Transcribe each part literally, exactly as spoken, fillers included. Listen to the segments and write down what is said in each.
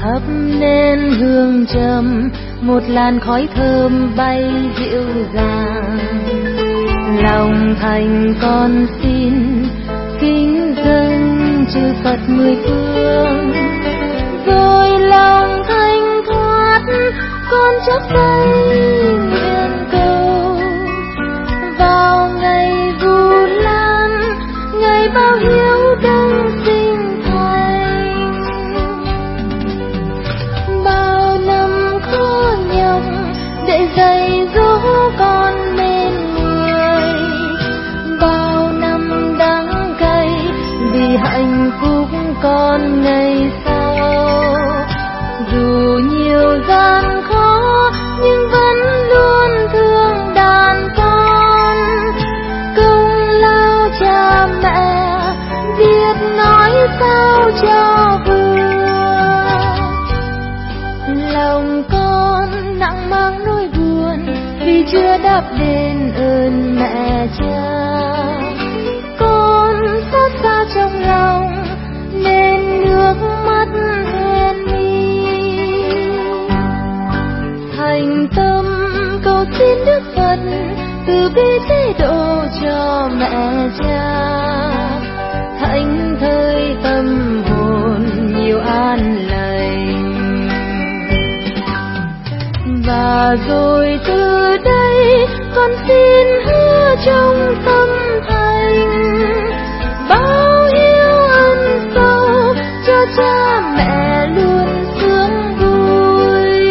thắp nên hương trầm, một làn khói thơm bay dịu dàng. Lòng thành con xin kính dâng chư Phật mười phương, rồi lòng thanh thoát con chắp tay nguyện cầu. Vào ngày Vu Lan, ngày báo hiếu đấng sinh thành, bao năm khó nhọc để dạy dỗ con nên người, bao năm đắng cay vì hạnh phúc con ngày sau. Dù nhiều gian khó nhưng vẫn luôn thương đàn con, công lao cha mẹ biết nói sao cho vừa. Lòng con nặng mang nỗi buồn vì chưa đáp đền ơn mẹ cha. Con xót xa trong lòng nên nước mắt hoen mi, thành tâm cầu xin Đức Phật từ bi chế độ cho mẹ cha, thảnh thơi tâm hồn nhiều an lành. Và rồi từ đây con xin hứa trong tâm thành, bao nhiêu ân sâu cho cha mẹ luôn sướng vui.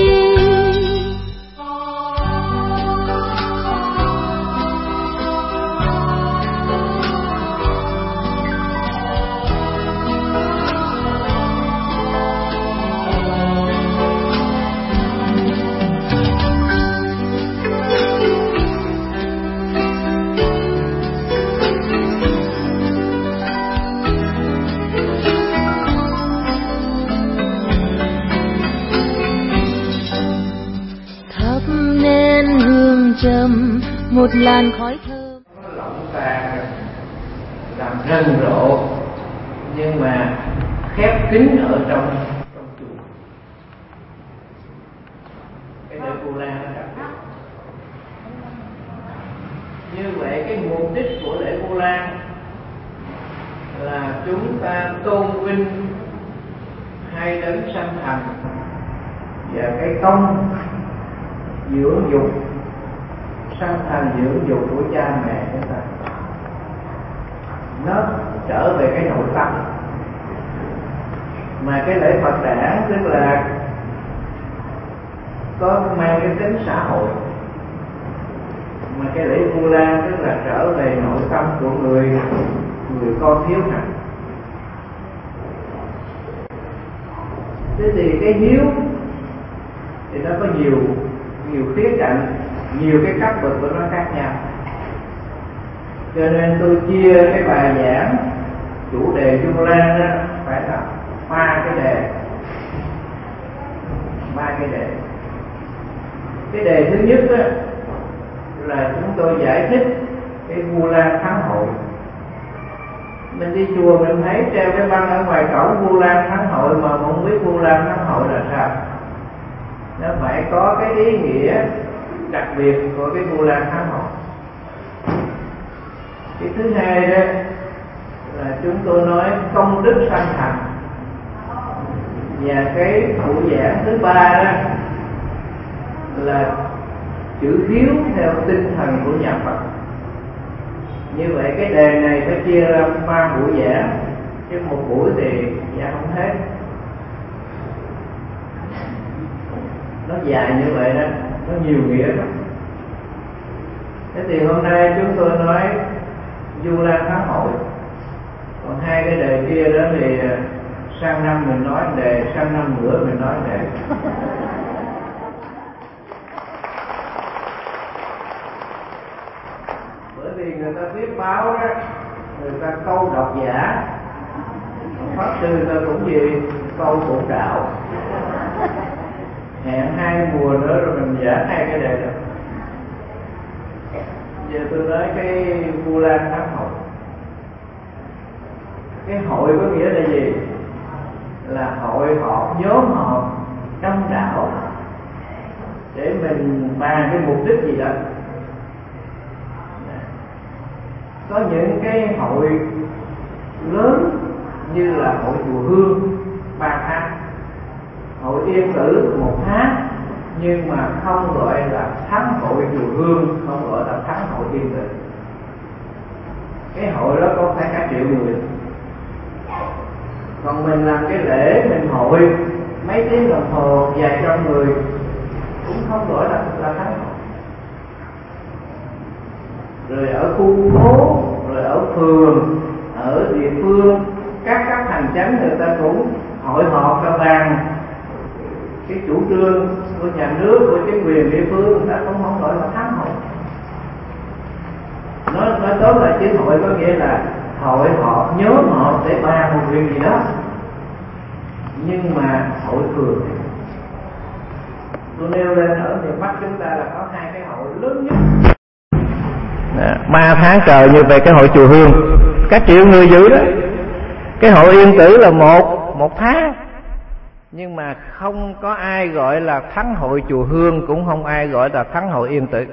Trầm một làn khói thơm lỏng tàn làm rần rộ, nhưng mà khép kín ở trong trong chùa. Cái lễ Vu Lan nó đặc biệt như vậy. Cái mục đích của lễ Vu Lan là chúng ta tôn vinh hai đấng sanh thành và cái công dưỡng dục sanh thành dưỡng dục của cha mẹ chúng ta, nó trở về cái nội tâm. Mà cái lễ Phật đản tức là có mang cái tính xã hội, mà cái lễ Vu Lan tức là trở về nội tâm của người người con hiếu hạnh. Thế thì cái hiếu thì nó có nhiều nhiều khía cạnh, nhiều cái cấp bậc của nó khác nhau. Cho nên tôi chia cái bài giảng chủ đề Vu Lan đó phải là ba cái đề, ba cái đề. Cái đề thứ nhất đó là chúng tôi giải thích cái Vu Lan Thắng Hội. Mình đi chùa mình thấy treo cái băng ở ngoài cổng Vu Lan Thắng Hội mà không biết Vu Lan Thắng Hội là sao. Nó phải có cái ý nghĩa đặc biệt của cái Vu Lan Thắng Hội. Cái thứ hai đó là chúng tôi nói công đức sanh thành, và cái phụ giảng thứ ba đó là chữ hiếu theo tinh thần của nhà Phật. Như vậy cái đề này phải chia ra ba buổi giảng, chứ một buổi thì giảng không hết. Nó dài như vậy đó, nó nhiều nghĩa lắm. Thế thì hôm nay chúng tôi nói Vu Lan Thắng Hội, còn hai cái đề kia đó thì sang năm mình nói đề, sang năm nữa mình nói đề. Bởi vì người ta viết báo đó, người ta câu độc giả, pháp sư ta cũng gì câu bổn đạo. Hẹn hai mùa nữa rồi mình giảng hai cái đề đó. Giờ tôi nói cái Vu Lan Thắng Hội. Cái hội có nghĩa là gì? là hội họp nhóm họp đông đảo để mình bàn cái mục đích gì đó. Có những cái hội lớn như là hội chùa Hương ba tháng, hội Yên Tử một tháng, nhưng mà không gọi là thắng hội chùa Hương, không gọi là thắng hội Yên Tử. Cái hội đó có phải cả triệu người. Còn mình làm cái lễ mình hội mấy tiếng đồng hồ vài trăm người cũng không gọi là là thắng hội. Rồi ở khu phố, rồi ở phường, ở địa phương, các cấp hành chánh người ta cũng hội họp ra bàn cái chủ trương của nhà nước, của chính quyền địa phương, người ta cũng không gọi là thắng hội. Nói nói tốt là chính hội có nghĩa là hội họp nhóm họp để bàn một việc gì đó. Nhưng mà hội phường, tôi nêu lên ở miền Bắc chúng ta là có hai cái hội lớn nhất. Ba tháng trời như về cái hội chùa Hương, các triệu người giữ đó. Cái hội Yên Tử là một một tháng, nhưng mà không có ai gọi là thắng hội chùa Hương, cũng không ai gọi là thắng hội Yên Tử.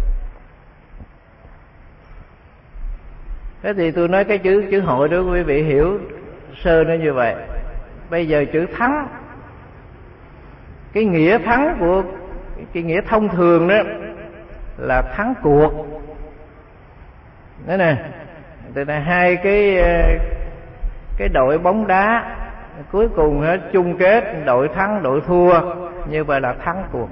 Thế thì tôi nói cái chữ chữ hội đó quý vị hiểu sơ nó như vậy. Bây giờ chữ thắng, cái nghĩa thắng của cái nghĩa thông thường đó là thắng cuộc. Đấy nè, từ này hai cái cái đội bóng đá cuối cùng hết chung kết đội thắng đội thua, như vậy là thắng cuộc.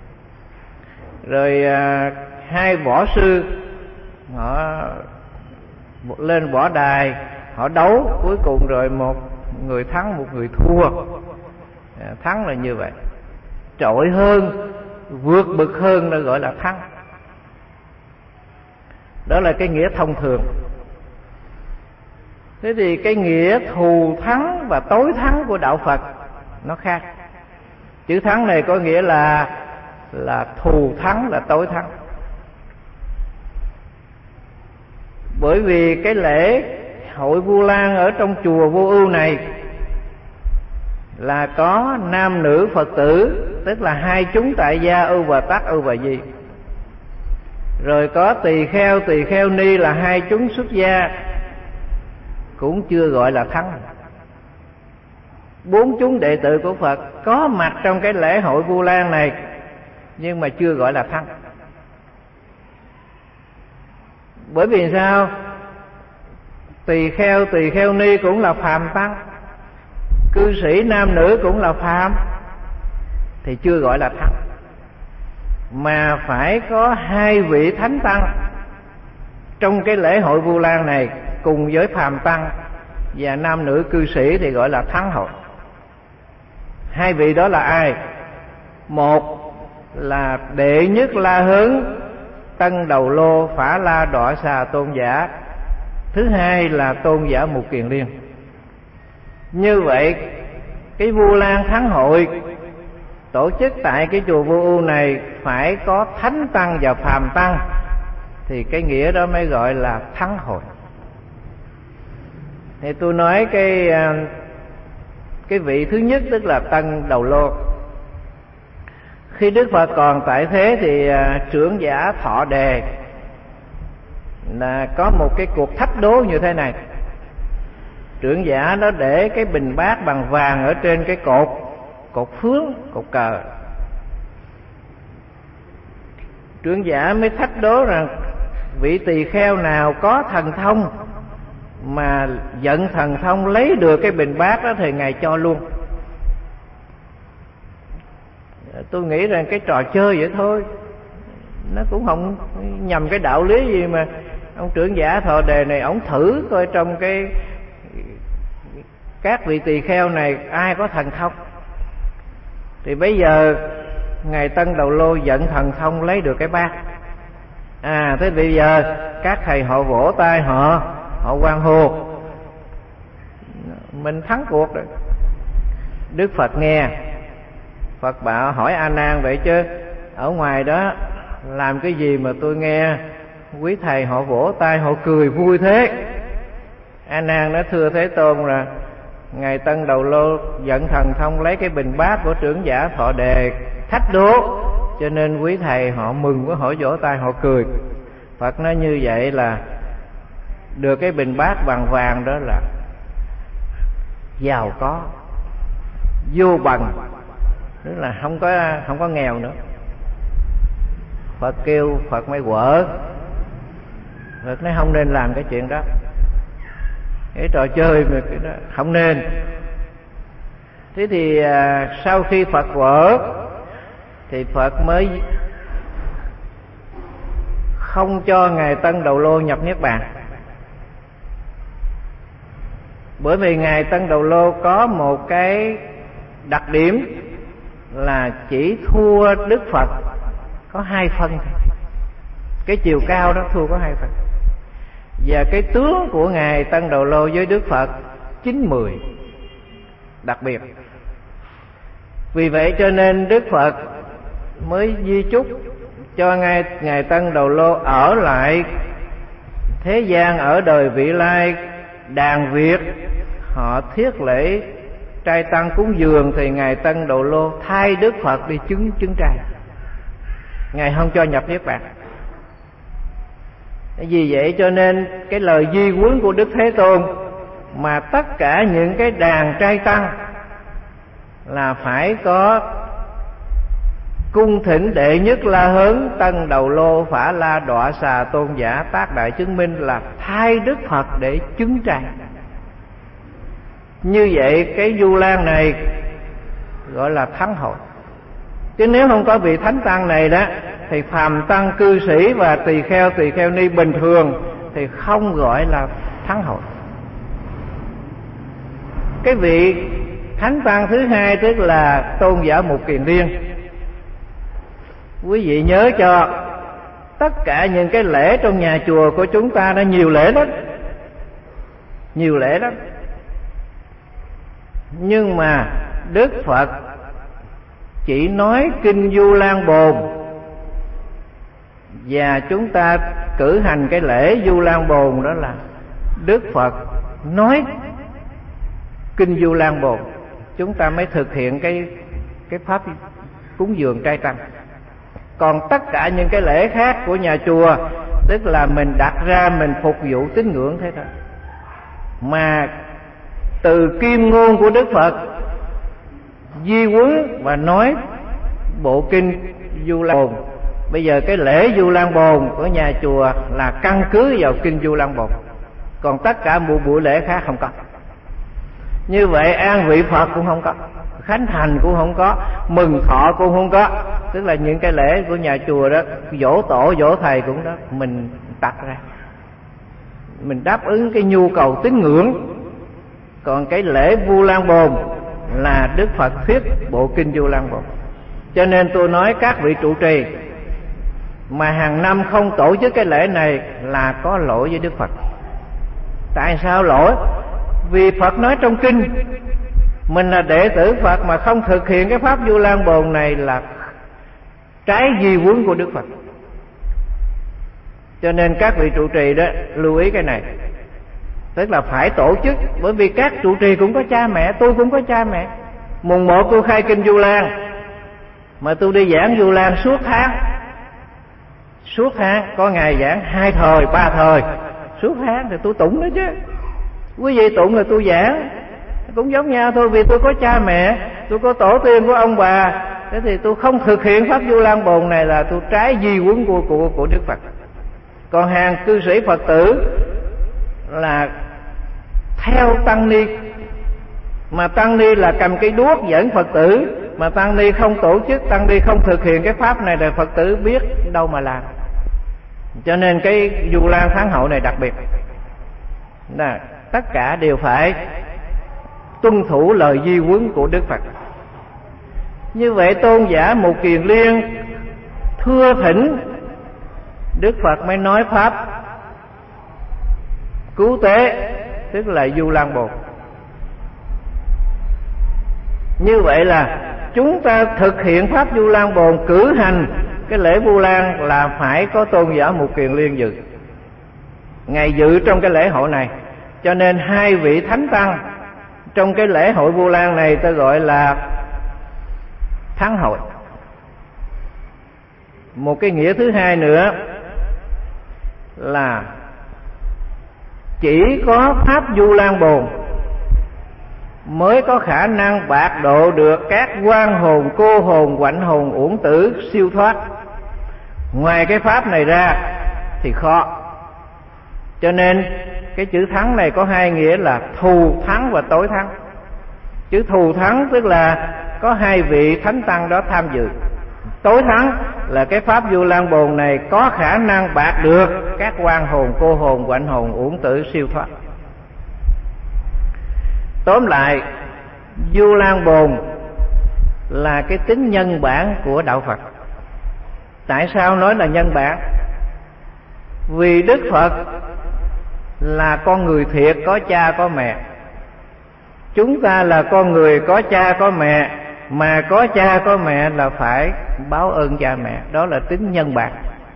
Rồi à, hai võ sư họ lên võ đài họ đấu, cuối cùng rồi một người thắng một người thua. À, thắng là như vậy, trội hơn, vượt bậc hơn là gọi là thắng. Đó là cái nghĩa thông thường. Thế thì cái nghĩa thù thắng và tối thắng của đạo Phật nó khác. Chữ thắng này có nghĩa là là thù thắng, là tối thắng. Bởi vì cái lễ hội Vu Lan ở trong chùa Vô Ưu này là có nam nữ Phật tử, tức là hai chúng tại gia Ưu Bà Tắc, Ưu Bà Di. Rồi có tỳ kheo, tỳ kheo ni là hai chúng xuất gia, cũng chưa gọi là thắng. Bốn chúng đệ tử của Phật có mặt trong cái lễ hội Vu Lan này, nhưng mà chưa gọi là thắng. Bởi vì sao? Tỳ kheo, tỳ kheo ni cũng là phàm tăng, cư sĩ nam nữ cũng là phàm, thì chưa gọi là thắng. Mà phải có hai vị thánh tăng trong cái lễ hội Vu Lan này cùng với phàm tăng và nam nữ cư sĩ thì gọi là thắng hội. Hai vị đó là ai? Một là đệ nhất La Hớn Tân Đầu Lô Phả La Đọa Xà Tôn giả, thứ hai là Tôn giả Mục Kiền Liên. Như vậy cái Vu Lan thắng hội tổ chức tại cái chùa Vô Ưu này phải có thánh tăng và phàm tăng, thì cái nghĩa đó mới gọi là thắng hội. Thì tôi nói cái cái vị thứ nhất tức là Tân Đầu Lô. Khi Đức Phật còn tại thế thì trưởng giả Thọ Đề là có một cái cuộc thách đố như thế này. Trưởng giả đó để cái bình bát bằng vàng ở trên cái cột cột phướng, cột cờ. Trưởng giả mới thách đố rằng vị tỳ kheo nào có thần thông mà giận thần thông lấy được cái bình bát đó thì ngài cho luôn. Tôi nghĩ rằng cái trò chơi vậy thôi, nó cũng không nhằm cái đạo lý gì, mà ông trưởng giả Thọ Đề này ổng thử coi trong cái các vị tỳ kheo này ai có thần thông. Thì bây giờ ngài Tân Đầu Lô giận thần thông lấy được cái bát. À thế bây giờ các thầy họ vỗ tay, họ họ hoan hô, mình thắng cuộc rồi. Đức Phật nghe, Phật bảo hỏi A Nan vậy chứ ở ngoài đó làm cái gì mà tôi nghe quý thầy họ vỗ tay họ cười vui thế? A Nan nói thưa Thế Tôn là Ngài Tân Đầu Lô giận thần thông lấy cái bình bát của trưởng giả Thọ Đề thách đố, cho nên quý thầy họ mừng quá, họ vỗ tay họ cười. Phật nói như vậy là được cái bình bát bằng vàng đó là giàu có vô bằng, tức là không có không có nghèo nữa. Phật kêu, Phật mới quở. Phật nói không nên làm cái chuyện đó, cái trò chơi mà cái đó không nên. Thế thì à, sau khi Phật quở thì Phật mới không cho Ngài Tân Đầu Lô nhập Niết Bàn. Bởi vì Ngài Tân Đầu Lô có một cái đặc điểm là chỉ thua Đức Phật có hai phân thôi. Cái chiều cao đó thua có hai phân. Và cái tướng của Ngài Tân Đầu Lô với Đức Phật chín mười, đặc biệt. Vì vậy cho nên Đức Phật mới di chúc cho Ngài, Ngài Tân Đầu Lô ở lại thế gian, ở đời vị lai đàn Việt. Họ thiết lễ trai tăng cúng dường thì Ngài Tân Đầu Lô thay Đức Phật đi chứng chứng trai. Ngài không cho nhập Niết Bàn. Vì vậy cho nên cái lời di huấn của Đức Thế Tôn mà tất cả những cái đàn trai tăng là phải có cung thỉnh đệ nhất La Hớn Tân Đầu Lô Phả La Đọa Xà Tôn Giả tác đại chứng minh là thay Đức Phật để chứng trai. Như vậy cái Du Lan này gọi là thắng hội. Chứ nếu không có vị thánh tăng này đó thì phàm tăng, cư sĩ và tỳ kheo, tỳ kheo ni bình thường thì không gọi là thắng hội. Cái vị thánh tăng thứ hai tức là Tôn giả Mục Kiền Liên. Quý vị nhớ cho, tất cả những cái lễ trong nhà chùa của chúng ta nó nhiều lễ lắm, nhiều lễ lắm. Nhưng mà Đức Phật chỉ nói kinh Du Lan Bồn, và chúng ta cử hành cái lễ Du Lan Bồn đó là Đức Phật nói kinh Du Lan Bồn, chúng ta mới thực hiện cái cái pháp cúng dường trai tăng. Còn tất cả những cái lễ khác của nhà chùa tức là mình đặt ra mình phục vụ tín ngưỡng thế thôi. Mà từ kim ngôn của Đức Phật di huấn và nói bộ kinh Du Lan Bồn, bây giờ cái lễ Du Lan Bồn của nhà chùa là căn cứ vào kinh Du Lan Bồn, còn tất cả một buổi lễ khác không có. Như vậy an vị Phật cũng không có, khánh thành cũng không có, mừng thọ cũng không có. Tức là những cái lễ của nhà chùa đó, dỗ tổ dỗ thầy cũng đó, mình đặt ra, mình đáp ứng cái nhu cầu tín ngưỡng. Còn cái lễ Vu Lan Bồn là Đức Phật thuyết bộ kinh Du Lan Bồn. Cho nên tôi nói các vị trụ trì mà hàng năm không tổ chức cái lễ này là có lỗi với Đức Phật. Tại sao lỗi? Vì Phật nói trong kinh, mình là đệ tử Phật mà không thực hiện cái pháp Du Lan Bồn này là trái di huấn của Đức Phật. Cho nên các vị trụ trì đó lưu ý cái này, tức là phải tổ chức. Bởi vì các trụ trì cũng có cha mẹ, tôi cũng có cha mẹ. Mùng một tôi khai kinh Du Lan, mà tôi đi giảng Du Lan suốt tháng, suốt tháng có ngày giảng hai thời ba thời, suốt tháng thì tôi tụng đó chứ. Quý vị tụng là tôi giảng cũng giống nhau thôi. Vì tôi có cha mẹ, tôi có tổ tiên của ông bà, thế thì tôi không thực hiện pháp Du Lan Bồn này là tôi trái di huấn của, của, của Đức Phật. Còn hàng cư sĩ Phật tử là theo tăng ni, mà tăng ni là cầm cái đuốc dẫn Phật tử, mà tăng ni không tổ chức, tăng ni không thực hiện cái pháp này là Phật tử biết đâu mà làm. Cho nên cái Du Lan tháng hậu này đặc biệt là tất cả đều phải tuân thủ lời di huấn của Đức Phật. Như vậy Tôn giả Mục Kiền Liên thưa thỉnh Đức Phật mới nói pháp cứu tế, tức là Du Lan Bồn. Như vậy là chúng ta thực hiện pháp Du Lan Bồn, cử hành cái lễ Vu Lan là phải có Tôn giả Mục Kiền Liên dự. Ngài dự trong cái lễ hội này, cho nên hai vị thánh tăng Trong cái lễ hội Vu Lan này ta gọi là thắng hội. Một cái nghĩa thứ hai nữa là chỉ có pháp Vu Lan Bồn mới có khả năng bạc độ được các oan hồn, cô hồn, quạnh hồn, uổng tử siêu thoát. Ngoài cái pháp này ra thì khó. Cho nên cái chữ thắng này có hai nghĩa là thù thắng và tối thắng. Chữ thù thắng tức là có hai vị thánh tăng đó tham dự. Tối thắng là cái pháp Vu Lan Bồn này có khả năng bạc được các oan hồn, cô hồn, quạnh hồn, uổng tử siêu thoát. Tóm lại, Vu Lan Bồn là cái tính nhân bản của đạo Phật. Tại sao nói là nhân bản? Vì Đức Phật là con người thiệt, có cha có mẹ. Chúng ta là con người có cha có mẹ, mà có cha có mẹ là phải báo ơn cha mẹ. Đó là tính nhân bản.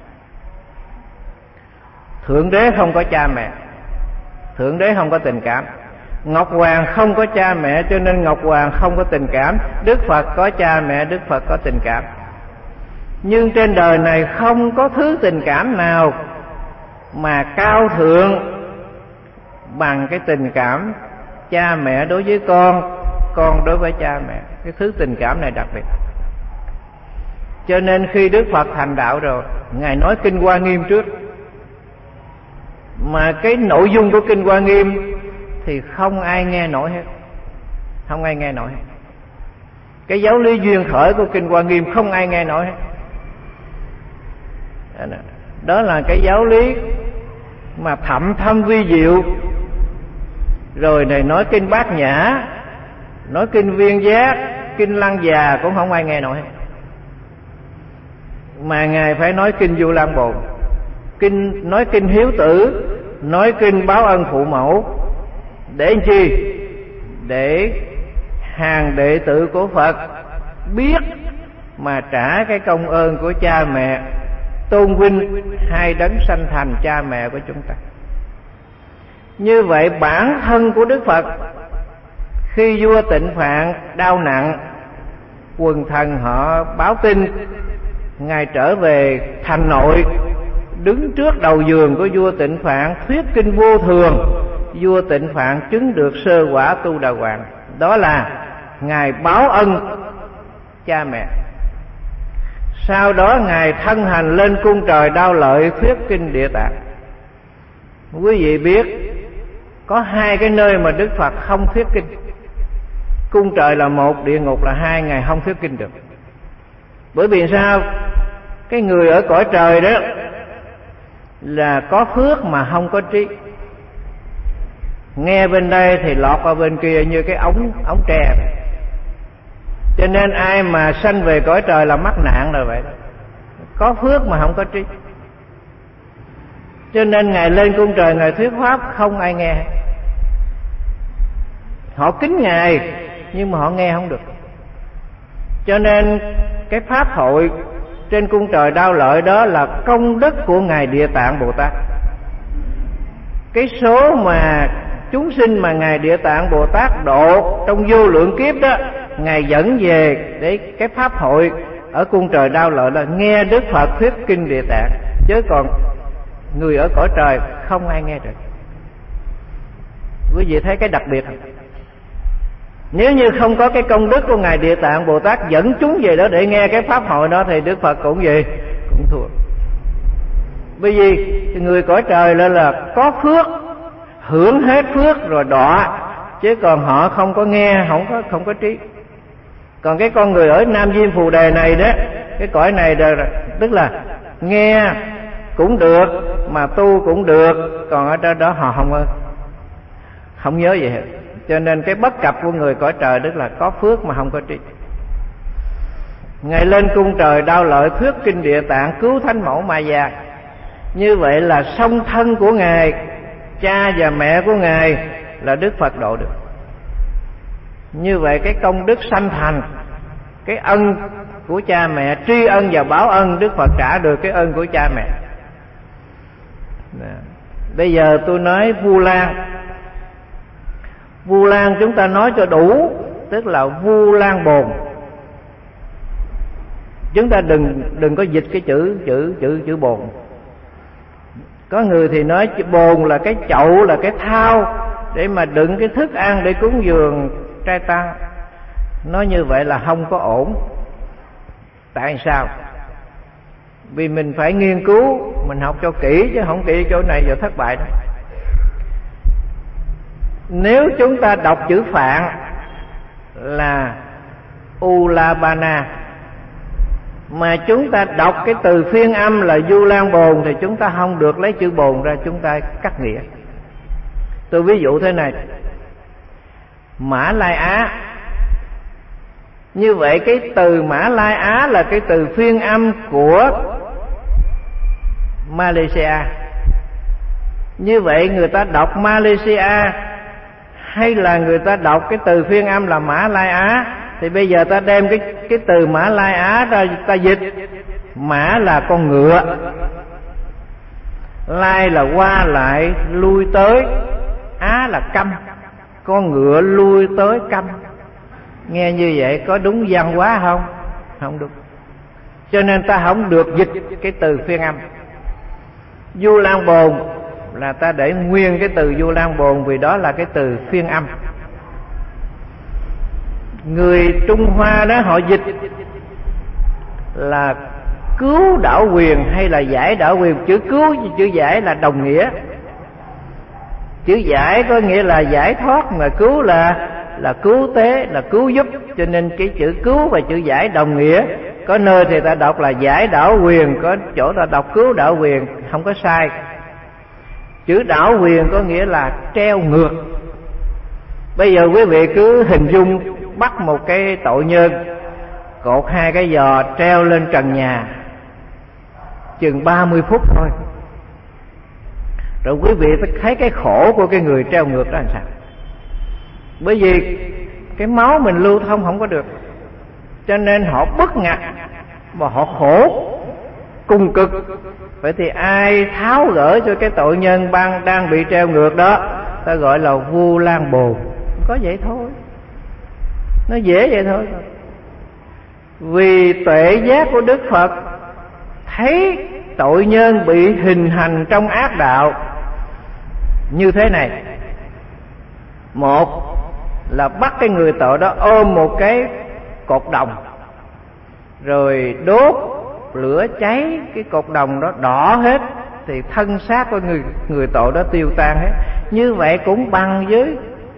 Thượng Đế không có cha mẹ, Thượng Đế không có tình cảm. Ngọc Hoàng không có cha mẹ, cho nên Ngọc Hoàng không có tình cảm. Đức Phật có cha mẹ, Đức Phật có tình cảm. Nhưng trên đời này không có thứ tình cảm nào mà cao thượng bằng cái tình cảm cha mẹ đối với con, con đối với cha mẹ. Cái thứ tình cảm này đặc biệt. Cho nên khi Đức Phật thành đạo rồi, Ngài nói Kinh Hoa Nghiêm trước. Mà cái nội dung của Kinh Hoa Nghiêm thì không ai nghe nổi hết. Không ai nghe nổi hết. Cái giáo lý duyên khởi của Kinh Hoa Nghiêm không ai nghe nổi hết. Đó là cái giáo lý mà thậm thâm vi diệu. Rồi này nói Kinh Bát Nhã, nói Kinh Viên Giác, Kinh Lăng Già cũng không ai nghe nổi hết. Mà Ngài phải nói Kinh Vu Lan Bồn, kinh nói Kinh Hiếu Tử, nói Kinh Báo Ân Phụ Mẫu. Để làm chi? Để hàng đệ tử của Phật biết mà trả cái công ơn của cha mẹ, tôn vinh hai đấng sanh thành cha mẹ của chúng ta. Như vậy bản thân của Đức Phật, khi vua Tịnh Phạn đau nặng, quần thần họ báo tin Ngài trở về thành nội, đứng trước đầu giường của vua Tịnh Phạn thuyết kinh vô thường. Vua Tịnh Phạn chứng được sơ quả tu đà hoàng. Đó là Ngài báo ân cha mẹ. Sau đó Ngài thân hành lên cung trời Đao Lợi thuyết kinh Địa Tạng. Quý vị biết có hai cái nơi mà Đức Phật không thuyết kinh. Cung trời là một, địa ngục là hai. Ngài không thuyết kinh được. Bởi vì sao? Cái người ở cõi trời đó là có phước mà không có trí. Nghe bên đây thì lọt qua bên kia như cái ống ống tre. Cho nên ai mà sanh về cõi trời là mắc nạn rồi vậy. Có phước mà không có trí. Cho nên Ngài lên cung trời, Ngài thuyết pháp không ai nghe. Họ kính Ngài nhưng mà họ nghe không được. Cho nên cái pháp hội trên cung trời Đao Lợi đó là công đức của Ngài Địa Tạng Bồ Tát. Cái số mà chúng sinh mà Ngài Địa Tạng Bồ Tát độ trong vô lượng kiếp đó, Ngài dẫn về để cái pháp hội ở cung trời Đao Lợi là nghe Đức Phật thuyết kinh Địa Tạng. Chứ còn người ở cõi trời không ai nghe được. Quý vị thấy cái đặc biệt không? Nếu như không có cái công đức của Ngài Địa Tạng Bồ Tát dẫn chúng về đó để nghe cái pháp hội đó thì Đức Phật cũng gì? Cũng thua. Bởi vì người cõi trời là, là có phước, hưởng hết phước rồi đọa, chứ còn họ không có nghe, không có không có trí. Còn cái con người ở Nam Diêm Phù Đề này đó, cái cõi này đó, tức là nghe cũng được mà tu cũng được, còn ở đó, đó họ không không nhớ gì hết. Cho nên cái bất cập của người cõi trời tức là có phước mà không có trí. Ngài lên cung trời Đao Lợi thuyết kinh Địa Tạng cứu thánh mẫu Ma Gia. Như vậy là song thân của Ngài, cha và mẹ của Ngài là Đức Phật độ được. Như vậy cái công đức sanh thành, cái ân của cha mẹ, tri ân và báo ân, Đức Phật trả được cái ân của cha mẹ. Bây giờ tôi nói Vu Lan. Vu Lan chúng ta nói cho đủ, tức là Vu Lan bồn. Chúng ta đừng đừng có dịch cái chữ chữ chữ chữ bồn. Có người thì nói bồn là cái chậu, là cái thau để mà đựng cái thức ăn để cúng dường trai tăng. Nói như vậy là không có ổn. Tại sao? Vì mình phải nghiên cứu, mình học cho kỹ, chứ không kỹ chỗ này giờ thất bại đó. Nếu chúng ta đọc chữ Phạn là Ulabana, mà chúng ta đọc cái từ phiên âm là Vu Lan bồn, thì chúng ta không được lấy chữ bồn ra, chúng ta cắt nghĩa. Tôi ví dụ thế này: Mã Lai Á. Như vậy cái từ Mã Lai Á là cái từ phiên âm của Malaysia. Như vậy người ta đọc Malaysia hay là người ta đọc cái từ phiên âm là Mã Lai Á? Thì bây giờ ta đem cái cái từ Mã Lai Á ra ta dịch. Mã là con ngựa, Lai là qua lại lui tới, Á là câm, con ngựa lui tới câm. Nghe như vậy có đúng văn hóa không? Không đúng. Cho nên ta không được dịch cái từ phiên âm. Vu Lan bồn là ta để nguyên cái từ Vu Lan bồn, vì đó là cái từ phiên âm. Người Trung Hoa đó họ dịch là cứu đảo quyền hay là giải đảo quyền. Chữ cứu với chữ giải là đồng nghĩa. Chữ giải có nghĩa là giải thoát, mà cứu là là cứu tế, là cứu giúp. Cho nên cái chữ cứu và chữ giải đồng nghĩa. Có nơi thì ta đọc là giải đảo quyền, có chỗ ta đọc cứu đảo quyền, không có sai. Chữ đảo quyền có nghĩa là treo ngược. Bây giờ quý vị cứ hình dung bắt một cái tội nhân, cột hai cái giò treo lên trần nhà chừng ba mươi phút thôi, rồi quý vị thấy cái khổ của cái người treo ngược đó làm sao? Bởi vì cái máu mình lưu thông không có được, cho nên họ bất ngặt và họ khổ cùng cực. Vậy thì ai tháo gỡ cho cái tội nhân ban đang bị treo ngược đó? Ta gọi là Vu Lan bồn. Có vậy thôi, nó dễ vậy thôi. Vì tuệ giác của Đức Phật thấy tội nhân bị hình hành trong ác đạo như thế này. Một là bắt cái người tội đó ôm một cái cột đồng, rồi đốt lửa cháy cái cột đồng đó đỏ hết, thì thân xác của người người tội đó tiêu tan hết. Như vậy cũng bằng với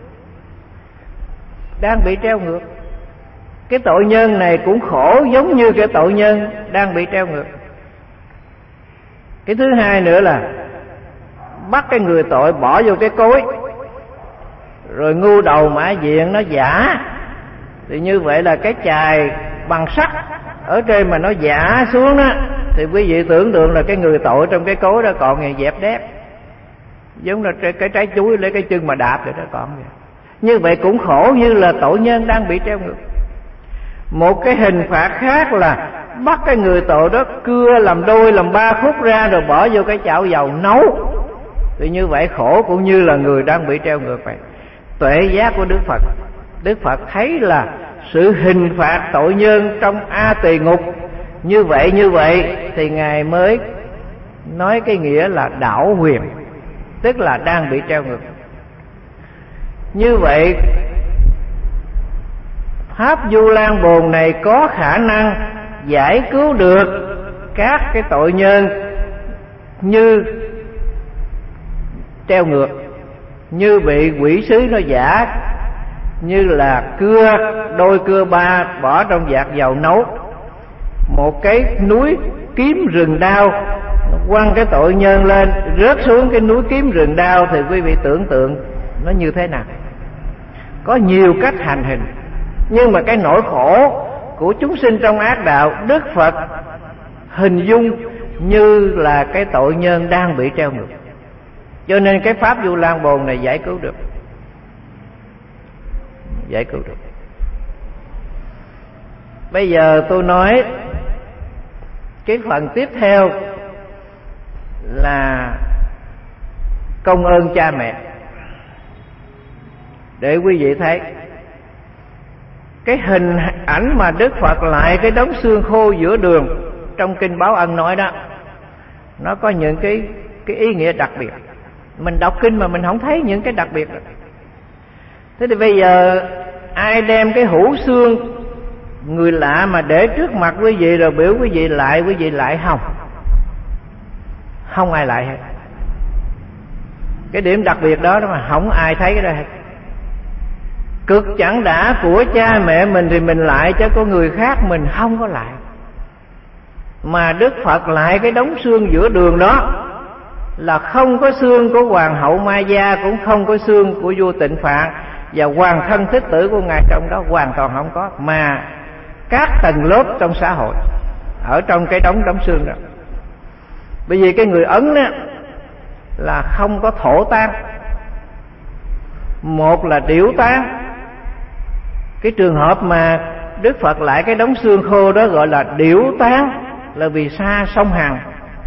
đang bị treo ngược. Cái tội nhân này cũng khổ giống như cái tội nhân đang bị treo ngược. Cái thứ hai nữa là bắt cái người tội bỏ vô cái cối, rồi ngu đầu mã diện nó giả. Thì như vậy là cái chài bằng sắt ở trên mà nó giả xuống đó, thì quý vị tưởng tượng là cái người tội trong cái cối đó còn ngày dẹp đép, giống là cái trái chuối lấy cái chân mà đạp rồi đó còn vậy. Như vậy cũng khổ như là tội nhân đang bị treo ngược. Một cái hình phạt khác là bắt cái người tội đó cưa làm đôi làm ba khúc ra, rồi bỏ vô cái chảo dầu nấu. Thì như vậy khổ cũng như là người đang bị treo ngược vậy. Tuệ giác của Đức Phật, Đức Phật thấy là sự hình phạt tội nhân trong A Tỳ ngục như vậy như vậy, thì Ngài mới nói cái nghĩa là đảo huyền, tức là đang bị treo ngược. Như vậy Pháp Vu Lan bồn này có khả năng giải cứu được các cái tội nhân như treo ngược, như bị quỷ sứ nó giả, như là cưa đôi cưa ba bỏ trong vạc dầu nấu. Một cái núi kiếm rừng đao quăng cái tội nhân lên, rớt xuống cái núi kiếm rừng đao, thì quý vị tưởng tượng nó như thế nào. Có nhiều cách hành hình, nhưng mà cái nỗi khổ của chúng sinh trong ác đạo, Đức Phật hình dung như là cái tội nhân đang bị treo ngược. Cho nên cái Pháp Vu Lan bồn này giải cứu được, giải cứu được. Bây giờ tôi nói cái phần tiếp theo là công ơn cha mẹ. để quý vị thấy cái hình ảnh mà Đức Phật lại cái đống xương khô giữa đường trong kinh Báo Ân nói đó, nó có những cái cái ý nghĩa đặc biệt. Mình đọc kinh mà mình không thấy những cái đặc biệt đó. Thế thì bây giờ ai đem cái hũ xương người lạ mà để trước mặt quý vị rồi biểu quý vị lại, quý vị lại không? Không ai lại hết. Cái điểm đặc biệt đó đó mà không ai thấy cái đó hết. Cực chẳng đã của cha mẹ mình thì mình lại, chứ có người khác mình không có lại. Mà Đức Phật lại cái đống xương giữa đường đó là không có xương của Hoàng hậu Ma Gia, cũng không có xương của vua Tịnh Phạn, và hoàng thân thích tử của ngài trong đó hoàn toàn không có, mà các tầng lớp trong xã hội ở trong cái đống đống xương đó. Bởi vì cái người Ấn đó là không có thổ tang, một là điểu tang. Cái trường hợp mà Đức Phật lại cái đống xương khô đó gọi là điểu tang, là vì xa sông Hằng,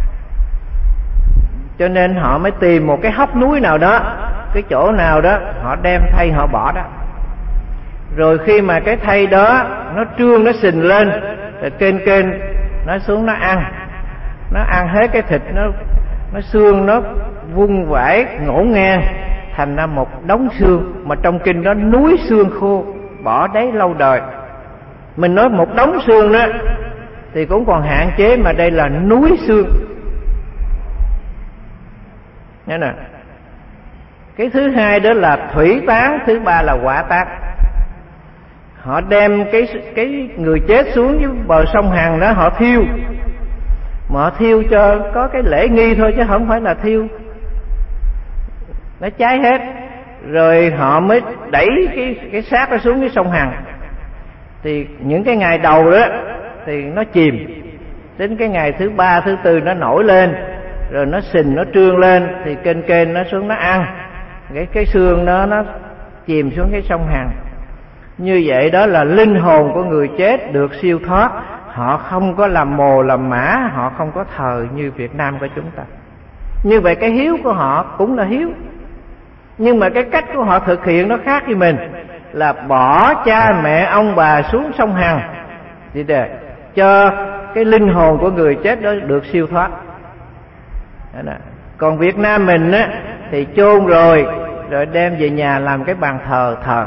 cho nên họ mới tìm một cái hốc núi nào đó, cái chỗ nào đó họ đem thây họ bỏ đó. Rồi khi mà cái thây đó nó trương, nó sình lên, rồi kênh kênh nó xuống nó ăn, nó ăn hết cái thịt, nó nó xương nó vung vãi ngổn ngang, thành ra một đống xương. Mà trong kinh đó núi xương khô bỏ đấy lâu đời. Mình nói một đống xương đó thì cũng còn hạn chế, mà đây là núi xương. Nhớ nè. Cái thứ hai đó là thủy tán, thứ ba là hỏa tán. Họ đem cái cái người chết xuống dưới bờ sông Hằng đó, họ thiêu. Mà họ thiêu cho có cái lễ nghi thôi, chứ không phải là thiêu nó cháy hết. Rồi họ mới đẩy cái cái xác nó xuống dưới sông Hằng. Thì những cái ngày đầu đó thì nó chìm, đến cái ngày thứ ba thứ tư nó nổi lên, rồi nó sình nó trương lên, thì kênh kênh nó xuống nó ăn cái cái xương đó, nó chìm xuống cái sông Hằng. Như vậy đó là linh hồn của người chết được siêu thoát. Họ không có làm mồ làm mã, họ không có thờ như Việt Nam của chúng ta. Như vậy cái hiếu của họ cũng là hiếu, nhưng mà cái cách của họ thực hiện nó khác với mình, là bỏ cha mẹ ông bà xuống sông Hằng thì để cho cái linh hồn của người chết đó được siêu thoát. Còn Việt Nam mình á thì chôn rồi rồi đem về nhà làm cái bàn thờ thờ.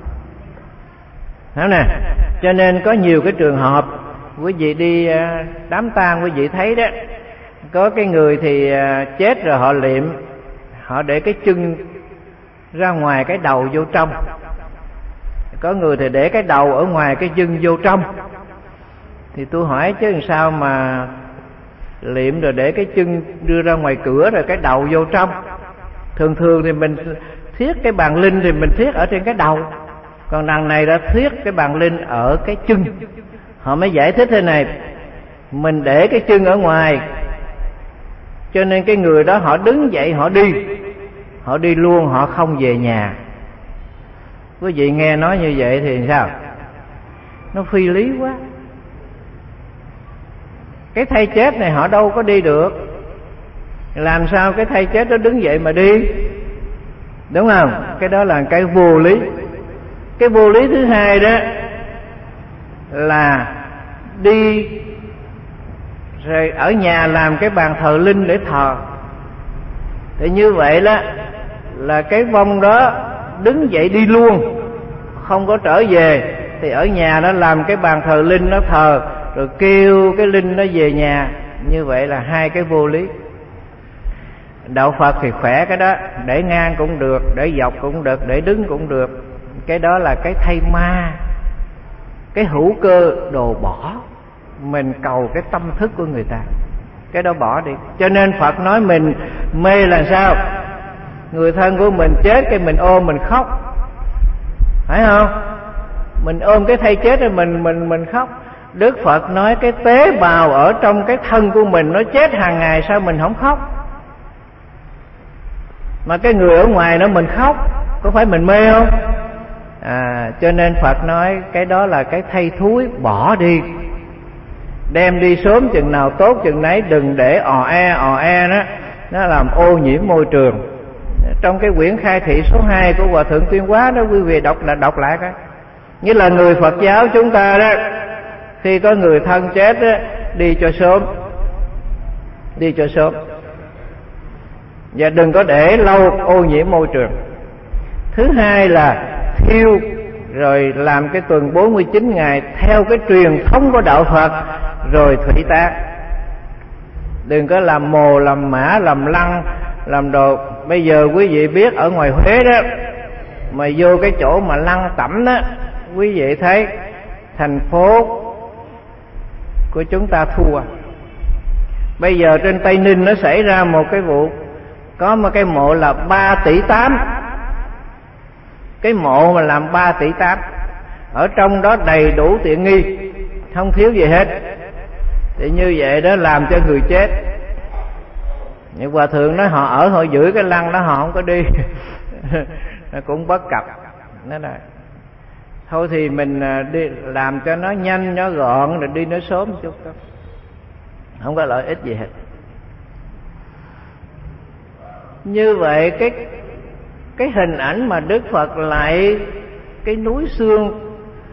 Đúng nè. Cho nên có nhiều cái trường hợp quý vị đi đám tang quý vị thấy đó, có cái người thì chết rồi họ liệm, họ để cái chân ra ngoài cái đầu vô trong. Có người thì để cái đầu ở ngoài cái chân vô trong. Thì tôi hỏi chứ làm sao mà liệm rồi để cái chân đưa ra ngoài cửa rồi cái đầu vô trong? Thường thường thì mình thiết cái bàn linh thì mình thiết ở trên cái đầu, còn đằng này đã thiết cái bàn linh ở cái chân. Họ mới giải thích thế này: mình để cái chân ở ngoài, cho nên cái người đó họ đứng dậy họ đi, họ đi luôn, họ không về nhà. Quý vị nghe nói như vậy thì sao? Nó phi lý quá. Cái thây chết này họ đâu có đi được, làm sao cái thây chết đó đứng dậy mà đi? Đúng không? Cái đó là cái vô lý. Cái vô lý thứ hai đó là đi rồi ở nhà làm cái bàn thờ linh để thờ. Thì như vậy đó là cái vong đó đứng dậy đi luôn, không có trở về. Thì ở nhà nó làm cái bàn thờ linh nó thờ, rồi kêu cái linh nó về nhà. Như vậy là hai cái vô lý. Đạo Phật thì khỏe cái đó, để ngang cũng được, để dọc cũng được, để đứng cũng được. Cái đó là cái thay ma, cái hữu cơ đồ bỏ. Mình cầu cái tâm thức của người ta, cái đó bỏ đi. Cho nên Phật nói mình mê là sao? Người thân của mình chết cái mình ôm mình khóc, phải không? Mình ôm cái thây chết rồi mình mình mình khóc. Đức Phật nói cái tế bào ở trong cái thân của mình nó chết hàng ngày, sao mình không khóc? Mà cái người ở ngoài nó mình khóc, có phải mình mê không? À, cho nên Phật nói cái đó là cái thây thúi, bỏ đi. Đem đi sớm chừng nào tốt chừng nấy, đừng để ò e ò e đó, nó làm ô nhiễm môi trường. Trong cái quyển khai thị số hai của Hòa Thượng Tuyên Hóa đó, quý vị đọc là đọc lại cái. Như là người Phật giáo chúng ta đó, khi có người thân chết đó, đi cho sớm, đi cho sớm, và đừng có để lâu ô nhiễm môi trường. Thứ hai là thiêu rồi làm cái tuần bốn mươi chín ngày theo cái truyền thống của đạo Phật, rồi thủy táng. Đừng có làm mồ, làm mã, làm lăng, làm đồ. Bây giờ quý vị biết ở ngoài Huế đó, mà vô cái chỗ mà lăng tẩm đó, quý vị thấy thành phố của chúng ta thua. Bây giờ trên Tây Ninh nó xảy ra một cái vụ, có một cái mộ là ba tỷ tám, cái mộ mà làm ba tỷ tám, ở trong đó đầy đủ tiện nghi, không thiếu gì hết. Thì như vậy đó làm cho người chết. Nhưng Hòa Thượng nói họ ở họ giữ cái lăng đó, họ không có đi. Nó cũng bất cập. Nó là thôi thì mình đi làm cho nó nhanh, nó gọn, rồi đi nó sớm chút đó, không có lợi ích gì hết. Như vậy cái cái hình ảnh mà Đức Phật lại cái núi xương,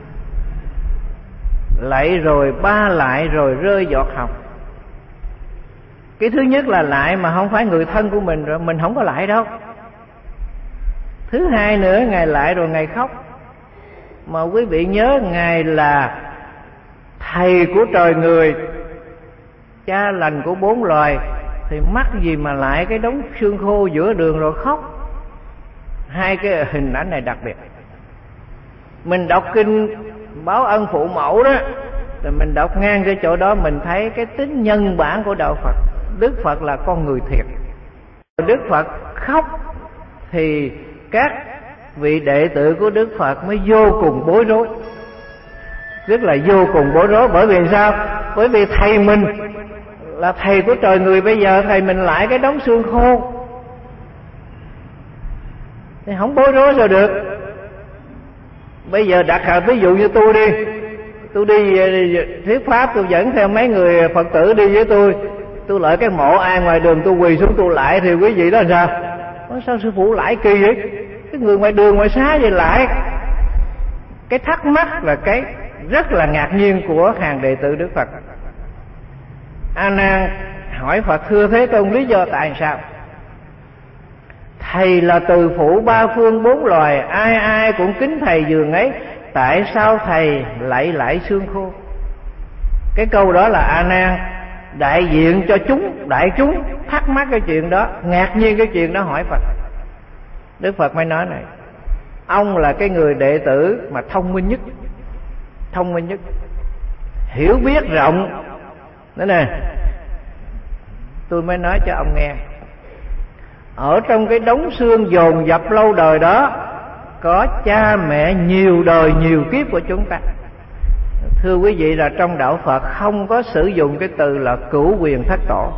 lại rồi ba lại rồi rơi giọt hồng. Cái thứ nhất là lại mà không phải người thân của mình, rồi mình không có lại đâu. Thứ hai nữa, Ngài lại rồi Ngài khóc. Mà quý vị nhớ Ngài là thầy của trời người, cha lành của bốn loài, thì mắc gì mà lại cái đống xương khô giữa đường rồi khóc. Hai cái hình ảnh này đặc biệt. Mình đọc kinh báo ân phụ mẫu đó, rồi mình đọc ngang cái chỗ đó, mình thấy cái tính nhân bản của đạo Phật. Đức Phật là con người thiệt. Đức Phật khóc thì các vị đệ tử của Đức Phật mới vô cùng bối rối, rất là vô cùng bối rối. Bởi vì sao? Bởi vì thầy mình là thầy của trời người, bây giờ thầy mình lại cái đống xương khô thì không bối rối sao được. Bây giờ đặt là ví dụ như tôi đi, tôi đi thuyết pháp, tôi dẫn theo mấy người Phật tử đi với tôi, tôi lại cái mộ ai ngoài đường tôi quỳ xuống tôi lại, thì quý vị đó làm sao? Nói sao sư phụ lại kỳ vậy? Cái người ngoài đường ngoài xá vậy lại. Cái thắc mắc là cái rất là ngạc nhiên của hàng đệ tử Đức Phật. A Nan hỏi Phật: thưa Thế Tôn, lý do tại sao? Thầy là từ phụ ba phương bốn loài, ai ai cũng kính thầy dường ấy, tại sao thầy lại lại xương khô? Cái câu đó là A Nan đại diện cho chúng, đại chúng thắc mắc cái chuyện đó, ngạc nhiên cái chuyện đó hỏi Phật. Đức Phật mới nói này: ông là cái người đệ tử mà thông minh nhất, thông minh nhất, hiểu biết rộng. Đó nè, tôi mới nói cho ông nghe. Ở trong cái đống xương dồn dập lâu đời đó, có cha mẹ nhiều đời nhiều kiếp của chúng ta. Thưa quý vị, là trong đạo Phật không có sử dụng cái từ là cửu quyền thất tổ.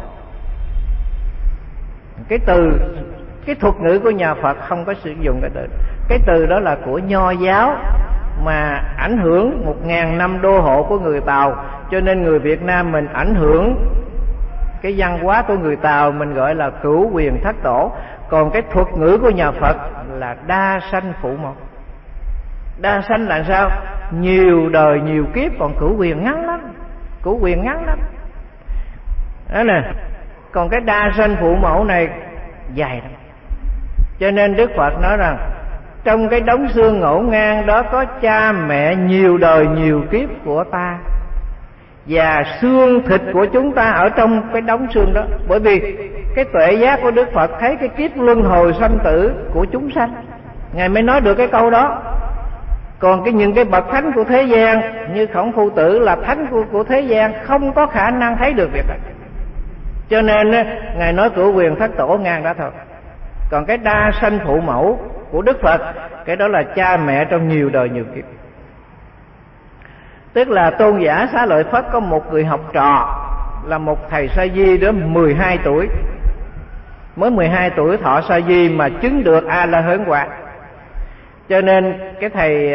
Cái từ, cái thuật ngữ của nhà Phật không có sử dụng cái từ. Cái từ đó là của Nho giáo, mà ảnh hưởng một ngàn năm đô hộ của người Tàu, cho nên người Việt Nam mình ảnh hưởng cái văn hóa của người Tàu, mình gọi là cửu quyền thất tổ. Còn cái thuật ngữ của nhà Phật là đa sanh phụ một. Đa sanh là sao? Nhiều đời nhiều kiếp. Còn cửu quyền ngắn lắm, cửu quyền ngắn lắm đó nè. Còn cái đa sanh phụ mẫu này dài lắm. Cho nên Đức Phật nói rằng trong cái đống xương ngổn ngang đó có cha mẹ nhiều đời nhiều kiếp của ta, và xương thịt của chúng ta ở trong cái đống xương đó. Bởi vì cái tuệ giác của Đức Phật thấy cái kiếp luân hồi sanh tử của chúng sanh, Ngài mới nói được cái câu đó. Còn cái những cái bậc thánh của thế gian như Khổng Phu Tử là thánh của, của thế gian, không có khả năng thấy được việc đó. Cho nên Ngài nói cửu quyền thất tổ ngang đó thôi. Còn cái đa sanh phụ mẫu của Đức Phật, cái đó là cha mẹ trong nhiều đời nhiều kiếp. Tức là Tôn giả Xá Lợi Phất có một người học trò là một thầy sa di đó mười hai tuổi. Mới mười hai tuổi thọ sa di mà chứng được A La Hớn Quả. Cho nên cái thầy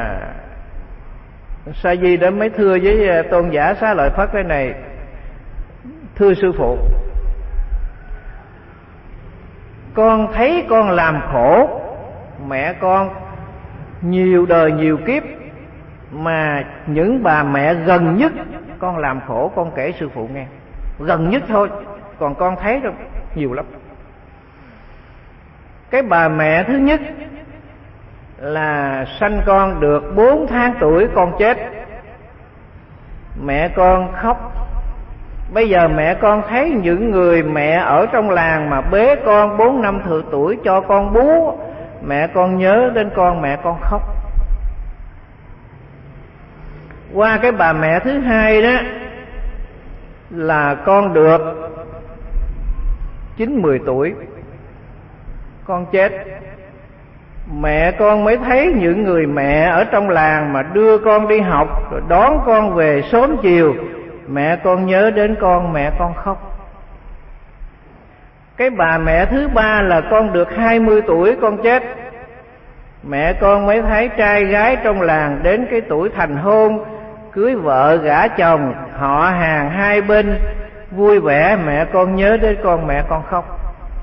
uh, sa di đó mới thưa với uh, Tôn giả Xá Lợi Phất cái này: thưa sư phụ, con thấy con làm khổ mẹ con nhiều đời nhiều kiếp, mà những bà mẹ gần nhất con làm khổ con kể sư phụ nghe, gần nhất thôi, còn con thấy đâu nhiều lắm. Cái bà mẹ thứ nhất là sanh con được bốn tháng tuổi con chết, mẹ con khóc. Bây giờ mẹ con thấy những người mẹ ở trong làng mà bế con bốn năm thừa tuổi cho con bú, mẹ con nhớ đến con, mẹ con khóc. Qua cái bà mẹ thứ hai đó là con được chín mười tuổi con chết, mẹ con mới thấy những người mẹ ở trong làng mà đưa con đi học rồi đón con về sớm chiều, mẹ con nhớ đến con, mẹ con khóc. Cái bà mẹ thứ ba là con được hai mươi tuổi con chết, mẹ con mới thấy trai gái trong làng đến cái tuổi thành hôn, cưới vợ gả chồng, họ hàng hai bên vui vẻ, mẹ con nhớ đến con, mẹ con khóc.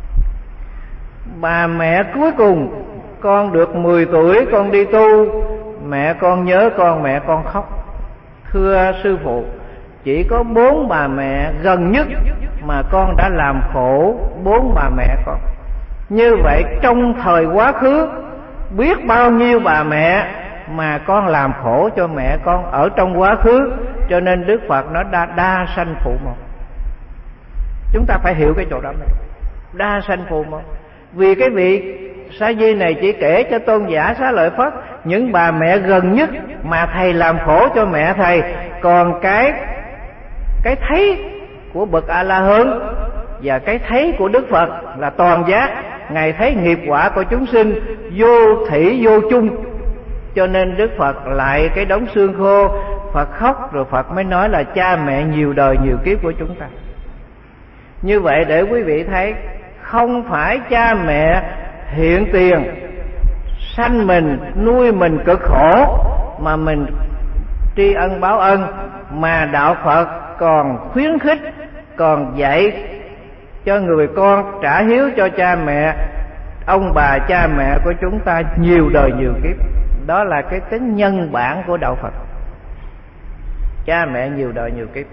Bà mẹ cuối cùng con được mười tuổi con đi tu, mẹ con nhớ con, mẹ con khóc. Thưa sư phụ, chỉ có bốn bà mẹ gần nhất mà con đã làm khổ bốn bà mẹ con. Như vậy trong thời quá khứ biết bao nhiêu bà mẹ mà con làm khổ cho mẹ con ở trong quá khứ, cho nên Đức Phật nói đa, đa sanh phụ mẫu. Chúng ta phải hiểu cái chỗ đó này, đa sanh phụ mẫu. Vì cái vị Sa Di này chỉ kể cho tôn giả Xá Lợi Phất những bà mẹ gần nhất mà thầy làm khổ cho mẹ thầy, còn cái cái thấy của bậc A La Hán và cái thấy của Đức Phật là toàn giác. Ngài thấy nghiệp quả của chúng sinh vô thủy vô chung, cho nên Đức Phật lại cái đống xương khô, Phật khóc rồi Phật mới nói là cha mẹ nhiều đời nhiều kiếp của chúng ta. Như vậy để quý vị thấy, không phải cha mẹ hiện tiền sanh mình nuôi mình cực khổ mà mình tri ân báo ân, mà đạo Phật còn khuyến khích, còn dạy cho người con trả hiếu cho cha mẹ, ông bà cha mẹ của chúng ta nhiều đời nhiều kiếp. Đó là cái tính nhân bản của đạo Phật, cha mẹ nhiều đời nhiều kiếp.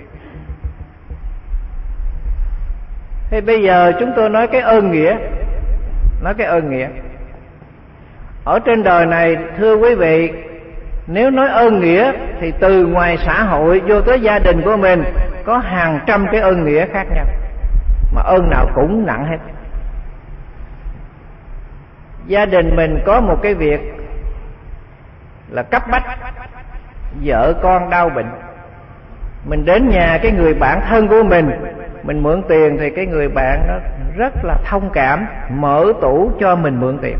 Thế bây giờ chúng tôi nói cái ơn nghĩa, nói cái ơn nghĩa. Ở trên đời này thưa quý vị, nếu nói ơn nghĩa thì từ ngoài xã hội vô tới gia đình của mình có hàng trăm cái ơn nghĩa khác nhau, mà ơn nào cũng nặng hết. Gia đình mình có một cái việc là cấp bách, vợ con đau bệnh, mình đến nhà cái người bạn thân của mình, mình mượn tiền thì cái người bạn nó rất là thông cảm, mở tủ cho mình mượn tiền.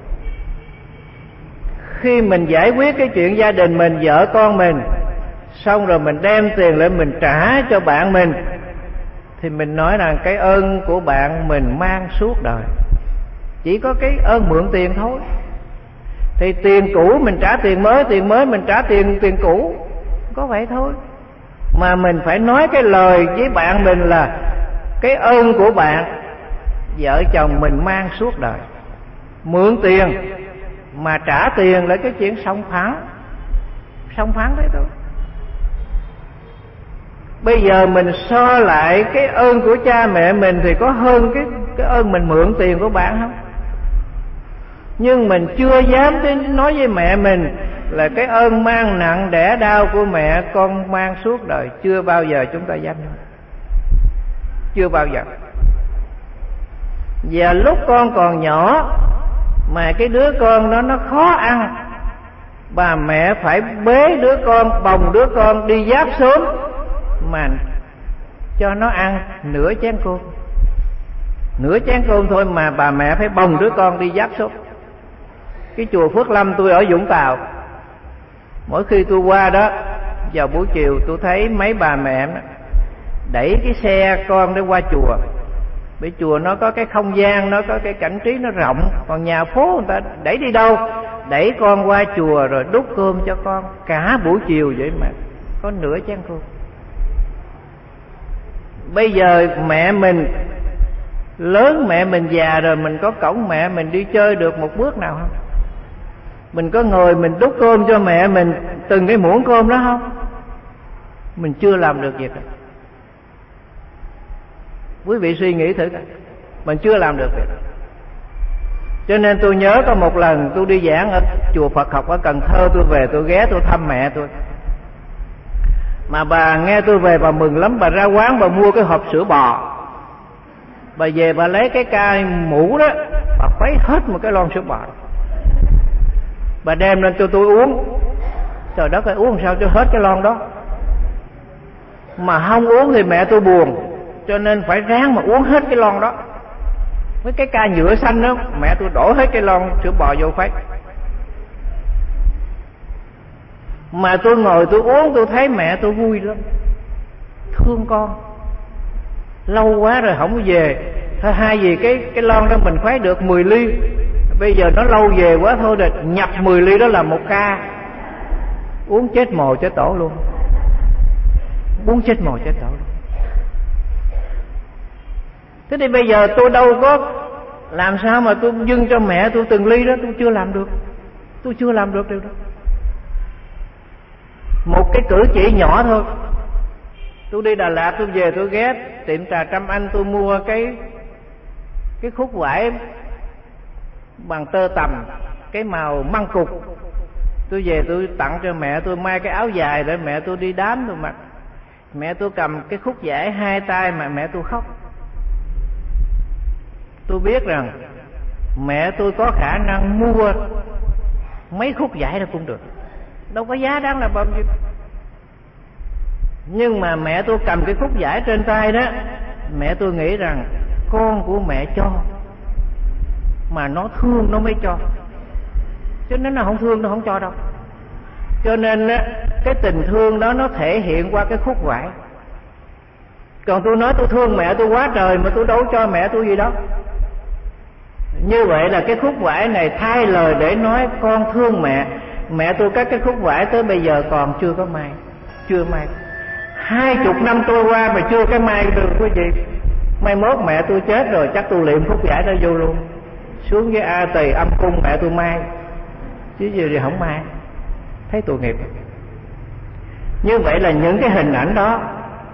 Khi mình giải quyết cái chuyện gia đình mình, vợ con mình, xong rồi mình đem tiền lại mình trả cho bạn mình, thì mình nói rằng cái ơn của bạn mình mang suốt đời. Chỉ có cái ơn mượn tiền thôi. Thì tiền cũ mình trả tiền mới, tiền mới mình trả tiền tiền cũ, có vậy thôi. Mà mình phải nói cái lời với bạn mình là cái ơn của bạn vợ chồng mình mang suốt đời. Mượn tiền mà trả tiền là cái chuyện song phẳng, song phẳng đấy thôi. Bây giờ mình so lại cái ơn của cha mẹ mình thì có hơn cái, cái ơn mình mượn tiền của bạn không? Nhưng mình chưa dám đến nói với mẹ mình là cái ơn mang nặng đẻ đau của mẹ con mang suốt đời. Chưa bao giờ chúng ta dám nói, chưa bao giờ. Và lúc con còn nhỏ mà cái đứa con đó nó khó ăn, bà mẹ phải bế đứa con, bồng đứa con đi giáp sớm mà cho nó ăn nửa chén cơm, nửa chén cơm thôi mà bà mẹ phải bồng đứa con đi giáp sớm. Cái chùa Phước Lâm tôi ở Vũng Tàu, mỗi khi tôi qua đó vào buổi chiều tôi thấy mấy bà mẹ đẩy cái xe con để qua chùa. Bởi chùa nó có cái không gian, nó có cái cảnh trí nó rộng, còn nhà phố người ta đẩy đi đâu? Đẩy con qua chùa rồi đút cơm cho con cả buổi chiều vậy mà có nửa chén cơm. Bây giờ mẹ mình Lớn mẹ mình già rồi, mình có cõng mẹ mình đi chơi được một bước nào không? Mình có ngồi mình đút cơm cho mẹ mình từng cái muỗng cơm đó không? Mình chưa làm được việc đó. Quý vị suy nghĩ thử coi, mình chưa làm được việc đó. Cho nên tôi nhớ có một lần tôi đi giảng ở chùa Phật học ở Cần Thơ, tôi về tôi ghé tôi thăm mẹ tôi. Mà bà nghe tôi về bà mừng lắm, bà ra quán bà mua cái hộp sữa bò. Bà về bà lấy cái ca mũ đó, bà khuấy hết một cái lon sữa bò. Bà đem lên cho tôi uống. Trời đất ơi, uống sao cho hết cái lon đó. Mà không uống thì mẹ tôi buồn, cho nên phải ráng mà uống hết cái lon đó. Với cái ca nhựa xanh đó, mẹ tôi đổ hết cái lon sữa bò vô khuấy. Mà tôi ngồi tôi uống, tôi thấy mẹ tôi vui lắm, thương con. Lâu quá rồi không có về, thôi hai gì cái cái lon đó mình khuấy được mười ly, bây giờ nó lâu về quá thôi rồi nhập mười ly đó là một ca. Uống chết mồ chết tổ luôn, uống chết mồ chết tổ luôn. Thế thì bây giờ tôi đâu có làm sao mà tôi dâng cho mẹ tôi từng ly đó, tôi chưa làm được. Tôi chưa làm được điều đó. Một cái cử chỉ nhỏ thôi. Tôi đi Đà Lạt tôi về tôi ghé tiệm trà Trăm Anh, tôi mua cái cái khúc vải bằng tơ tằm, cái màu măng cục. Tôi về tôi tặng cho mẹ tôi, may cái áo dài để mẹ tôi đi đám tôi mặc. Mẹ tôi cầm cái khúc vải hai tay mà mẹ tôi khóc. Tôi biết rằng mẹ tôi có khả năng mua mấy khúc vải đó cũng được, đâu có giá đáng là bao nhiêu. Nhưng mà mẹ tôi cầm cái khúc vải trên tay đó, mẹ tôi nghĩ rằng con của mẹ cho, mà nó thương nó mới cho, chứ nếu nó không thương nó không cho đâu. Cho nên cái tình thương đó nó thể hiện qua cái khúc vải. Còn tôi nói tôi thương mẹ tôi quá trời mà tôi đâu cho mẹ tôi gì đâu. Như vậy là cái khúc vải này thay lời để nói con thương mẹ. Mẹ tôi cắt cái khúc vải tới bây giờ còn chưa có may, chưa may. Hai chục năm trôi qua mà chưa cái may được quý vị. Mai mốt mẹ tôi chết rồi chắc tôi liệm khúc vải đó vô luôn, xuống với A Tỳ âm cung mẹ tôi may, chứ gì thì không may. Thấy tội nghiệp. Như vậy là những cái hình ảnh đó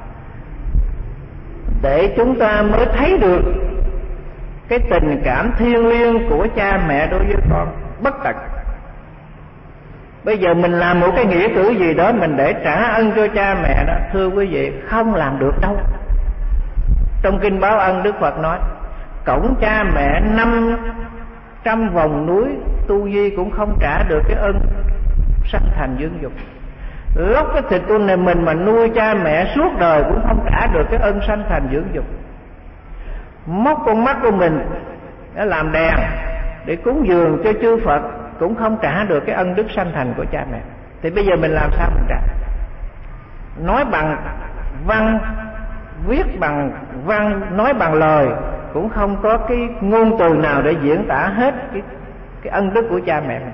để chúng ta mới thấy được cái tình cảm thiêng liêng của cha mẹ đối với con bất tận. Bây giờ mình làm một cái nghĩa cử gì đó mình để trả ân cho cha mẹ đó, thưa quý vị, không làm được đâu. Trong Kinh Báo Ân Đức Phật nói cổng cha mẹ năm trăm vòng núi tu vi cũng không trả được cái ân sanh thành dưỡng dục. Lóc cái thịt của này mình mà nuôi cha mẹ suốt đời cũng không trả được cái ân sanh thành dưỡng dục. Móc con mắt của mình để làm đèn để cúng dường cho chư Phật cũng không trả được cái ân đức sanh thành của cha mẹ. Thì bây giờ mình làm sao mình trả? Nói bằng văn, viết bằng văn, nói bằng lời cũng không có cái ngôn từ nào để diễn tả hết cái, cái ân đức của cha mẹ mình.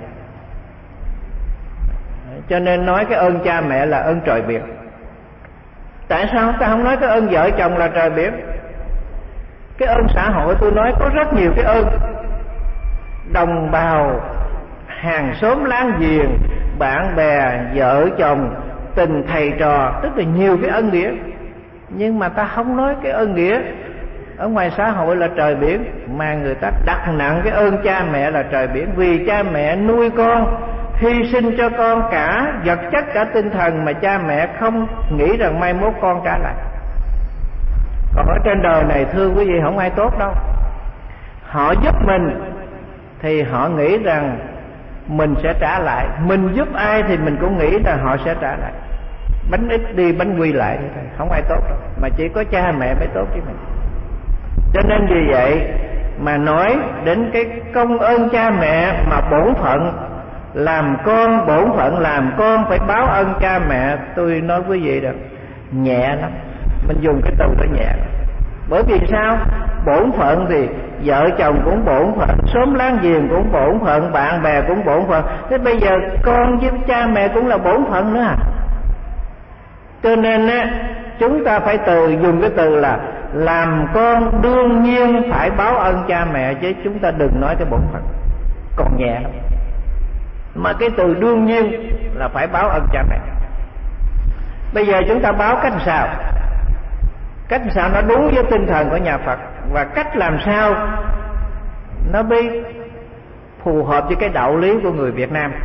Cho nên nói cái ơn cha mẹ là ơn trời biển. Tại sao ta không nói cái ơn vợ chồng là trời biển? Cái ơn xã hội tôi nói có rất nhiều cái ơn. Đồng bào, hàng xóm láng giềng, bạn bè, vợ chồng, tình thầy trò, tức là nhiều cái ơn nghĩa. Nhưng mà ta không nói cái ơn nghĩa ở ngoài xã hội là trời biển, mà người ta đặt nặng cái ơn cha mẹ là trời biển. Vì cha mẹ nuôi con, hy sinh cho con cả vật chất cả tinh thần, mà cha mẹ không nghĩ rằng mai mốt con trả lại. Còn ở trên đời này thưa quý vị không ai tốt đâu. Họ giúp mình thì họ nghĩ rằng mình sẽ trả lại. Mình giúp ai thì mình cũng nghĩ là họ sẽ trả lại. Bánh ít đi bánh quy lại, không ai tốt đâu, mà chỉ có cha mẹ mới tốt với mình. Cho nên vì vậy mà nói đến cái công ơn cha mẹ mà bổn phận làm con, bổn phận làm con phải báo ơn cha mẹ, tôi nói quý vị được nhẹ lắm. Mình dùng cái từ đó nhẹ. Bởi vì sao? Bổn phận thì vợ chồng cũng bổn phận, xóm láng giềng cũng bổn phận, bạn bè cũng bổn phận. Thế bây giờ con với cha mẹ cũng là bổn phận nữa à? Cho nên á, chúng ta phải từ dùng cái từ là làm con đương nhiên phải báo ơn cha mẹ, chứ chúng ta đừng nói cái bổn phận, còn nhẹ lắm. Mà cái từ đương nhiên là phải báo ơn cha mẹ. Bây giờ chúng ta báo cách sao? Cách sao nó đúng với tinh thần của nhà Phật, và cách làm sao nó mới phù hợp với cái đạo lý của người Việt Nam.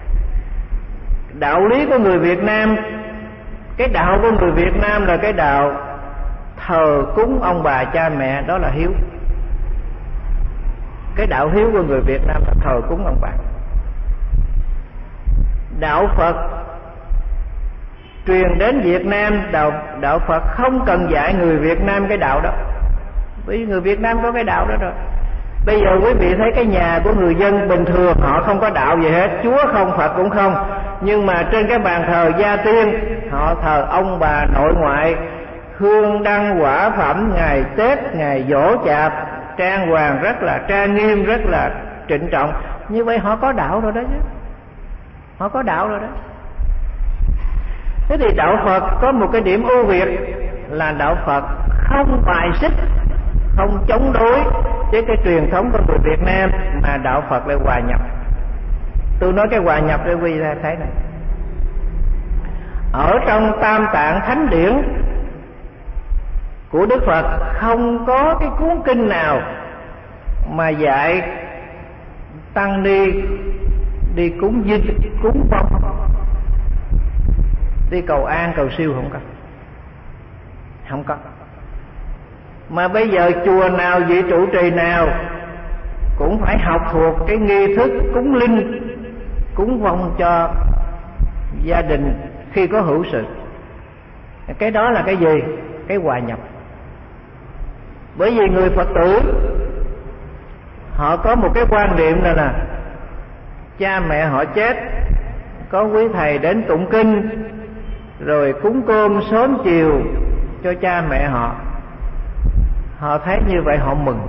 Đạo lý của người Việt Nam, cái đạo của người Việt Nam là cái đạo thờ cúng ông bà cha mẹ, đó là hiếu. Cái đạo hiếu của người Việt Nam là thờ cúng ông bà. Đạo Phật truyền đến Việt Nam, đạo, đạo Phật không cần dạy người Việt Nam cái đạo đó, vì người Việt Nam có cái đạo đó rồi. Bây giờ quý vị thấy cái nhà của người dân bình thường, họ không có đạo gì hết, Chúa không, Phật cũng không, nhưng mà trên cái bàn thờ gia tiên họ thờ ông bà nội ngoại, hương đăng quả phẩm, ngày Tết, ngày giỗ chạp, trang hoàng rất là trang nghiêm, rất là trịnh trọng. Như vậy họ có đạo rồi đó chứ, họ có đạo rồi đó. Thế thì đạo Phật có một cái điểm ưu việt là đạo Phật không bài xích, không chống đối với cái truyền thống của người Việt Nam, mà đạo Phật lại hòa nhập. Tôi nói cái hòa nhập để quy ra thấy này. Ở trong Tam Tạng Thánh Điển của Đức Phật không có cái cuốn kinh nào mà dạy tăng ni đi cúng dinh, cúng vong, đi cầu an cầu siêu, không có, không có. Mà bây giờ chùa nào, vị trụ trì nào cũng phải học thuộc cái nghi thức cúng linh, cúng vong cho gia đình khi có hữu sự. Cái đó là cái gì? Cái hòa nhập. Bởi vì người Phật tử họ có một cái quan niệm là nè, cha mẹ họ chết, có quý thầy đến tụng kinh rồi cúng cơm sớm chiều cho cha mẹ họ, họ thấy như vậy họ mừng.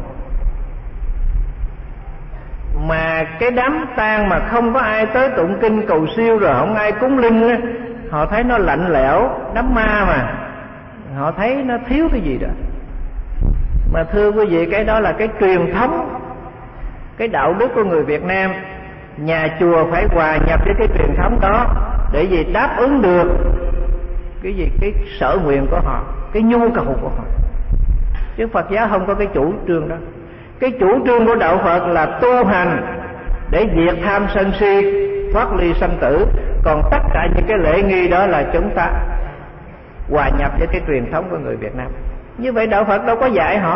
Mà cái đám tang mà không có ai tới tụng kinh cầu siêu, rồi không ai cúng linh á, họ thấy nó lạnh lẽo, đám ma mà, họ thấy nó thiếu cái gì đó. Mà thưa quý vị, cái đó là cái truyền thống, cái đạo đức của người Việt Nam. Nhà chùa phải hòa nhập với cái truyền thống đó để gì đáp ứng được cái gì, cái sở nguyện của họ, cái nhu cầu của họ. Chứ Phật giáo không có cái chủ trương đó. Cái chủ trương của đạo Phật là tu hành để diệt tham sân si, thoát ly sanh tử. Còn tất cả những cái lễ nghi đó là chúng ta hòa nhập với cái truyền thống của người Việt Nam. Như vậy đạo Phật đâu có dạy họ,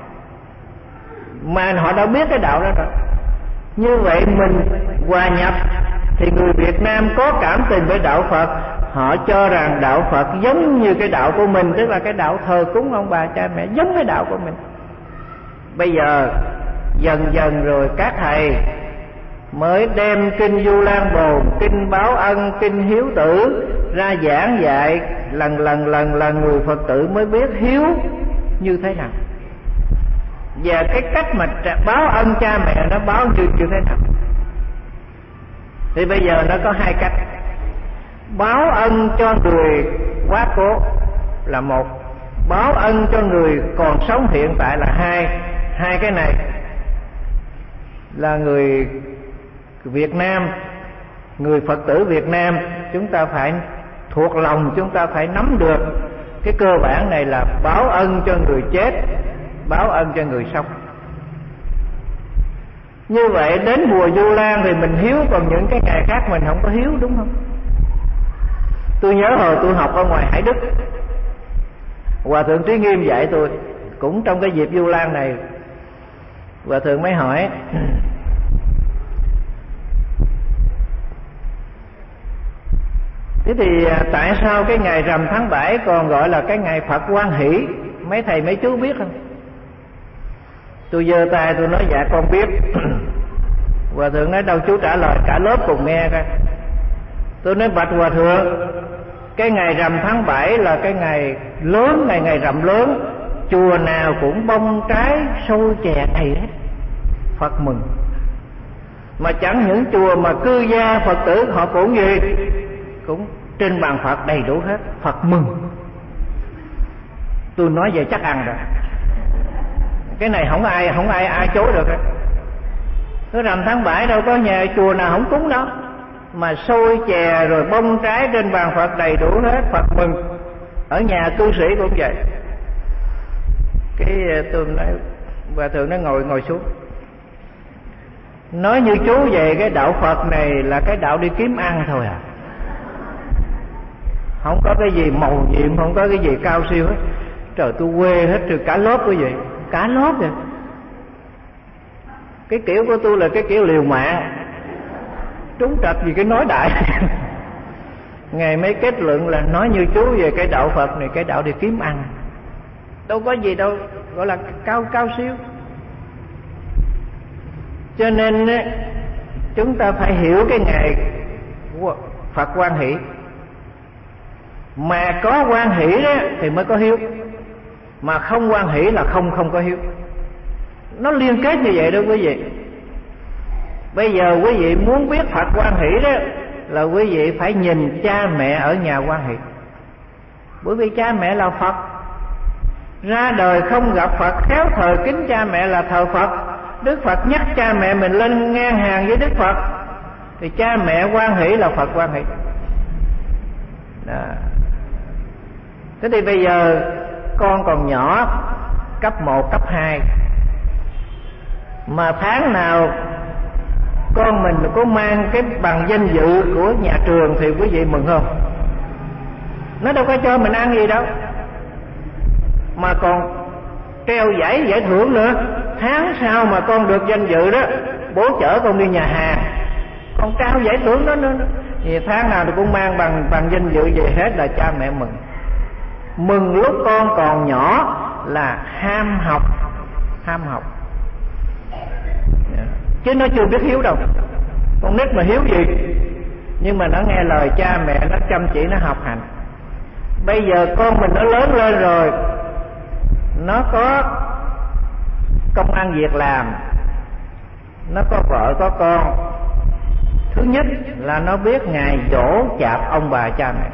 mà họ đã biết cái đạo đó rồi. Như vậy mình hòa nhập thì người Việt Nam có cảm tình với đạo Phật, họ cho rằng đạo Phật giống như cái đạo của mình, tức là cái đạo thờ cúng ông bà cha mẹ, giống cái đạo của mình. Bây giờ dần dần rồi các thầy mới đem kinh Du Lan Bồn, kinh Báo Ân, kinh Hiếu Tử ra giảng dạy, lần lần lần lần người Phật tử mới biết hiếu như thế nào, và cái cách mà báo ân cha mẹ nó báo như như thế nào. Thì bây giờ nó có hai cách. Báo ân cho người quá cố là một, báo ân cho người còn sống hiện tại là hai. Hai cái này là người Việt Nam, người Phật tử Việt Nam chúng ta phải thuộc lòng, chúng ta phải nắm được cái cơ bản này là báo ân cho người chết, báo ân cho người sống. Như vậy đến mùa Vu Lan thì mình hiếu, còn những cái ngày khác mình không có hiếu, đúng không? Tôi nhớ hồi tôi học ở ngoài Hải Đức, Hòa thượng Trí Nghiêm dạy tôi, cũng trong cái dịp Vu Lan này, Hòa thượng mới hỏi thế thì tại sao cái ngày rằm tháng bảy còn gọi là cái ngày Phật Hoan Hỷ? Mấy thầy mấy chú biết không? Tôi giơ tay tôi nói dạ con biết. Hòa thượng nói đâu chú trả lời cả lớp cùng nghe coi. Tôi nói bạch Hòa thượng, cái ngày rằm tháng bảy là cái ngày lớn, ngày ngày rằm lớn, chùa nào cũng bông trái sôi chè đầy hết, Phật mừng. Mà chẳng những chùa mà cư gia Phật tử họ cũng gì, cũng trên bàn Phật đầy đủ hết, Phật mừng. Tôi nói vậy chắc ăn rồi. Cái này không ai không ai ai chối được hết. Cái rằm tháng bảy đâu có nhà chùa nào không cúng đâu, mà xôi chè rồi bông trái trên bàn Phật đầy đủ hết, Phật mừng. Ở nhà cư sĩ cũng vậy. Cái tôi nói Hòa thượng nó ngồi ngồi xuống, nói như chú về cái đạo Phật này là cái đạo đi kiếm ăn thôi à, không có cái gì màu nhiệm, không có cái gì cao siêu hết. Trời, tôi quê hết trừ cả lớp quý vị, cả lớp vậy. Cái kiểu của tôi là cái kiểu liều mạng, trúng trạch vì cái nói đại. Ngày mới kết luận là nói như chú về cái đạo Phật này, cái đạo đi kiếm ăn, đâu có gì đâu gọi là cao cao siêu. Cho nên chúng ta phải hiểu cái ngày Phật hoan hỷ, mà có hoan hỷ đó thì mới có hiếu, mà không hoan hỷ là không không có hiếu. Nó liên kết như vậy đó quý vị. Bây giờ quý vị muốn biết Phật hoan hỷ đó là quý vị phải nhìn cha mẹ ở nhà hoan hỷ. Bởi vì cha mẹ là Phật, ra đời không gặp Phật, khéo thờ kính cha mẹ là thờ Phật. Đức Phật nhắc cha mẹ mình lên ngang hàng với Đức Phật, thì cha mẹ hoan hỷ là Phật hoan hỷ đó. Thế thì bây giờ con còn nhỏ, cấp một, cấp hai, mà tháng nào con mình có mang cái bằng danh dự của nhà trường thì quý vị mừng không? Nó đâu có cho mình ăn gì đâu, mà còn treo giải giải thưởng nữa. Tháng sau mà con được danh dự đó, bố chở con đi nhà hàng, con trao giải thưởng đó nữa. Thì tháng nào thì cũng mang bằng bằng danh dự về hết, là cha mẹ mừng. Mừng lúc con còn nhỏ là ham học, ham học, chứ nó chưa biết hiếu đâu. Con nít mà hiếu gì, nhưng mà nó nghe lời cha mẹ, nó chăm chỉ, nó học hành. Bây giờ con mình nó lớn lên rồi, nó có công ăn việc làm, nó có vợ có con. Thứ nhất là nó biết ngày dỗ chạp ông bà cha mẹ,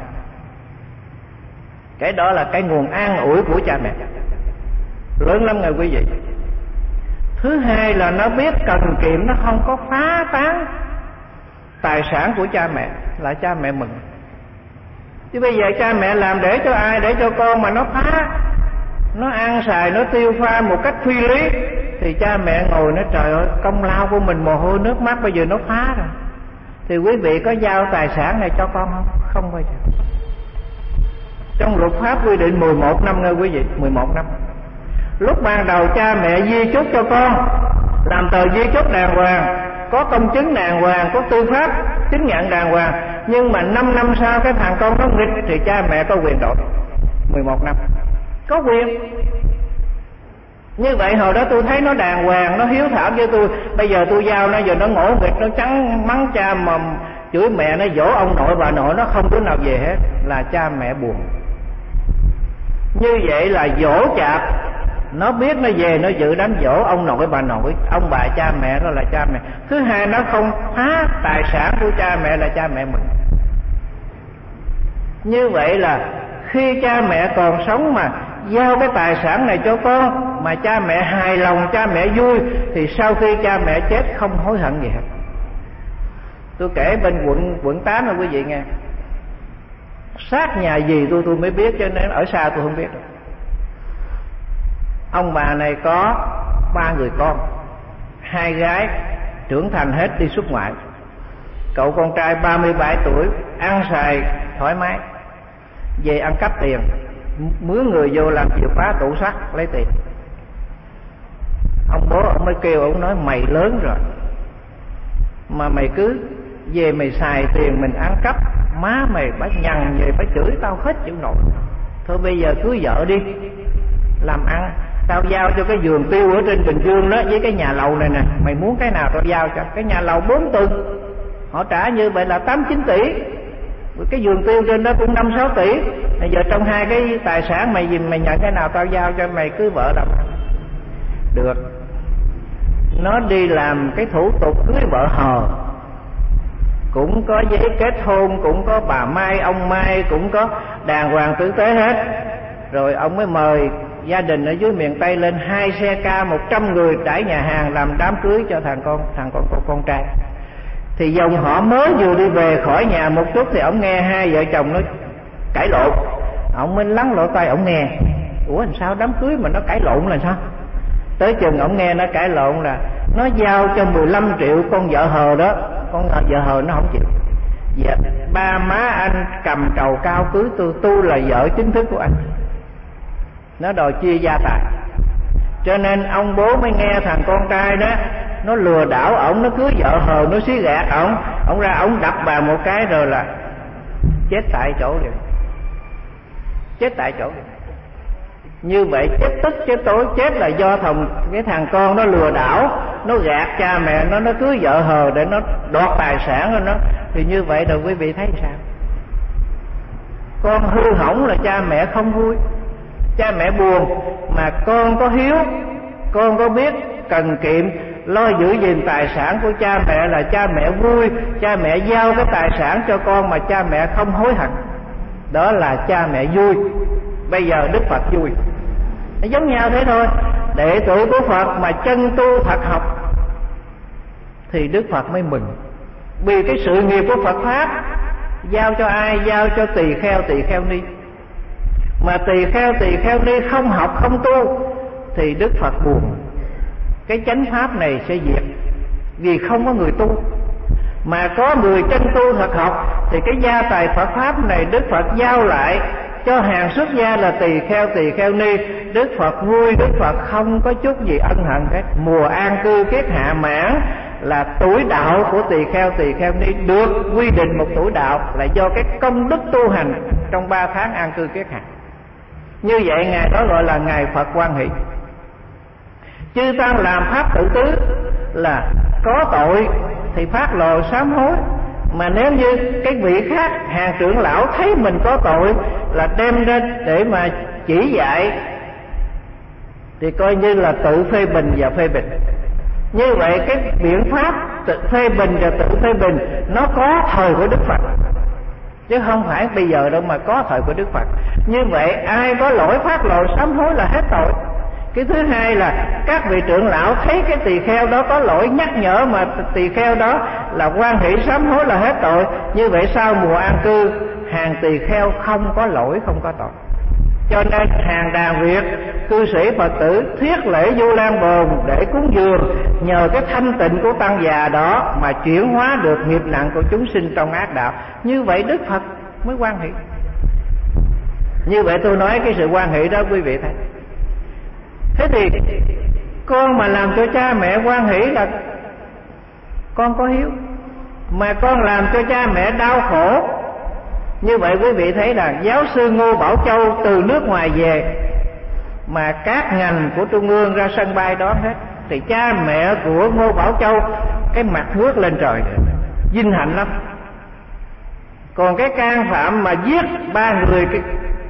cái đó là cái nguồn an ủi của cha mẹ lớn lắm nghe quý vị. Thứ hai là nó biết cần kiệm, nó không có phá tán tài sản của cha mẹ, là cha mẹ mừng. Chứ bây giờ cha mẹ làm để cho ai? Để cho con mà nó phá, nó ăn xài, nó tiêu pha một cách phi lý, thì cha mẹ ngồi nói trời ơi, công lao của mình mồ hôi nước mắt bây giờ nó phá rồi. Thì quý vị có giao tài sản này cho con không? Không bao giờ. Trong luật pháp quy định mười một năm nghe quý vị, mười một năm. Lúc ban đầu cha mẹ di chúc cho con, làm tờ di chúc đàng hoàng, có công chứng đàng hoàng, có tư pháp chứng nhận đàng hoàng. Nhưng mà năm năm sau cái thằng con nó nghịch thì cha mẹ có quyền đổi. Mười một năm có quyền. Như vậy hồi đó tôi thấy nó đàng hoàng, nó hiếu thảo với tôi. Bây giờ tôi giao nó, giờ nó ngỗ nghịch, nó trắng mắng cha mà chửi mẹ, nó dỗ ông nội bà nội, nó không đứa nào về hết, là cha mẹ buồn. Như vậy là dỗ chạp, nó biết nó về nó dự đánh dỗ ông nội bà nội, ông bà cha mẹ, đó là cha mẹ. Thứ hai, nó không phá tài sản của cha mẹ, là cha mẹ mừng. Như vậy là khi cha mẹ còn sống mà giao cái tài sản này cho con, mà cha mẹ hài lòng, cha mẹ vui, thì sau khi cha mẹ chết không hối hận gì hết. Tôi kể bên quận quận tám rồi quý vị nghe, sát nhà gì tôi tôi mới biết, cho nên ở xa tôi không biết. Ông bà này có ba người con, hai gái trưởng thành hết đi xuất ngoại. Cậu con trai ba mươi bảy tuổi, ăn xài thoải mái, về ăn cắp tiền, mướn người vô làm chìa khóa tủ sắt lấy tiền. Ông bố ông mới kêu, ông nói mày lớn rồi mà mày cứ về mày xài tiền mình ăn cắp, má mày phải nhằn về phải chửi tao hết chịu nổi. Thôi bây giờ cưới vợ đi làm ăn, tao giao cho cái vườn tiêu ở trên Bình Dương đó với cái nhà lầu này nè, mày muốn cái nào tao giao cho. Cái nhà lầu bốn tầng họ trả như vậy là tám chín tỷ, cái vườn tiêu trên đó cũng năm sáu tỷ. Bây giờ trong hai cái tài sản mày gì mày nhận cái nào tao giao cho mày cưới vợ làm được. Nó đi làm cái thủ tục cưới vợ hờ, cũng có giấy kết hôn, cũng có bà Mai ông Mai, cũng có đàng hoàng tử tế hết. Rồi ông mới mời gia đình ở dưới miền Tây lên hai xe ca một trăm người trải nhà hàng làm đám cưới cho thằng con thằng con con, con trai. Thì dòng họ mới vừa đi về khỏi nhà một chút thì ông nghe hai vợ chồng nó cãi lộn. Ông mới lắng lỗ tai ông nghe. Ủa làm sao đám cưới mà nó cãi lộn là sao? Tới chừng ông nghe nó cãi lộn là nó giao cho mười lăm triệu con vợ hờ đó. Con vợ hờ nó không chịu. Dạ, ba má anh cầm trầu cao cưới tôi, tôi là vợ chính thức của anh. Nó đòi chia gia tài. Cho nên ông bố mới nghe thằng con trai đó nó lừa đảo ổng, nó cưới vợ hờ, nó xí gạt ổng. Ổng ra ổng đập bà một cái rồi là chết tại chỗ rồi. Chết tại chỗ rồi. Như vậy chết tức chết tối. Chết là do thằng cái thằng con nó lừa đảo, nó gạt cha mẹ nó, nó cưới vợ hờ để nó đoạt tài sản của nó. Thì như vậy rồi quý vị thấy sao? Con hư hỏng là cha mẹ không vui, cha mẹ buồn. Mà con có hiếu, con có biết cần kiệm, lo giữ gìn tài sản của cha mẹ là cha mẹ vui. Cha mẹ giao cái tài sản cho con mà cha mẹ không hối hận, đó là cha mẹ vui. Bây giờ Đức Phật vui. Nó giống nhau thế thôi. Đệ tử của Phật mà chân tu thật học thì Đức Phật mới mừng. Vì cái sự nghiệp của Phật Pháp giao cho ai? Giao cho tỳ kheo tỳ kheo ni. Mà tỳ kheo tỳ kheo ni không học không tu thì Đức Phật buồn. Cái chánh pháp này sẽ diệt, vì không có người tu. Mà có người chân tu thật học thì cái gia tài Phật Pháp này Đức Phật giao lại cho hàng xuất gia là tỳ kheo tỳ kheo ni. Đức Phật vui, Đức Phật không có chút gì ân hận hết. Mùa an cư kiết hạ mãn là tuổi đạo của tỳ kheo tỳ kheo ni được quy định một tuổi đạo là do cái công đức tu hành trong ba tháng an cư kiết hạ. Như vậy ngày đó gọi là ngày Phật hoan hỷ. Chư tăng làm pháp tự tứ là có tội thì phát lộ sám hối. Mà nếu như cái vị khác, hàng trưởng lão thấy mình có tội là đem ra để mà chỉ dạy thì coi như là tự phê bình và phê bình. Như vậy cái biện pháp tự phê bình và tự phê bình nó có thời của Đức Phật, chứ không phải bây giờ đâu mà có thời của Đức Phật. Như vậy ai có lỗi phát lộ sám hối là hết tội. Cái thứ hai là các vị trưởng lão thấy cái tỳ kheo đó có lỗi nhắc nhở mà tỳ kheo đó là hoan hỷ sám hối là hết tội. Như vậy sau mùa an cư hàng tỳ kheo không có lỗi, không có tội. Cho nên hàng đàn Việt cư sĩ Phật tử thiết lễ Vu Lan Bồn để cúng dường, nhờ cái thanh tịnh của tăng già đó mà chuyển hóa được nghiệp nặng của chúng sinh trong ác đạo. Như vậy Đức Phật mới hoan hỷ. Như vậy tôi nói cái sự hoan hỷ đó quý vị thấy. Thế thì con mà làm cho cha mẹ hoan hỷ là con có hiếu. Mà con làm cho cha mẹ đau khổ, như vậy quý vị thấy là giáo sư Ngô Bảo Châu từ nước ngoài về mà các ngành của trung ương ra sân bay đón hết, thì cha mẹ của Ngô Bảo Châu cái mặt ngước lên trời, vinh hạnh lắm. Còn cái can phạm mà giết ba người cái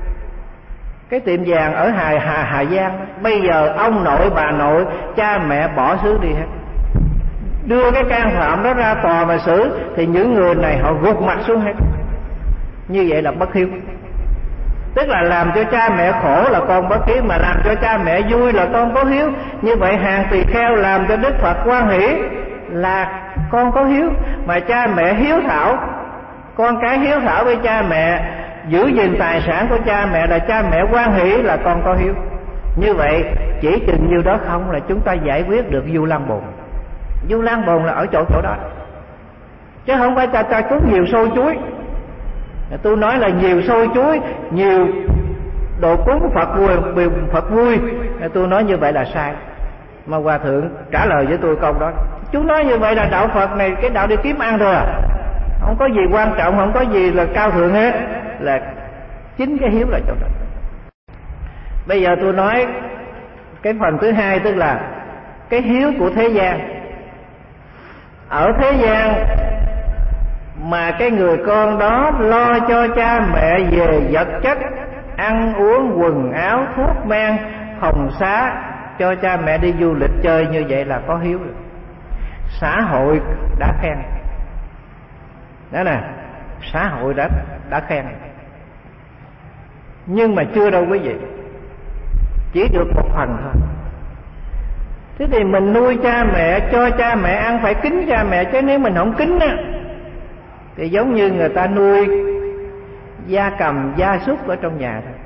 cái tiệm vàng ở Hà Hà Hà Giang, bây giờ ông nội bà nội cha mẹ bỏ xứ đi hết, đưa cái can phạm đó ra tòa mà xử thì những người này họ gục mặt xuống hết. Như vậy là bất hiếu. Tức là làm cho cha mẹ khổ là con bất hiếu, mà làm cho cha mẹ vui là con có hiếu. Như vậy hàng tỳ kheo làm cho Đức Phật hoan hỷ là con có hiếu. Mà cha mẹ hiếu thảo, con cái hiếu thảo với cha mẹ, giữ gìn tài sản của cha mẹ là cha mẹ hoan hỷ là con có hiếu. Như vậy chỉ chừng nhiêu đó không là chúng ta giải quyết được Vu Lan Bồn. Vu Lan Bồn là ở chỗ chỗ đó, chứ không phải ta ta cúng nhiều xôi chuối. Tôi nói là nhiều xôi chuối, nhiều đồ cúng Phật vui, Phật vui. Tôi nói như vậy là sai. Mà Hòa Thượng trả lời với tôi câu đó, chú nói như vậy là đạo Phật này cái đạo đi kiếm ăn thôi à, không có gì quan trọng, không có gì là cao thượng hết. Là chính cái hiếu là chỗ đó. Bây giờ tôi nói cái phần thứ hai, tức là cái hiếu của thế gian. Ở thế gian mà cái người con đó lo cho cha mẹ về vật chất, ăn uống, quần áo, thuốc men, phòng xá, cho cha mẹ đi du lịch chơi, như vậy là có hiếu. Xã hội đã khen đó nè, xã hội đã đã khen. Nhưng mà chưa đâu quý vị, chỉ được một phần thôi. Thế thì mình nuôi cha mẹ, cho cha mẹ ăn phải kính cha mẹ, chứ nếu mình không kính á thì giống như người ta nuôi gia cầm, gia súc ở trong nhà thôi.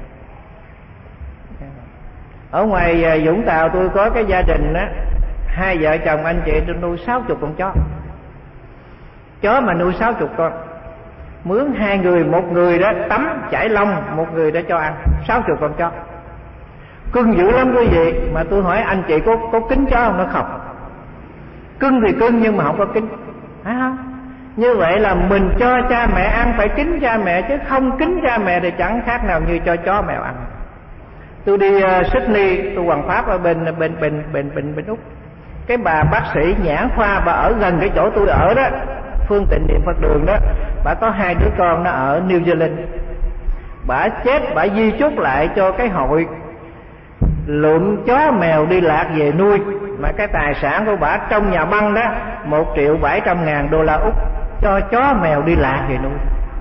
Ở ngoài Vũng Tàu tôi có cái gia đình á, hai vợ chồng anh chị tôi nuôi sáu chục con chó. Chó mà nuôi sáu chục con, mướn hai người, một người đó tắm chải lông, một người đó cho ăn, sáu chục con chó. Cưng dữ lắm quý vị. Mà tôi hỏi anh chị có có kính chó không? Nó không. Cưng thì cưng nhưng mà không có kính, phải không? Như vậy là mình cho cha mẹ ăn phải kính cha mẹ, chứ không kính cha mẹ thì chẳng khác nào như cho chó mèo ăn. Tôi đi uh, Sydney, tôi hoàng pháp ở bên bên bên bên bên bên Úc. Cái bà bác sĩ nhãn khoa, bà ở gần cái chỗ tôi ở đó, Phương Tịnh Niệm Phật Đường đó, bà có hai đứa con nó ở New Zealand. Bà chết, bà di chúc lại cho cái hội lượm chó mèo đi lạc về nuôi, mà cái tài sản của bà trong nhà băng đó một triệu bảy trăm ngàn đô la Úc cho chó mèo đi lạc về nuôi.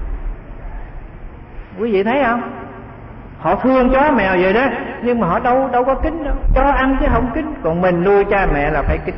Quý vị thấy không? Họ thương chó mèo vậy đó, nhưng mà họ đâu đâu có kính đâu, cho ăn chứ không kính. Còn mình nuôi cha mẹ là phải kính.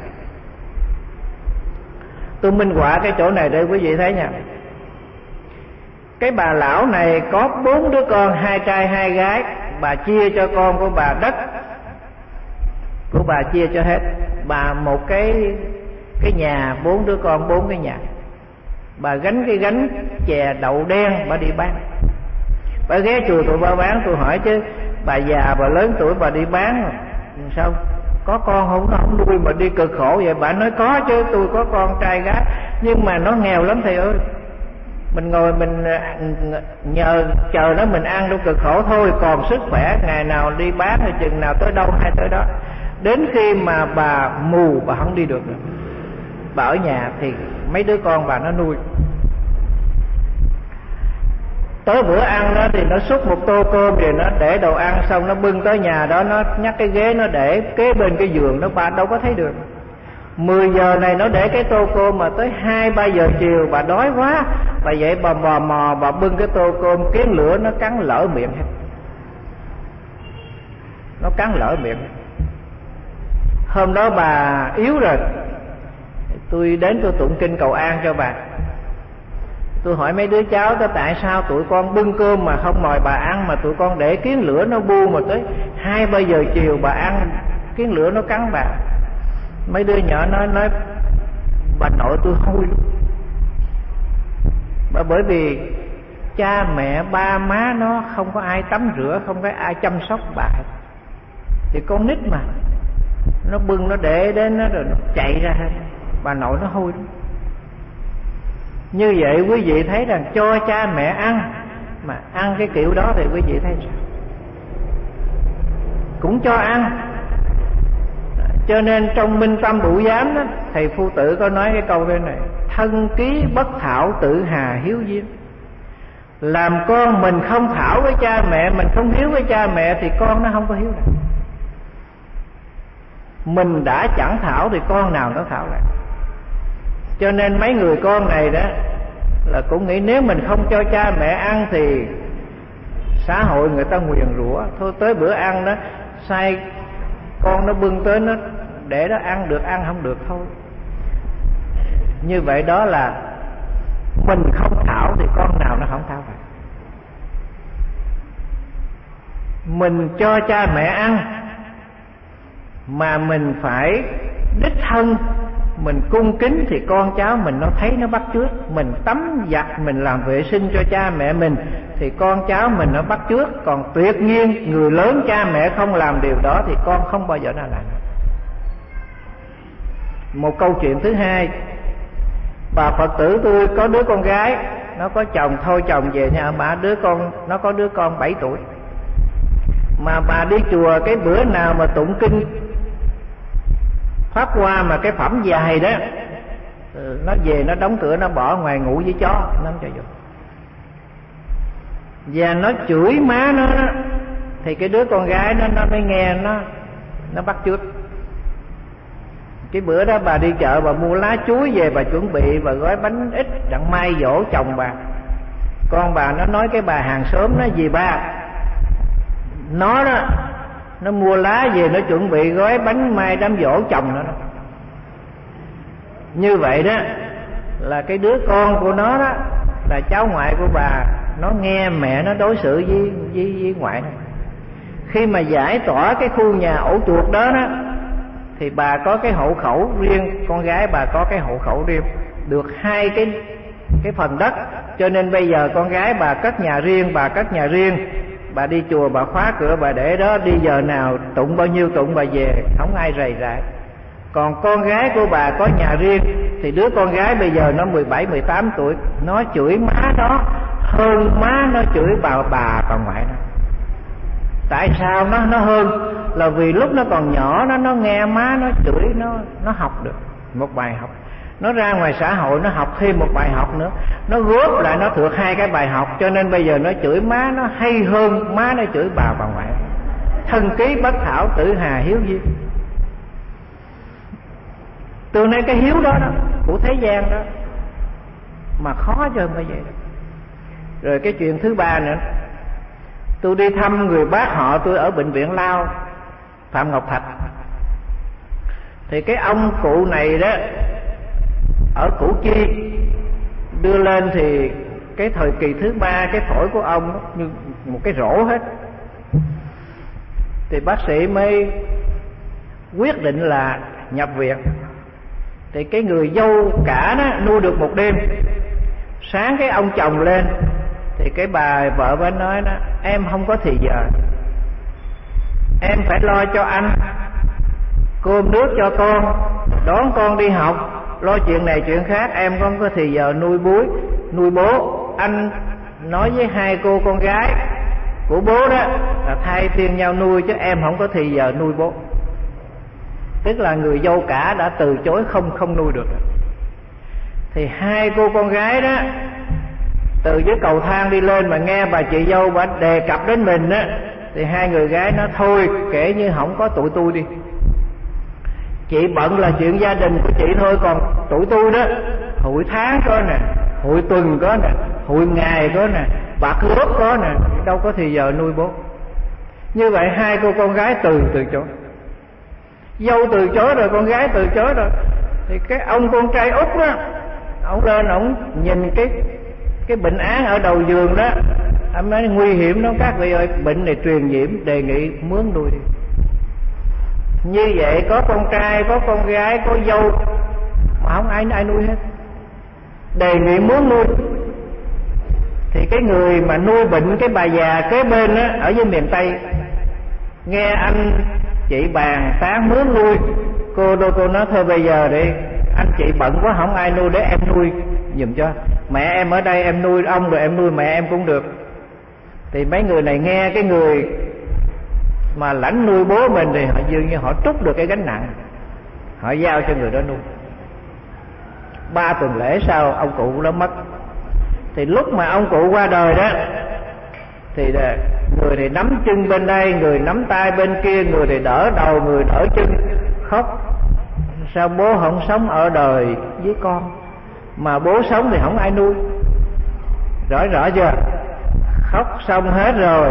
Tôi minh họa cái chỗ này để quý vị thấy nha. Cái bà lão này có bốn đứa con, hai trai hai gái. Bà chia cho con của bà đất của bà chia cho hết. Bà một cái cái nhà, bốn đứa con bốn cái nhà. Bà gánh cái gánh chè đậu đen bà đi bán. Bà ghé chùa tụi bà bán. Tôi hỏi chứ bà già bà lớn tuổi bà đi bán sao có con không, nó không nuôi mà đi cực khổ vậy? Bà nói có chứ, tôi có con trai gái nhưng mà nó nghèo lắm thầy ơi. Mình ngồi mình nhờ chờ nó mình ăn đâu, cực khổ thôi. Còn sức khỏe ngày nào đi bán thì chừng nào tới đâu hay tới đó. Đến khi mà bà mù bà không đi được nữa, bà ở nhà thì mấy đứa con bà nó nuôi. Tới bữa ăn đó thì nó xúc một tô cơm rồi nó để đồ ăn, xong nó bưng tới nhà đó, nó nhắc cái ghế nó để kế bên cái giường đó, bà đâu có thấy được. Mười giờ này nó để cái tô cơm, mà tới hai ba giờ chiều bà đói quá, bà dậy bà mò mò bà bưng cái tô cơm, kiến lửa nó cắn lỡ miệng hết. Nó cắn lỡ miệng. Hôm đó bà yếu rồi, tôi đến tôi tụng kinh cầu an cho bà. Tôi hỏi mấy đứa cháu đó, tại sao tụi con bưng cơm mà không mời bà ăn, mà tụi con để kiến lửa nó bu, mà tới hai ba giờ chiều bà ăn kiến lửa nó cắn bà. Mấy đứa nhỏ nói nói bà nội tôi hôi lắm. Bà bởi vì cha mẹ ba má nó không có ai tắm rửa, không có ai chăm sóc bà, thì con nít mà nó bưng nó để đến nó rồi nó chạy ra, bà nội nó hôi lắm. Như vậy quý vị thấy rằng cho cha mẹ ăn, mà ăn cái kiểu đó thì quý vị thấy sao? Cũng cho ăn. Cho nên trong Minh Tâm Bụ Giám đó, thầy Phu Tử có nói cái câu thế này: thân ký bất thảo tự hà hiếu diêm. Làm con mình không thảo với cha mẹ, mình không hiếu với cha mẹ thì con nó không có hiếu đâu. Mình đã chẳng thảo thì con nào nó thảo lại. Cho nên mấy người con này đó là cũng nghĩ nếu mình không cho cha mẹ ăn thì xã hội người ta nguyền rủa. Thôi tới bữa ăn đó sai con nó bưng tới nó để nó ăn được, ăn không được thôi. Như vậy đó là mình không thảo thì con nào nó không thảo vậy. Mình cho cha mẹ ăn mà mình phải đích thân mình cung kính thì con cháu mình nó thấy nó bắt chước. Mình tắm giặt, mình làm vệ sinh cho cha mẹ mình thì con cháu mình nó bắt chước. Còn tuyệt nhiên người lớn cha mẹ không làm điều đó thì con không bao giờ nó làm. Một câu chuyện thứ hai, bà Phật tử tôi có đứa con gái, nó có chồng, thôi chồng về nhà bà, đứa con nó có đứa con bảy tuổi. Mà bà đi chùa cái bữa nào mà tụng kinh Pháp Hoa mà cái phẩm dài đó, nó về nó đóng cửa, nó bỏ ngoài ngủ với chó, nó không cho vô. Và nó chửi má nó đó, thì cái đứa con gái nó nó mới nghe, nó nó bắt chước. Cái bữa đó bà đi chợ, bà mua lá chuối về, bà chuẩn bị, bà gói bánh ít đặng mai dỗ chồng bà. Con bà nó nói cái bà hàng xóm nó: gì ba, nó đó, nó mua lá về nó chuẩn bị gói bánh mai đám giỗ chồng nó đó. Như vậy đó là cái đứa con của nó đó là cháu ngoại của bà, nó nghe mẹ nó đối xử với với, với ngoại nó. Khi mà giải tỏa cái khu nhà ổ chuột đó đó thì bà có cái hộ khẩu riêng, con gái bà có cái hộ khẩu riêng, được hai cái cái phần đất. Cho nên bây giờ con gái bà cất nhà riêng, bà cất nhà riêng, bà đi chùa bà khóa cửa bà để đó, đi giờ nào tụng bao nhiêu tụng bà về, không ai rầy rại. Còn con gái của bà có nhà riêng thì đứa con gái bây giờ nó mười bảy mười tám tuổi, nó chửi má nó hơn má nó chửi bà bà bà ngoại nó. Tại sao nó nó hơn? Là vì lúc nó còn nhỏ nó nó nghe má nó chửi, nó nó học được một bài học. Nó ra ngoài xã hội nó học thêm một bài học nữa, nó góp lại nó thuộc hai cái bài học. Cho nên bây giờ nó chửi má nó hay hơn má nó chửi bà bà ngoại. Thân ký bất thảo tử hà hiếu duyên. Từ nay cái hiếu đó, đó của thế gian đó mà khó cho bây giờ. Rồi cái chuyện thứ ba nữa, tôi đi thăm người bác họ tôi ở bệnh viện Lao, Phạm Ngọc Thạch. Thì cái ông cụ này đó ở Củ Chi đưa lên thì cái thời kỳ thứ ba cái phổi của ông đó, như một cái rổ hết. Thì bác sĩ mới quyết định là nhập viện. Thì cái người dâu cả đó nuôi được một đêm. Sáng cái ông chồng lên thì cái bà vợ mới nói đó, em không có thì giờ, em phải lo cho anh, cơm nước cho con, đón con đi học, lo chuyện này chuyện khác, em không có thì giờ nuôi búi nuôi bố. Anh nói với hai cô con gái của bố đó là thay phiên nhau nuôi, chứ em không có thì giờ nuôi bố. Tức là người dâu cả đã từ chối không không nuôi được. Thì hai cô con gái đó từ dưới cầu thang đi lên mà nghe bà chị dâu bà đề cập đến mình á, thì hai người gái nói thôi kể như không có tụi tôi đi, chị bận là chuyện gia đình của chị thôi, còn tụi tôi đó hội tháng có nè, hội tuần có nè, hội ngày có nè, bạc lót có nè, đâu có thì giờ nuôi bố. Như vậy hai cô con gái từ từ chối, dâu từ chối rồi, con gái từ chối rồi. Thì cái ông con trai út đó, ông lên ông nhìn cái cái bệnh án ở đầu giường đó, ông nói nguy hiểm đó các vị ơi, bệnh này truyền nhiễm, đề nghị mướn nuôi đi. Như vậy có con trai, có con gái, có dâu mà không ai ai nuôi hết, đề nghị mướn nuôi. Thì cái người mà nuôi bệnh cái bà già kế bên á, ở dưới miền Tây, nghe anh chị bàn tán mướn nuôi, cô đôi cô nói thôi bây giờ đi, anh chị bận quá không ai nuôi, để em nuôi giùm cho, mẹ em ở đây em nuôi ông rồi em nuôi mẹ em cũng được. Thì mấy người này nghe cái người mà lãnh nuôi bố mình thì họ dường như họ trút được cái gánh nặng, họ giao cho người đó nuôi. Ba tuần lễ sau ông cụ đó mất. Thì lúc mà ông cụ qua đời đó thì người thì nắm chân bên đây, người nắm tay bên kia, người thì đỡ đầu, người đỡ chân, khóc. Sao bố không sống ở đời với con, mà bố sống thì không ai nuôi. Rõ rõ chưa? Khóc xong hết rồi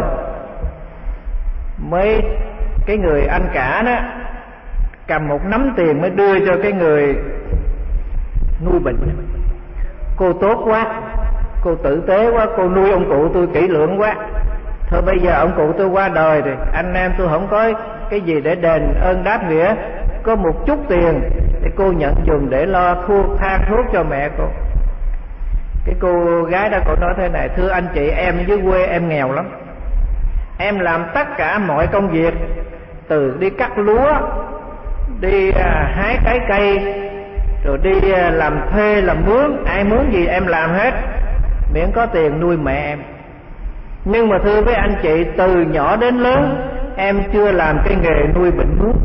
mới cái người anh cả đó cầm một nắm tiền mới đưa cho cái người nuôi bệnh. Cô tốt quá, cô tử tế quá, cô nuôi ông cụ tôi kỹ lưỡng quá. Thôi bây giờ ông cụ tôi qua đời rồi, anh em tôi không có cái gì để đền ơn đáp nghĩa, có một chút tiền thì cô nhận dùng để lo thuốc than thuốc cho mẹ cô. Cái cô gái đó cô nói thế này, thưa anh chị, em dưới quê em nghèo lắm, em làm tất cả mọi công việc, từ đi cắt lúa, đi à, hái trái cây, rồi đi à, làm thuê làm mướn, ai mướn gì em làm hết, miễn có tiền nuôi mẹ em. Nhưng mà thưa với anh chị, từ nhỏ đến lớn em chưa làm cái nghề nuôi bệnh mướn.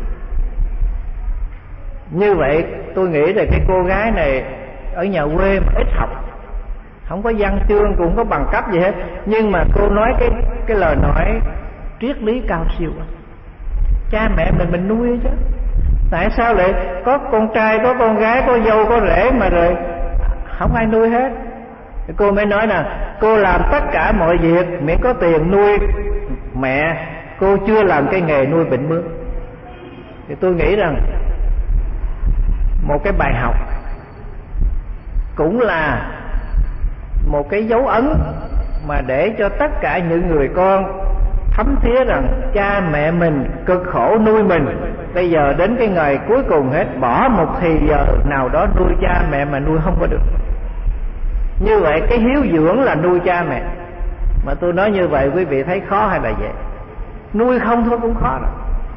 Như vậy tôi nghĩ là cái cô gái này ở nhà quê mà ít học, không có văn chương, cũng không có bằng cấp gì hết, nhưng mà cô nói cái cái lời nói triết lý cao siêu. Cha mẹ mình mình nuôi chứ, tại sao lại có con trai, có con gái, có dâu, có rể mà rồi không ai nuôi hết? Cô mới nói là cô làm tất cả mọi việc miễn có tiền nuôi mẹ cô chưa làm cái nghề nuôi bệnh bướm. Thì tôi nghĩ rằng một cái bài học, cũng là một cái dấu ấn mà để cho tất cả những người con thấm thía rằng cha mẹ mình cực khổ nuôi mình, bây giờ đến cái ngày cuối cùng hết, bỏ một thì giờ nào đó nuôi cha mẹ mà nuôi không có được. Như vậy cái hiếu dưỡng là nuôi cha mẹ. Mà tôi nói như vậy quý vị thấy khó hay là dễ? Nuôi không thôi cũng khó đó.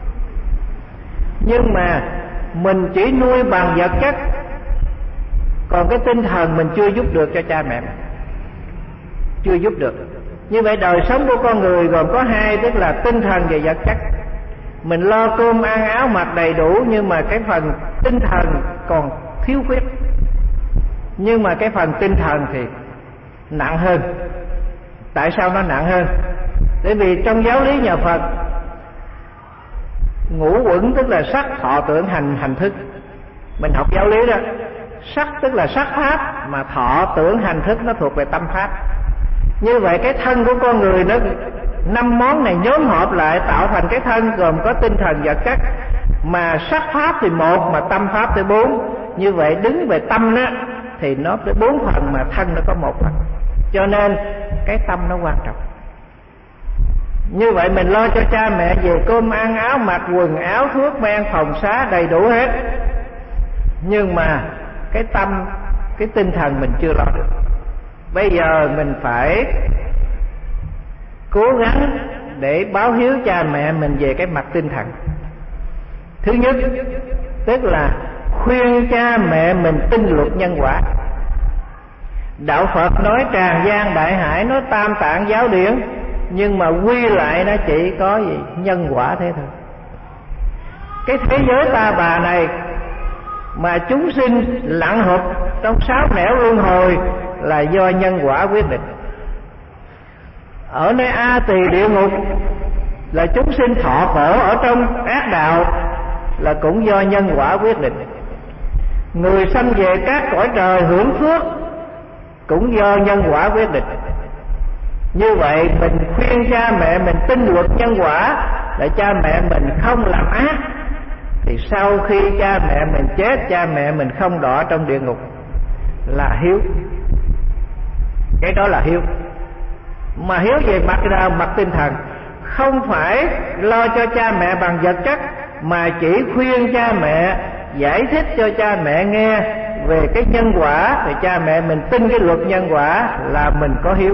Nhưng mà mình chỉ nuôi bằng vật chất, còn cái tinh thần mình chưa giúp được cho cha mẹ mình, chưa giúp được. Như vậy đời sống của con người gồm có hai, tức là tinh thần và vật chất. Mình lo cơm ăn áo mặc đầy đủ, nhưng mà cái phần tinh thần còn thiếu khuyết. Nhưng mà cái phần tinh thần thì nặng hơn. Tại sao nó nặng hơn? Bởi vì trong giáo lý nhà Phật, ngũ uẩn tức là sắc, thọ, tưởng, hành, hành thức. Mình học giáo lý đó, sắc tức là sắc pháp, mà thọ, tưởng, hành, thức nó thuộc về tâm pháp. Như vậy cái thân của con người nó năm món này nhóm hợp lại tạo thành cái thân gồm có tinh thần vật chất. Mà sắc pháp thì một, mà tâm pháp thì bốn. Như vậy đứng về tâm đó thì nó tới bốn phần, mà thân nó có một phần. Cho nên cái tâm nó quan trọng. Như vậy mình lo cho cha mẹ về cơm ăn áo mặc, quần áo thuốc men phòng xá đầy đủ hết, nhưng mà cái tâm, cái tinh thần mình chưa lo được. Bây giờ mình phải cố gắng để báo hiếu cha mẹ mình về cái mặt tinh thần. Thứ nhất, tức là khuyên cha mẹ mình tin luật nhân quả. Đạo Phật nói tràn gian đại hải, nói tam tạng giáo điển, nhưng mà quy lại nó chỉ có gì? Nhân quả thế thôi. Cái thế giới ta bà này mà chúng sinh lặn hụt trong sáu nẻo luân hồi là do nhân quả quyết định. Ở nơi A Tỳ địa ngục là chúng sinh thọ khổ ở trong ác đạo là cũng do nhân quả quyết định. Người sanh về các cõi trời hưởng phước cũng do nhân quả quyết định. Như vậy mình khuyên cha mẹ mình tin luật nhân quả để cha mẹ mình không làm ác, thì sau khi cha mẹ mình chết, cha mẹ mình không đọa trong địa ngục, là hiếu. Cái đó là hiếu. Mà hiếu về mặt nào? Mặt tinh thần. Không phải lo cho cha mẹ bằng vật chất, mà chỉ khuyên cha mẹ, giải thích cho cha mẹ nghe về cái nhân quả, thì cha mẹ mình tin cái luật nhân quả là mình có hiếu.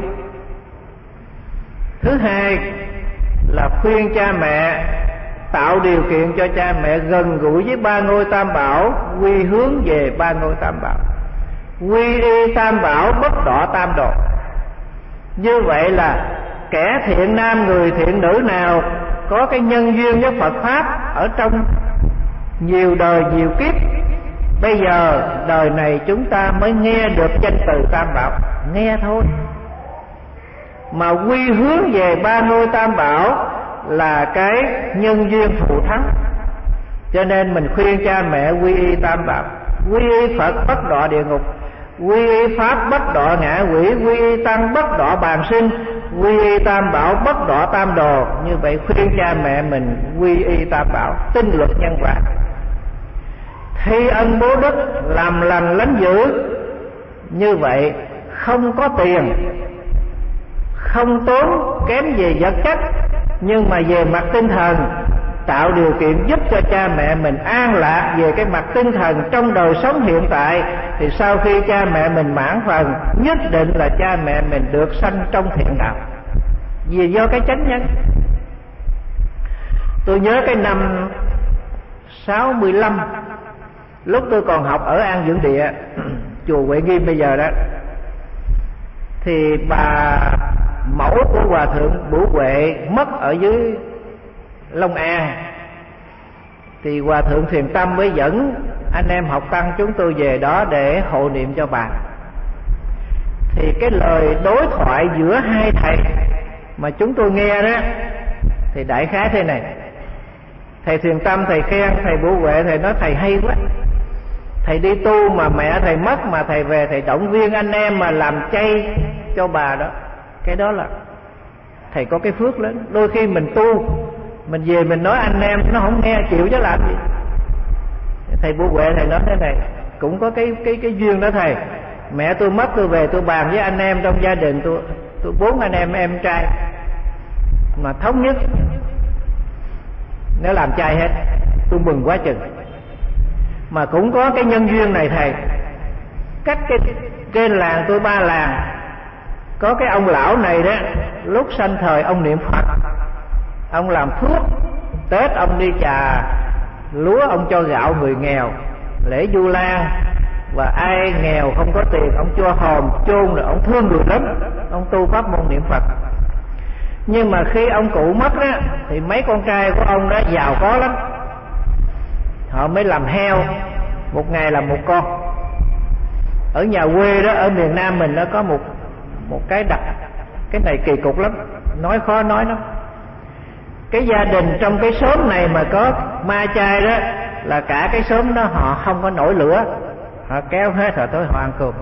Thứ hai là khuyên cha mẹ, tạo điều kiện cho cha mẹ gần gũi với ba ngôi tam bảo, quy hướng về ba ngôi tam bảo. Quy y tam bảo, bất đọa tam đồ. Như vậy là kẻ thiện nam, người thiện nữ nào có cái nhân duyên với Phật Pháp ở trong nhiều đời nhiều kiếp, bây giờ đời này chúng ta mới nghe được danh từ tam bảo, nghe thôi. Mà quy hướng về ba ngôi tam bảo là cái nhân duyên thù thắng. Cho nên mình khuyên cha mẹ quy y tam bảo, quy y Phật bất đọa địa ngục, quy y Pháp bất đọa ngạ quỷ, quy y Tăng bất đọa bàn sinh, quy y tam bảo bất đọa tam đồ. Như vậy khuyên cha mẹ mình quy y tam bảo, tin luật nhân quả, thi ân bố đức, làm lành lánh dữ. Như vậy không có tiền, không tốn kém về vật chất, nhưng mà về mặt tinh thần tạo điều kiện giúp cho cha mẹ mình an lạc về cái mặt tinh thần trong đời sống hiện tại, thì sau khi cha mẹ mình mãn phần, nhất định là cha mẹ mình được sanh trong thiện đạo, vì do cái chánh nhân. Tôi nhớ cái năm sáu mươi lăm, lúc tôi còn học ở An Dưỡng Địa, chùa Huệ Nghiêm bây giờ đó, thì bà mẫu của Hòa Thượng Bửu Huệ mất ở dưới Long An. Thì Hòa Thượng Thiền Tâm mới dẫn anh em học tăng chúng tôi về đó để hộ niệm cho bà. Thì cái lời đối thoại giữa hai thầy mà chúng tôi nghe đó, thì đại khái thế này: thầy Thiền Tâm thầy khen thầy Bửu Huệ, thầy nói thầy hay quá, thầy đi tu mà mẹ thầy mất, mà thầy về thầy động viên anh em mà làm chay cho bà đó. Cái đó là thầy có cái phước lớn. Đôi khi mình tu, mình về mình nói anh em nó không nghe chịu chứ làm gì. Thầy Bố Huệ thầy nói thế này, cũng có cái cái cái duyên đó thầy. Mẹ tôi mất, tôi về tôi bàn với anh em trong gia đình tôi, tôi bốn anh em em trai mà thống nhất nếu làm trai hết, tôi mừng quá chừng. Mà cũng có cái nhân duyên này thầy, cách cái trên làng tôi ba làng có cái ông lão này đó, lúc sanh thời ông niệm Phật, ông làm phước. Tết ông đi chà lúa, ông cho gạo người nghèo, lễ Vu Lan, và ai nghèo không có tiền ông cho hòm chôn, rồi ông thương người lắm. Ông tu pháp môn niệm Phật. Nhưng mà khi ông cụ mất á, thì mấy con trai của ông đã giàu có lắm, họ mới làm heo, một ngày làm một con. Ở nhà quê đó, ở miền Nam mình nó có một một cái đặc, cái này kỳ cục lắm, nói khó nói lắm. Cái gia đình trong cái xóm này mà có ma chay đó, là cả cái xóm đó họ không có nổi lửa, họ kéo hết rồi tới họ ăn cơm.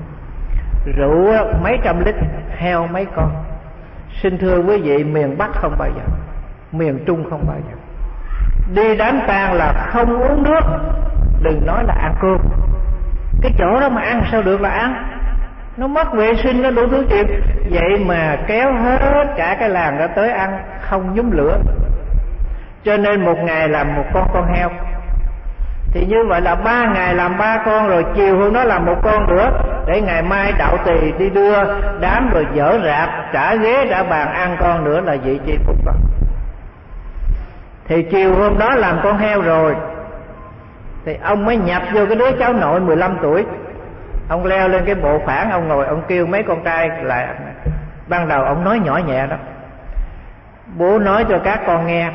Rượu mấy trăm lít, heo mấy con. Xin thưa quý vị, miền Bắc không bao giờ, miền Trung không bao giờ. Đi đám tang là không uống nước, đừng nói là ăn cơm. Cái chỗ đó mà ăn sao được là ăn, nó mất vệ sinh, nó đủ thứ chuyện. Vậy mà kéo hết cả cái làng đó tới ăn, không nhúm lửa. Cho nên một ngày làm một con con heo, thì như vậy là ba ngày làm ba con, rồi chiều hôm đó làm một con nữa, để ngày mai đạo tỳ đi đưa đám rồi dỡ rạp, trả ghế trả bàn ăn con nữa là vị chi phúc đó. Thì chiều hôm đó làm con heo rồi, thì ông mới nhập vô cái đứa cháu nội mười lăm tuổi. Ông leo lên cái bộ phản, ông ngồi, ông kêu mấy con trai lại. Ban đầu ông nói nhỏ nhẹ đó: bố nói cho các con nghe,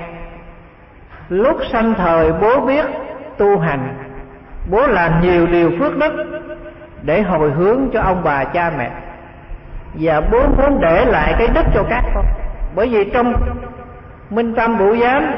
lúc sanh thời bố biết tu hành, bố làm nhiều điều phước đức để hồi hướng cho ông bà cha mẹ, và bố muốn để lại cái đức cho các con. Bởi vì trong Minh Tâm Bửu Giám,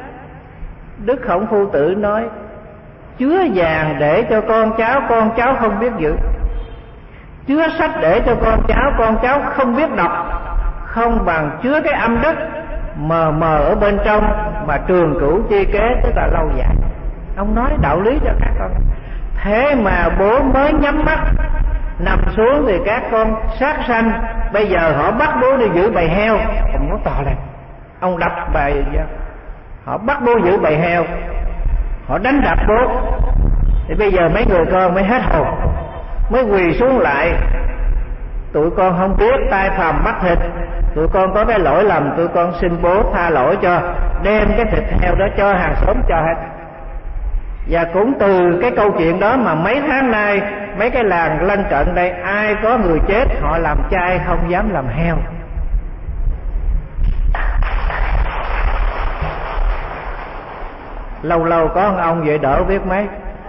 Đức Khổng Phu Tử nói: chứa vàng để cho con cháu, con cháu không biết giữ; chứa sách để cho con cháu, con cháu không biết đọc, không bằng chứa cái âm đức mờ mờ ở bên trong mà trường cửu chi kế, tức là lâu dài. Ông nói đạo lý cho các con. Thế mà bố mới nhắm mắt nằm xuống thì các con sát sanh, bây giờ họ bắt bố đi giữ bầy heo. Ông nói to lên, ông đập bầy, họ bắt bố giữ bầy heo, họ đánh đập bố. Thì bây giờ mấy người con mới hết hồn, mới quỳ xuống lại: tụi con không biết, tay phàm mắt thịt, tụi con có cái lỗi lầm, tụi con xin bố tha lỗi cho, đem cái thịt heo đó cho hàng xóm cho hết. Và cũng từ cái câu chuyện đó mà mấy tháng nay mấy cái làng lân cận đây, ai có người chết họ làm chay, không dám làm heo. Lâu lâu có một ông vậy đỡ biết mấy,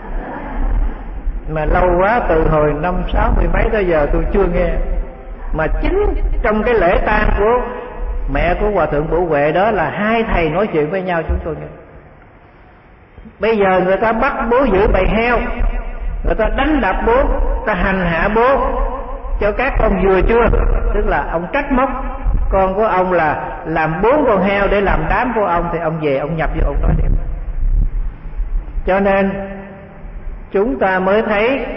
mà lâu quá, từ hồi năm sáu mươi mấy tới giờ tôi chưa nghe. Mà chính trong cái lễ tang của mẹ của Hòa Thượng Bửu Huệ đó là hai thầy nói chuyện với nhau, chúng tôi nghe. Bây giờ người ta bắt bố giữ bầy heo, người ta đánh đập bố, ta hành hạ bố cho các con vừa chưa, tức là ông trách móc con của ông là làm bốn con heo để làm đám của ông, thì ông về ông nhập vô ông nói điểm. Cho nên chúng ta mới thấy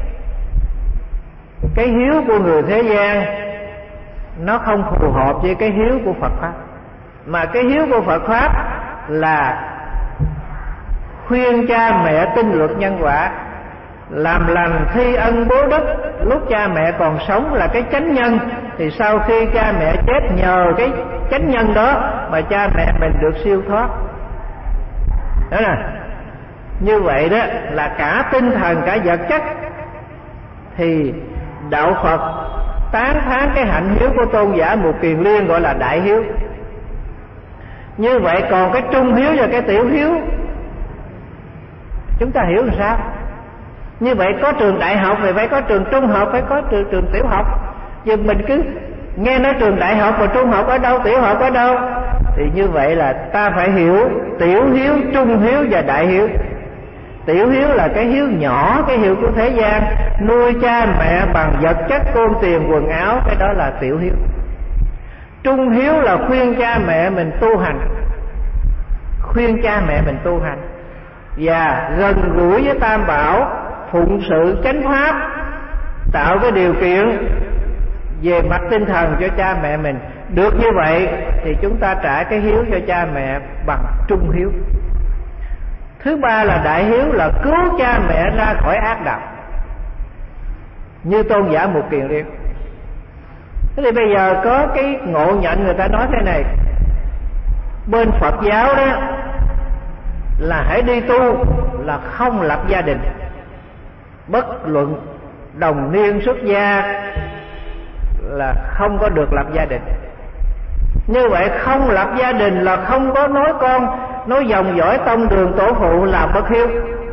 cái hiếu của người thế gian nó không phù hợp với cái hiếu của Phật Pháp. Mà cái hiếu của Phật Pháp là khuyên cha mẹ tin luật nhân quả, làm lành thi ân bố đức. Lúc cha mẹ còn sống là cái chánh nhân, thì sau khi cha mẹ chết, nhờ cái chánh nhân đó mà cha mẹ mình được siêu thoát. Đó nè, như vậy đó là cả tinh thần cả vật chất. Thì đạo Phật tán thán cái hạnh hiếu của tôn giả Mục Kiền Liên gọi là đại hiếu. Như vậy còn cái trung hiếu và cái tiểu hiếu chúng ta hiểu làm sao? Như vậy có trường đại học thì phải có trường trung học, phải có trường, trường tiểu học. Giờ mình cứ nghe nói trường đại học và trung học ở đâu, tiểu học ở đâu, thì như vậy là ta phải hiểu tiểu hiếu, trung hiếu và đại hiếu. Tiểu hiếu là cái hiếu nhỏ, cái hiếu của thế gian, nuôi cha mẹ bằng vật chất, cơm tiền quần áo, cái đó là tiểu hiếu. Trung hiếu là khuyên cha mẹ mình tu hành, khuyên cha mẹ mình tu hành và gần gũi với Tam Bảo, phụng sự chánh pháp, tạo cái điều kiện về mặt tinh thần cho cha mẹ mình. Được như vậy thì chúng ta trả cái hiếu cho cha mẹ bằng trung hiếu. Thứ ba là đại hiếu, là cứu cha mẹ ra khỏi ác đạo, như tôn giả Mục Kiền Liên. Thế thì bây giờ có cái ngộ nhận người ta nói thế này: bên Phật giáo đó là hãy đi tu là không lập gia đình, bất luận đồng niên xuất gia là không có được lập gia đình. Như vậy không lập gia đình là không có nối con, nối dòng dõi tông đường tổ phụ là bất hiếu.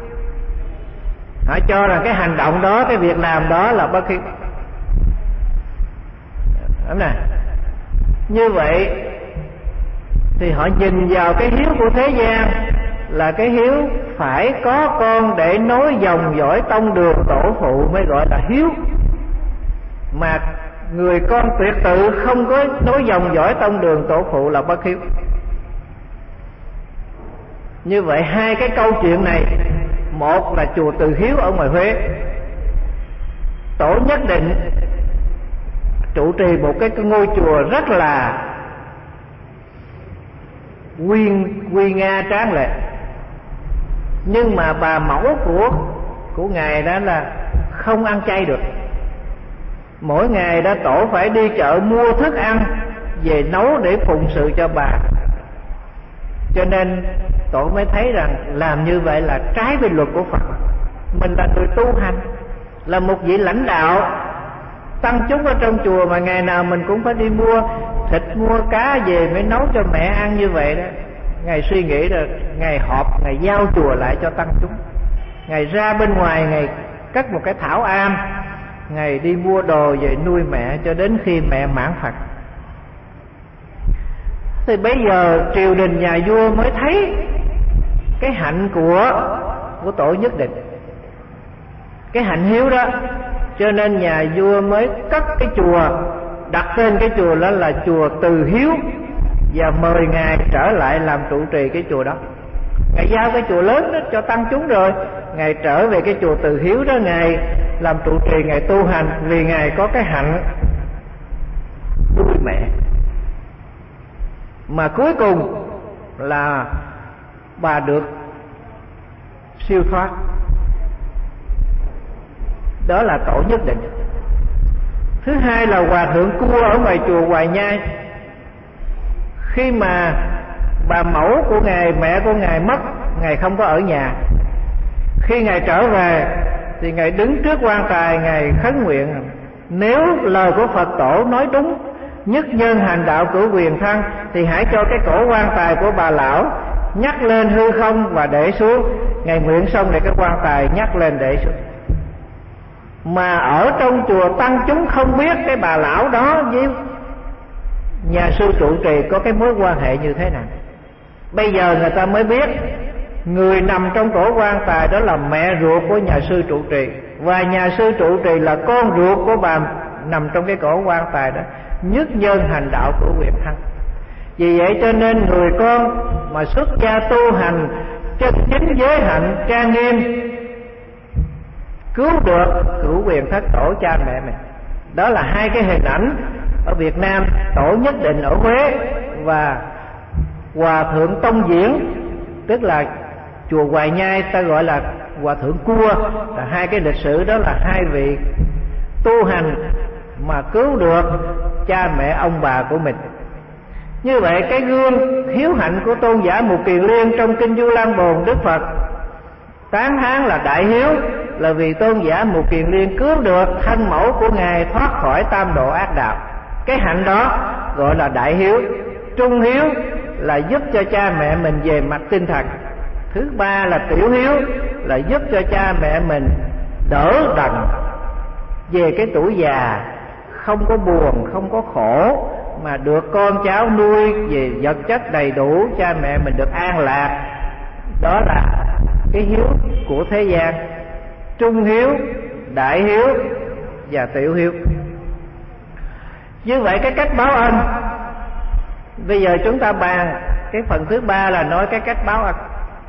Họ cho rằng cái hành động đó, cái việc làm đó là bất hiếu. Đúng nè. Như vậy thì họ nhìn vào cái hiếu của thế gian là cái hiếu phải có con để nối dòng dõi tông đường tổ phụ mới gọi là hiếu. Mà người con tuyệt tự không có nối dòng dõi tông đường tổ phụ là bất hiếu. Như vậy hai cái câu chuyện này, một là chùa Từ Hiếu ở ngoài Huế, tổ nhất định trụ trì một cái ngôi chùa rất là quy quy nga tráng lệ, nhưng mà bà mẫu của của ngài đó là không ăn chay được. Mỗi ngày đó tổ phải đi chợ mua thức ăn về nấu để phụng sự cho bà. Cho nên tổ mới thấy rằng làm như vậy là trái với luật của Phật. Mình là người tu hành, là một vị lãnh đạo tăng chúng ở trong chùa, mà ngày nào mình cũng phải đi mua thịt mua cá về mới nấu cho mẹ ăn như vậy đó. Ngài suy nghĩ là ngày họp, ngày giao chùa lại cho tăng chúng, ngày ra bên ngoài, ngày cất một cái thảo am, ngày đi mua đồ về nuôi mẹ cho đến khi mẹ mãn Phật. Thì bây giờ triều đình nhà vua mới thấy cái hạnh của của tổ nhất định, cái hạnh hiếu đó, cho nên nhà vua mới cất cái chùa, đặt tên cái chùa đó là chùa Từ Hiếu, và mời ngài trở lại làm trụ trì cái chùa đó. Ngài giao cái chùa lớn đó cho tăng chúng rồi, ngài trở về cái chùa Từ Hiếu đó, ngài làm trụ trì, ngài tu hành, vì ngài có cái hạnh nuôi mẹ. Mà cuối cùng là bà được siêu thoát. Đó là tổ nhất định. Thứ hai là Hòa Thượng Cua ở ngoài chùa Hoài Nhai. Khi mà bà mẫu của ngài, mẹ của ngài mất, ngài không có ở nhà. Khi ngài trở về thì ngài đứng trước quan tài, ngài khấn nguyện: nếu lời của Phật tổ nói đúng, nhất nhân hành đạo cửu quyền thân, thì hãy cho cái cổ quan tài của bà lão nhắc lên hư không và để xuống. Ngài nguyện xong để cái quan tài nhắc lên để xuống. Mà ở trong chùa tăng chúng không biết cái bà lão đó với nhà sư trụ trì có cái mối quan hệ như thế nào. Bây giờ người ta mới biết người nằm trong cổ quan tài đó là mẹ ruột của nhà sư trụ trì, và nhà sư trụ trì là con ruột của bà nằm trong cái cổ quan tài đó. Nhất nhân hành đạo của quyền thân. Vì vậy cho nên người con mà xuất gia tu hành chân chính giới hạnh trang nghiêm, cứu được cửu quyền thất tổ cha mẹ mình. Đó là hai cái hình ảnh ở Việt Nam: tổ nhất định ở Huế và Hòa Thượng Tông Diễn, tức là chùa Hoài Nhai ta gọi là Hòa Thượng Cua. Là hai cái lịch sử đó là hai vị tu hành mà cứu được cha mẹ ông bà của mình. Như vậy cái gương hiếu hạnh của tôn giả Mục Kiền Liên trong kinh Vu Lan Bồn, Đức Phật tán thán là đại hiếu, là vì tôn giả Mục Kiền Liên cứu được thân mẫu của ngài thoát khỏi tam độ ác đạo. Cái hạnh đó gọi là đại hiếu. Trung hiếu là giúp cho cha mẹ mình về mặt tinh thần. Thứ ba là tiểu hiếu, là giúp cho cha mẹ mình đỡ đần về cái tuổi già, không có buồn, không có khổ, mà được con cháu nuôi về vật chất đầy đủ, cha mẹ mình được an lạc. Đó là cái hiếu của thế gian: trung hiếu, đại hiếu và tiểu hiếu. Như vậy cái cách báo ân Bây giờ chúng ta bàn cái phần thứ ba là nói cái cách báo ân.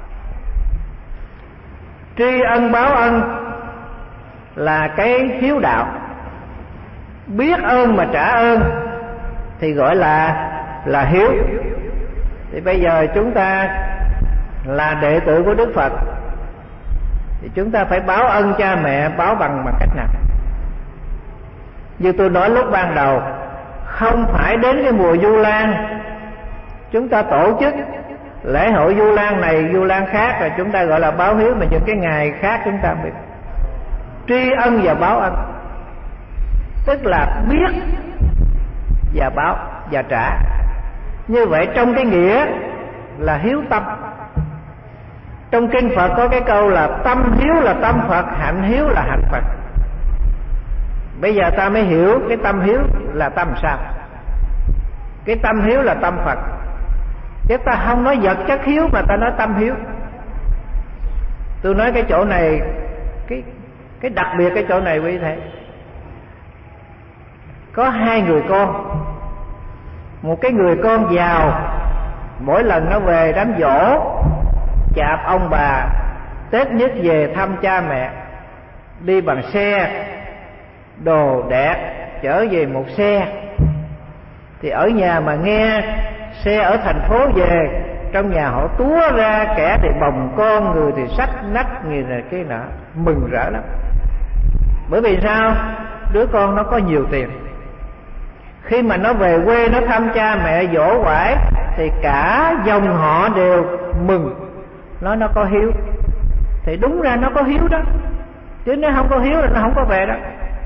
Tri ân báo ân là cái hiếu đạo. Biết ơn mà trả ơn thì gọi là là hiếu. Thì bây giờ chúng ta là đệ tử của Đức Phật thì chúng ta phải báo ơn cha mẹ. Báo bằng bằng cách nào? Như tôi nói lúc ban đầu, không phải đến cái mùa Vu Lan chúng ta tổ chức lễ hội Vu Lan này Vu Lan khác rồi chúng ta gọi là báo hiếu, mà những cái ngày khác chúng ta biết tri ân và báo ân, tức là biết và báo và trả. Như vậy trong cái nghĩa là hiếu tâm. Trong kinh Phật có cái câu là tâm hiếu là tâm Phật, hạnh hiếu là hạnh Phật. Bây giờ ta mới hiểu cái tâm hiếu là tâm sao. Cái tâm hiếu là tâm Phật, chứ ta không nói vật chất hiếu mà ta nói tâm hiếu. Tôi nói cái chỗ này, cái cái đặc biệt cái chỗ này quý thầy. Có hai người con. Một cái người con giàu, mỗi lần nó về đám giỗ chạp ông bà, Tết nhất về thăm cha mẹ, đi bằng xe đồ đẹp trở về một xe. Thì ở nhà mà nghe xe ở thành phố về, trong nhà họ túa ra, kẻ thì bồng con, người thì xách nách, người này cái nọ, mừng rỡ lắm. Bởi vì sao? Đứa con nó có nhiều tiền. Khi mà nó về quê nó thăm cha mẹ dỗ quải thì cả dòng họ đều mừng, nói nó có hiếu. Thì đúng ra nó có hiếu đó, chứ nếu không có hiếu là nó không có về đó.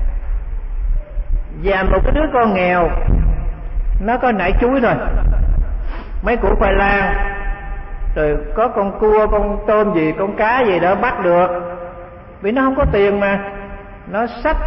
Và một cái đứa con nghèo, nó có nải chuối thôi, mấy củ khoai lang, rồi có con cua, con tôm gì, con cá gì đó bắt được, vì nó không có tiền mà nó xách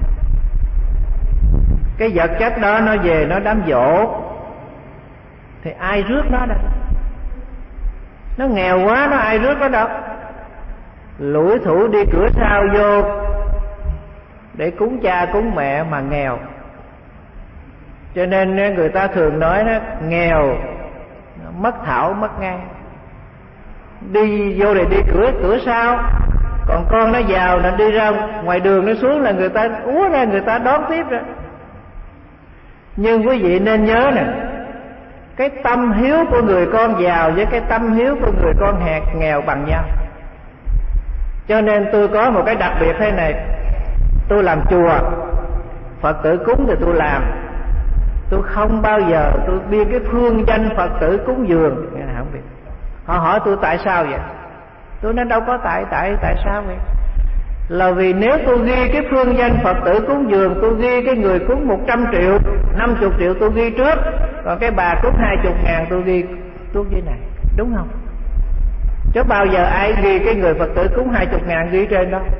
cái vật chất đó nó về nó đám giỗ, thì ai rước nó đâu? Nó nghèo quá, nó ai rước nó đâu? Lủi thủi đi cửa sau vô để cúng cha cúng mẹ mà nghèo. Cho nên người ta thường nói đó, nghèo mất thảo mất ngang. Đi vô để đi cửa cửa sau, còn con nó giàu nó đi ra ngoài đường nó xuống là người ta úa ra, người ta đón tiếp rồi. Nhưng quý vị nên nhớ nè, cái tâm hiếu của người con giàu với cái tâm hiếu của người con hèn nghèo bằng nhau. Cho nên tôi có một cái đặc biệt thế này. Tôi làm chùa, Phật tử cúng thì tôi làm. Tôi không bao giờ tôi biên cái phương danh Phật tử cúng dường. Không biết. Họ hỏi tôi tại sao vậy? Tôi nói đâu có tại tại tại sao vậy? Là vì nếu tôi ghi cái phương danh Phật tử cúng dường, tôi ghi cái người cúng một trăm triệu, năm mươi triệu tôi ghi trước, còn cái bà cúng hai mươi ngàn tôi ghi tuốt dưới này, đúng không? Chứ bao giờ ai ghi cái người Phật tử cúng hai mươi ngàn ghi trên đó.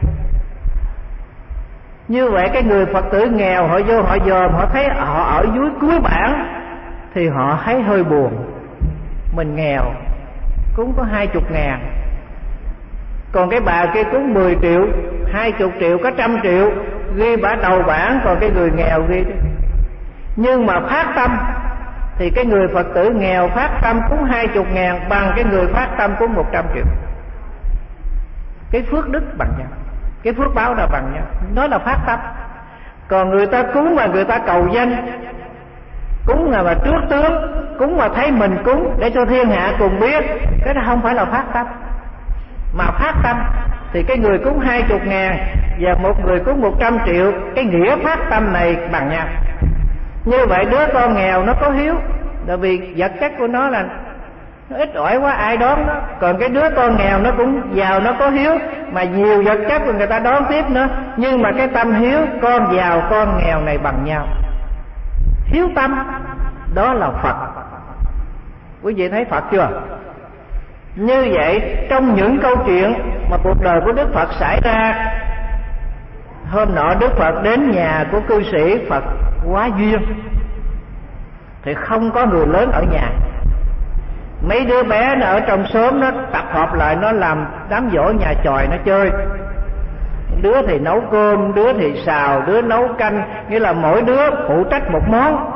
Như vậy cái người Phật tử nghèo họ vô họ dòm, họ thấy họ ở dưới cuối bảng thì họ thấy hơi buồn. Mình nghèo cúng có hai mươi ngàn, còn cái bà kia cúng mười triệu, hai mươi triệu, có trăm triệu, ghi bả đầu bảng, còn cái người nghèo ghi đó. Nhưng mà phát tâm thì cái người Phật tử nghèo phát tâm cúng hai mươi ngàn bằng cái người phát tâm cúng một trăm triệu. Cái phước đức bằng nhau, cái phước báo là bằng nhau, đó là phát tâm. Còn người ta cúng mà người ta cầu danh, cúng là mà trước tướng, cúng mà thấy mình cúng để cho thiên hạ cùng biết, cái đó không phải là phát tâm. Mà phát tâm thì cái người cúng hai mươi ngàn và một người cúng một trăm triệu, cái nghĩa phát tâm này bằng nhau. Như vậy đứa con nghèo nó có hiếu, tại vì vật chất của nó là nó ít ỏi quá ai đón nó. Còn cái đứa con nghèo nó cũng giàu, nó có hiếu, mà nhiều vật chất của người ta đón tiếp nữa. Nhưng mà cái tâm hiếu con giàu con nghèo này bằng nhau. Hiếu tâm đó là Phật. Quý vị thấy Phật chưa? Như vậy trong những câu chuyện mà cuộc đời của Đức Phật xảy ra, hôm nọ Đức Phật đến nhà của cư sĩ Phật Quá Duyên thì không có người lớn ở nhà. Mấy đứa bé nó ở trong xóm nó tập hợp lại, nó làm đám giỗ nhà chòi nó chơi. Đứa thì nấu cơm, đứa thì xào, đứa nấu canh, nghĩa là mỗi đứa phụ trách một món.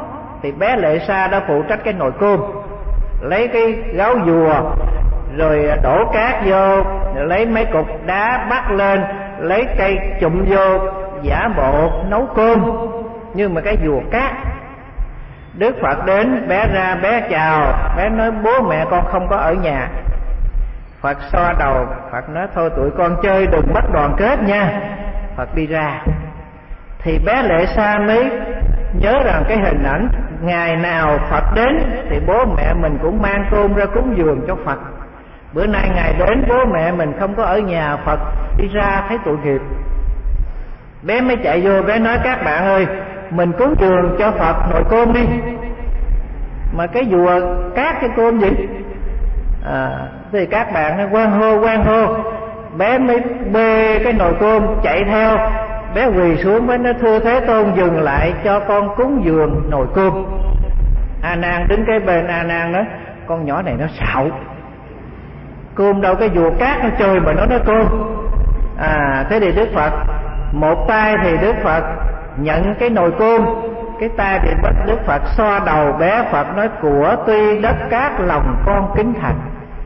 thì bé Lệ Sa đã phụ trách cái nồi cơm, lấy cái gáo dùa rồi đổ cát vô, rồi lấy mấy cục đá bắt lên, lấy cây chụm vô, giả bộ nấu cơm nhưng mà cái dùa cát. Đức Phật đến, bé ra, bé chào, bé nói bố mẹ con không có ở nhà. Phật xoa đầu, Phật nói thôi tụi con chơi đừng mất đoàn kết nha. Phật đi ra thì bé Lệ Sa mới nhớ rằng cái hình ảnh ngày nào Phật đến thì bố mẹ mình cũng mang cơm ra cúng dường cho Phật. Bữa nay ngày đến bố mẹ mình không có ở nhà, Phật đi ra thấy tội nghiệp. Bé mới chạy vô, bé nói các bạn ơi, mình cúng dường cho Phật nồi cơm đi. Mà cái dùa cát cái cơm gì? À, thì các bạn nó quan hô quan hô. Bé mới bê cái nồi cơm chạy theo. Bé quỳ xuống, bé nói thưa Thế Tôn dừng lại cho con cúng dường nồi cơm. A Nan đứng cái bên, A Nan nói con nhỏ này nó xạo, cơm đâu cái dùa cát nó chơi mà nó nói cơm. À thế thì Đức Phật một tay thì Đức Phật nhận cái nồi cơm, cái tay thì bắt Đức Phật xoa đầu bé. Phật nói của tuy đất cát lòng con kính thành.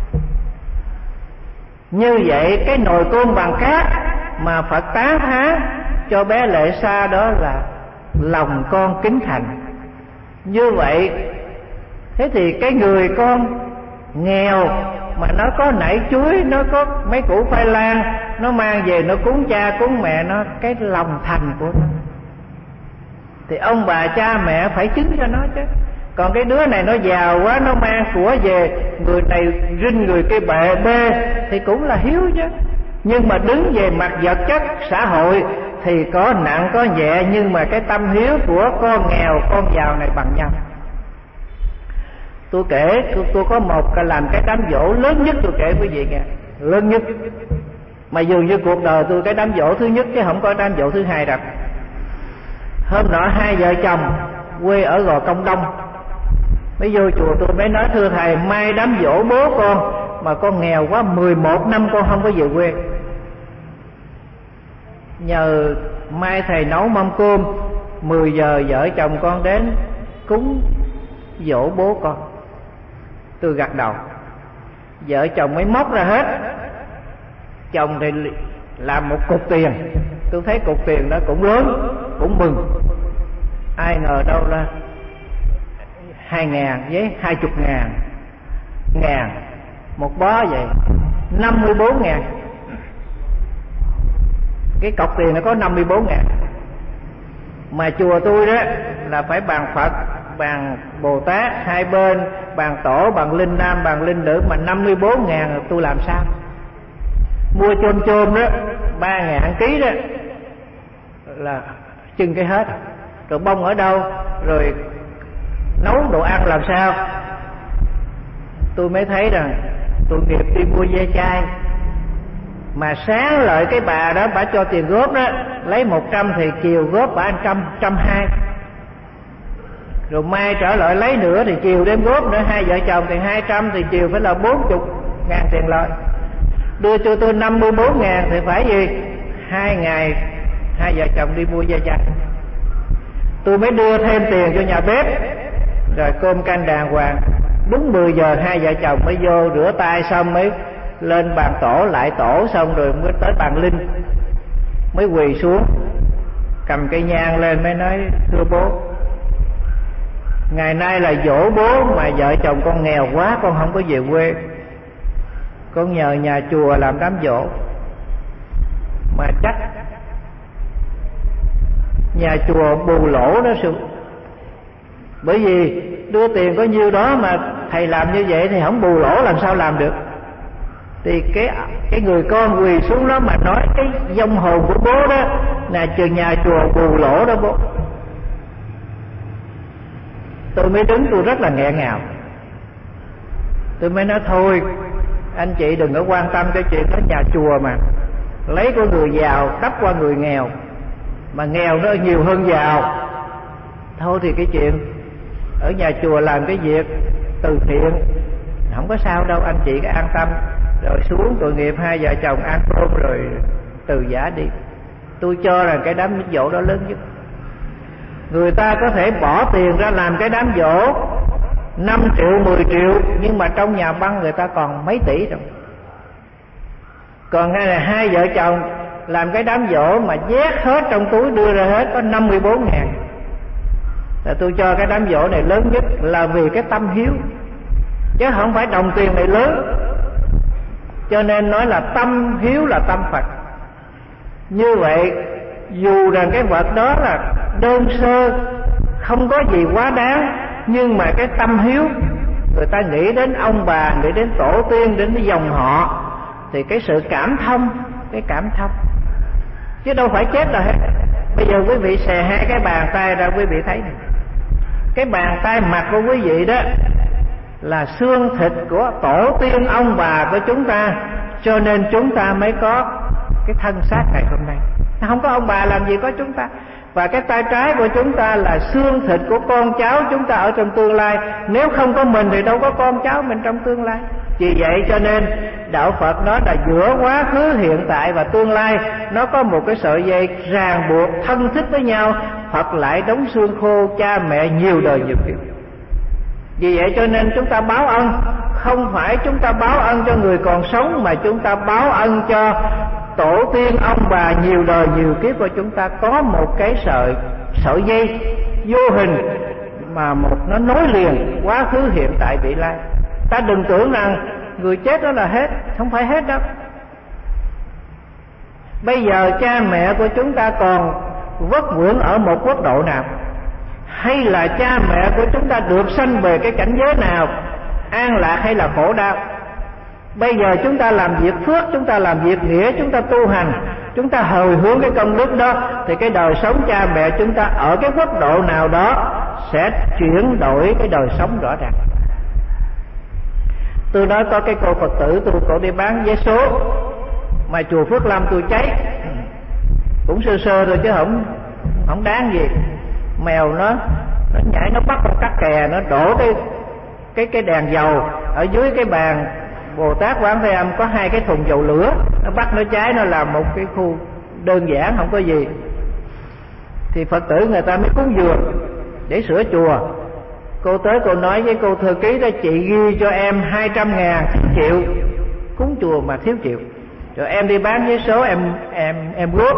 Như vậy cái nồi cơm bằng cát mà Phật tán thán cho bé Lệ Sa đó là lòng con kính thành. Như vậy thế thì cái người con nghèo mà nó có nảy chuối, nó có mấy củ khoai lang, nó mang về nó cúng cha cúng mẹ nó, cái lòng thành của nó thì ông bà cha mẹ phải chứng cho nó chứ. Còn cái đứa này nó giàu quá, nó mang của về, người này rinh người kia bệ bê thì cũng là hiếu chứ. Nhưng mà đứng về mặt vật chất xã hội thì có nặng có nhẹ, nhưng mà cái tâm hiếu của con nghèo con giàu này bằng nhau. Tôi kể tôi, tôi có một cái làm cái đám dỗ lớn nhất, tôi kể quý vị nghe, lớn nhất mà dường như cuộc đời tôi cái đám dỗ thứ nhất chứ không có đám dỗ thứ hai đâu. Hôm nọ hai vợ chồng quê ở Gò Công Đông mới vô chùa tôi, mới nói thưa thầy mai đám dỗ bố con mà con nghèo quá, mười một năm con không có về quê. Nhờ mai thầy nấu mâm cơm, mười giờ vợ chồng con đến cúng dỗ bố con. Tôi gật đầu, vợ chồng mới móc ra hết. Chồng thì làm một cục tiền, tôi thấy cục tiền đó cũng lớn, cũng mừng. Ai ngờ đâu ra hai ngàn với hai chục ngàn, ngàn một bó vậy, năm mươi bốn ngàn. Cái cọc tiền nó có năm mươi bốn ngàn. Mà chùa tôi đó là phải bàn Phật, bàn Bồ Tát hai bên, bàn tổ, bàn linh nam, bàn linh nữ, mà năm mươi bốn ngàn tôi làm sao? Mua chôm chôm đó ba ngàn ký đó là chưng cái hết. Rồi bông ở đâu, rồi nấu đồ ăn làm sao? Tôi mới thấy rằng tội nghiệp đi mua ve chai. Mà sáng lợi cái bà đó bà cho tiền góp đó, lấy một trăm thì chiều góp bà ăn trăm, trăm hai. Rồi mai trở lại lấy nữa thì chiều đem góp nữa, hai vợ chồng thì hai trăm thì chiều phải là bốn chục ngàn tiền lợi. Đưa cho tôi năm mươi bốn ngàn thì phải gì? Hai ngày hai vợ chồng đi mua ve chai. Tôi mới đưa thêm tiền cho nhà bếp, rồi cơm canh đàng hoàng. Đúng mười giờ hai vợ chồng mới vô rửa tay xong mới lên bàn tổ, lại tổ xong rồi mới tới bàn linh, mới quỳ xuống cầm cây nhang lên mới nói thưa bố, ngày nay là dỗ bố mà vợ chồng con nghèo quá, con không có về quê, con nhờ nhà chùa làm đám dỗ. Mà chắc nhà chùa bù lỗ đó sự, bởi vì đưa tiền có nhiêu đó mà thầy làm như vậy thì không bù lỗ làm sao làm được. Thì cái cái người con quỳ xuống đó mà nói cái vong hồn của bố đó là chừng nhà chùa bù lỗ đó bố. Tôi mới đứng tôi rất là nghẹn ngào. Tôi mới nói thôi anh chị đừng có quan tâm cái chuyện đó, nhà chùa mà lấy của người giàu đắp qua người nghèo, mà nghèo nó nhiều hơn giàu. Thôi thì cái chuyện ở nhà chùa làm cái việc từ thiện không có sao đâu, anh chị cứ an tâm. Rồi xuống tội nghiệp hai vợ chồng ăn cơm rồi từ giả đi. Tôi cho rằng cái đám dỗ đó lớn nhất. Người ta có thể bỏ tiền ra làm cái đám giỗ năm triệu, mười triệu, nhưng mà trong nhà băng người ta còn mấy tỷ rồi. Còn ngay là hai vợ chồng làm cái đám giỗ mà nhét hết trong túi đưa ra hết có năm mươi bốn ngàn. Là tôi cho cái đám giỗ này lớn nhất là vì cái tâm hiếu, chứ không phải đồng tiền này lớn. Cho nên nói là tâm hiếu là tâm Phật. Như vậy dù rằng cái vật đó là đơn sơ, không có gì quá đáng, nhưng mà cái tâm hiếu, người ta nghĩ đến ông bà, nghĩ đến tổ tiên, đến cái dòng họ, thì cái sự cảm thông, cái cảm thông, chứ đâu phải chết rồi hết. Bây giờ quý vị xè hai cái bàn tay ra, quý vị thấy này, cái bàn tay mặt của quý vị đó là xương thịt của tổ tiên ông bà của chúng ta, cho nên chúng ta mới có cái thân xác ngày hôm nay. Không có ông bà làm gì có chúng ta. Và cái tay trái của chúng ta là xương thịt của con cháu chúng ta ở trong tương lai. Nếu không có mình thì đâu có con cháu mình trong tương lai. Vì vậy cho nên đạo Phật nói là giữa quá khứ, hiện tại và tương lai nó có một cái sợi dây ràng buộc thân thích với nhau. Phật lại đóng xương khô cha mẹ nhiều đời nhiều kiếp. Vì vậy cho nên chúng ta báo ân, không phải chúng ta báo ân cho người còn sống, mà chúng ta báo ân cho tổ tiên ông bà nhiều đời nhiều kiếp của chúng ta. Có một cái sợi sợi dây vô hình mà một nó nối liền quá khứ, hiện tại, vị lai. Ta đừng tưởng rằng người chết đó là hết, không phải hết đâu. Bây giờ cha mẹ của chúng ta còn vất vưởng ở một quốc độ nào, hay là cha mẹ của chúng ta được sanh về cái cảnh giới nào, an lạc hay là khổ đau. Bây giờ chúng ta làm việc phước, chúng ta làm việc nghĩa, chúng ta tu hành, chúng ta hồi hướng cái công đức đó, thì cái đời sống cha mẹ chúng ta ở cái quốc độ nào đó sẽ chuyển đổi cái đời sống rõ ràng. Tôi nói có cái cô Phật tử tôi, cổ đi bán vé số mà chùa Phước Lâm tôi cháy, cũng sơ sơ thôi chứ không không đáng gì. Mèo nó nó nhảy, nó bắt con cắt kè, nó đổ cái cái cái đèn dầu ở dưới cái bàn Bồ Tát Quán Thế Âm, có hai cái thùng dầu lửa, nó bắt nó cháy, nó làm một cái khu đơn giản không có gì. Thì Phật tử người ta mới cúng dường để sửa chùa. Cô tới cô nói với cô thư ký đó, chị ghi cho em hai trăm ngàn, thiếu triệu, cúng chùa mà thiếu triệu, rồi em đi bán vé số em em em góp.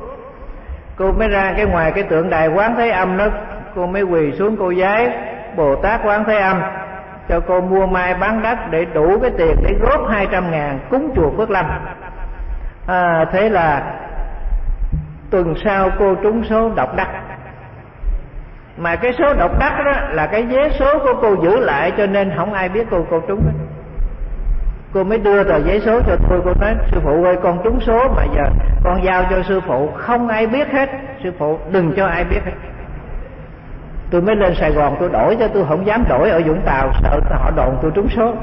Cô mới ra cái ngoài cái tượng đài Quán Thế Âm đó, cô mới quỳ xuống cô vái Bồ Tát Quán Thế Âm cho cô mua mai bán đất để đủ cái tiền để góp hai trăm ngàn cúng chùa Phước Lâm. À, thế là tuần sau cô trúng số độc đắc. Mà cái số độc đắc đó là cái vé số của cô giữ lại, cho nên không ai biết cô cô trúng. Cô mới đưa tờ giấy số cho tôi. Cô nói sư phụ ơi, con trúng số mà giờ con giao cho sư phụ, không ai biết hết. Sư phụ đừng cho ai biết hết. Tôi mới lên Sài Gòn tôi đổi, cho tôi không dám đổi ở Vũng Tàu, sợ họ đồn tôi trúng số.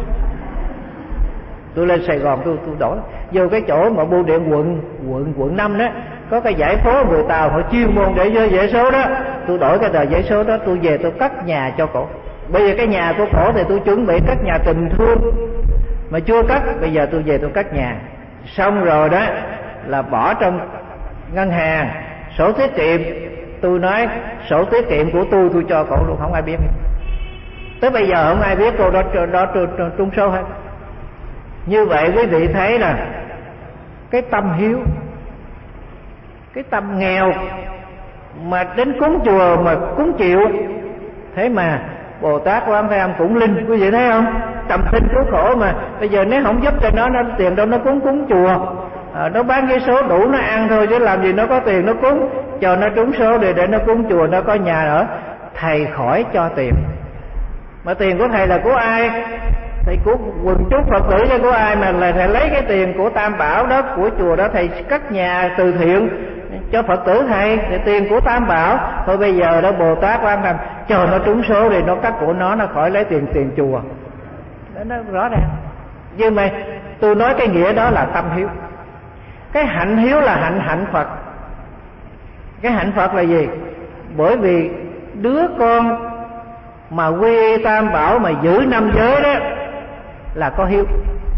Tôi lên Sài Gòn tôi tôi đổi vô cái chỗ mà bưu điện quận quận quận năm đó, có cái giải phố người Tàu họ chuyên môn để cho giấy số đó. Tôi đổi cái tờ giấy số đó, tôi về tôi cất nhà cho cổ. Bây giờ cái nhà của cổ thì tôi chuẩn bị cất nhà tình thương mà chưa cất, bây giờ tôi về tôi cất nhà. Xong rồi đó là bỏ trong ngân hàng, sổ tiết kiệm. Tôi nói sổ tiết kiệm của tôi tôi cho cổ luôn, không ai biết. Tới bây giờ không ai biết cô đó đó trúng số hết. Như vậy quý vị thấy là cái tâm hiếu, cái tâm nghèo mà đến cúng chùa mà cúng chịu. Thế mà Bồ Tát Quán Thế Âm cũng linh, quý vị thấy không? Trầm sinh cứu khổ mà. Bây giờ nếu không giúp cho nó, nó tiền đâu nó cúng cúng chùa. À, nó bán cái số đủ nó ăn thôi, chứ làm gì nó có tiền nó cúng. Cho nó trúng số để để nó cúng chùa, nó có nhà ở. Thầy khỏi cho tiền. Mà tiền của thầy là của ai? Thầy của quần chúng Phật tử chứ của ai mà là thầy lấy cái tiền của Tam Bảo đó, của chùa đó, thầy cất nhà từ thiện cho Phật tử thầy, thì tiền của Tam Bảo. Thôi bây giờ đó Bồ Tát quan tâm cho nó trúng số thì nó cắt của nó, nó khỏi lấy tiền tiền chùa. Đó, nó rõ ràng. Nhưng mà tôi nói cái nghĩa đó là tâm hiếu. Cái hạnh hiếu là hạnh hạnh Phật. Cái hạnh Phật là gì? Bởi vì đứa con mà quy y Tam Bảo mà giữ năm giới đó là có hiếu.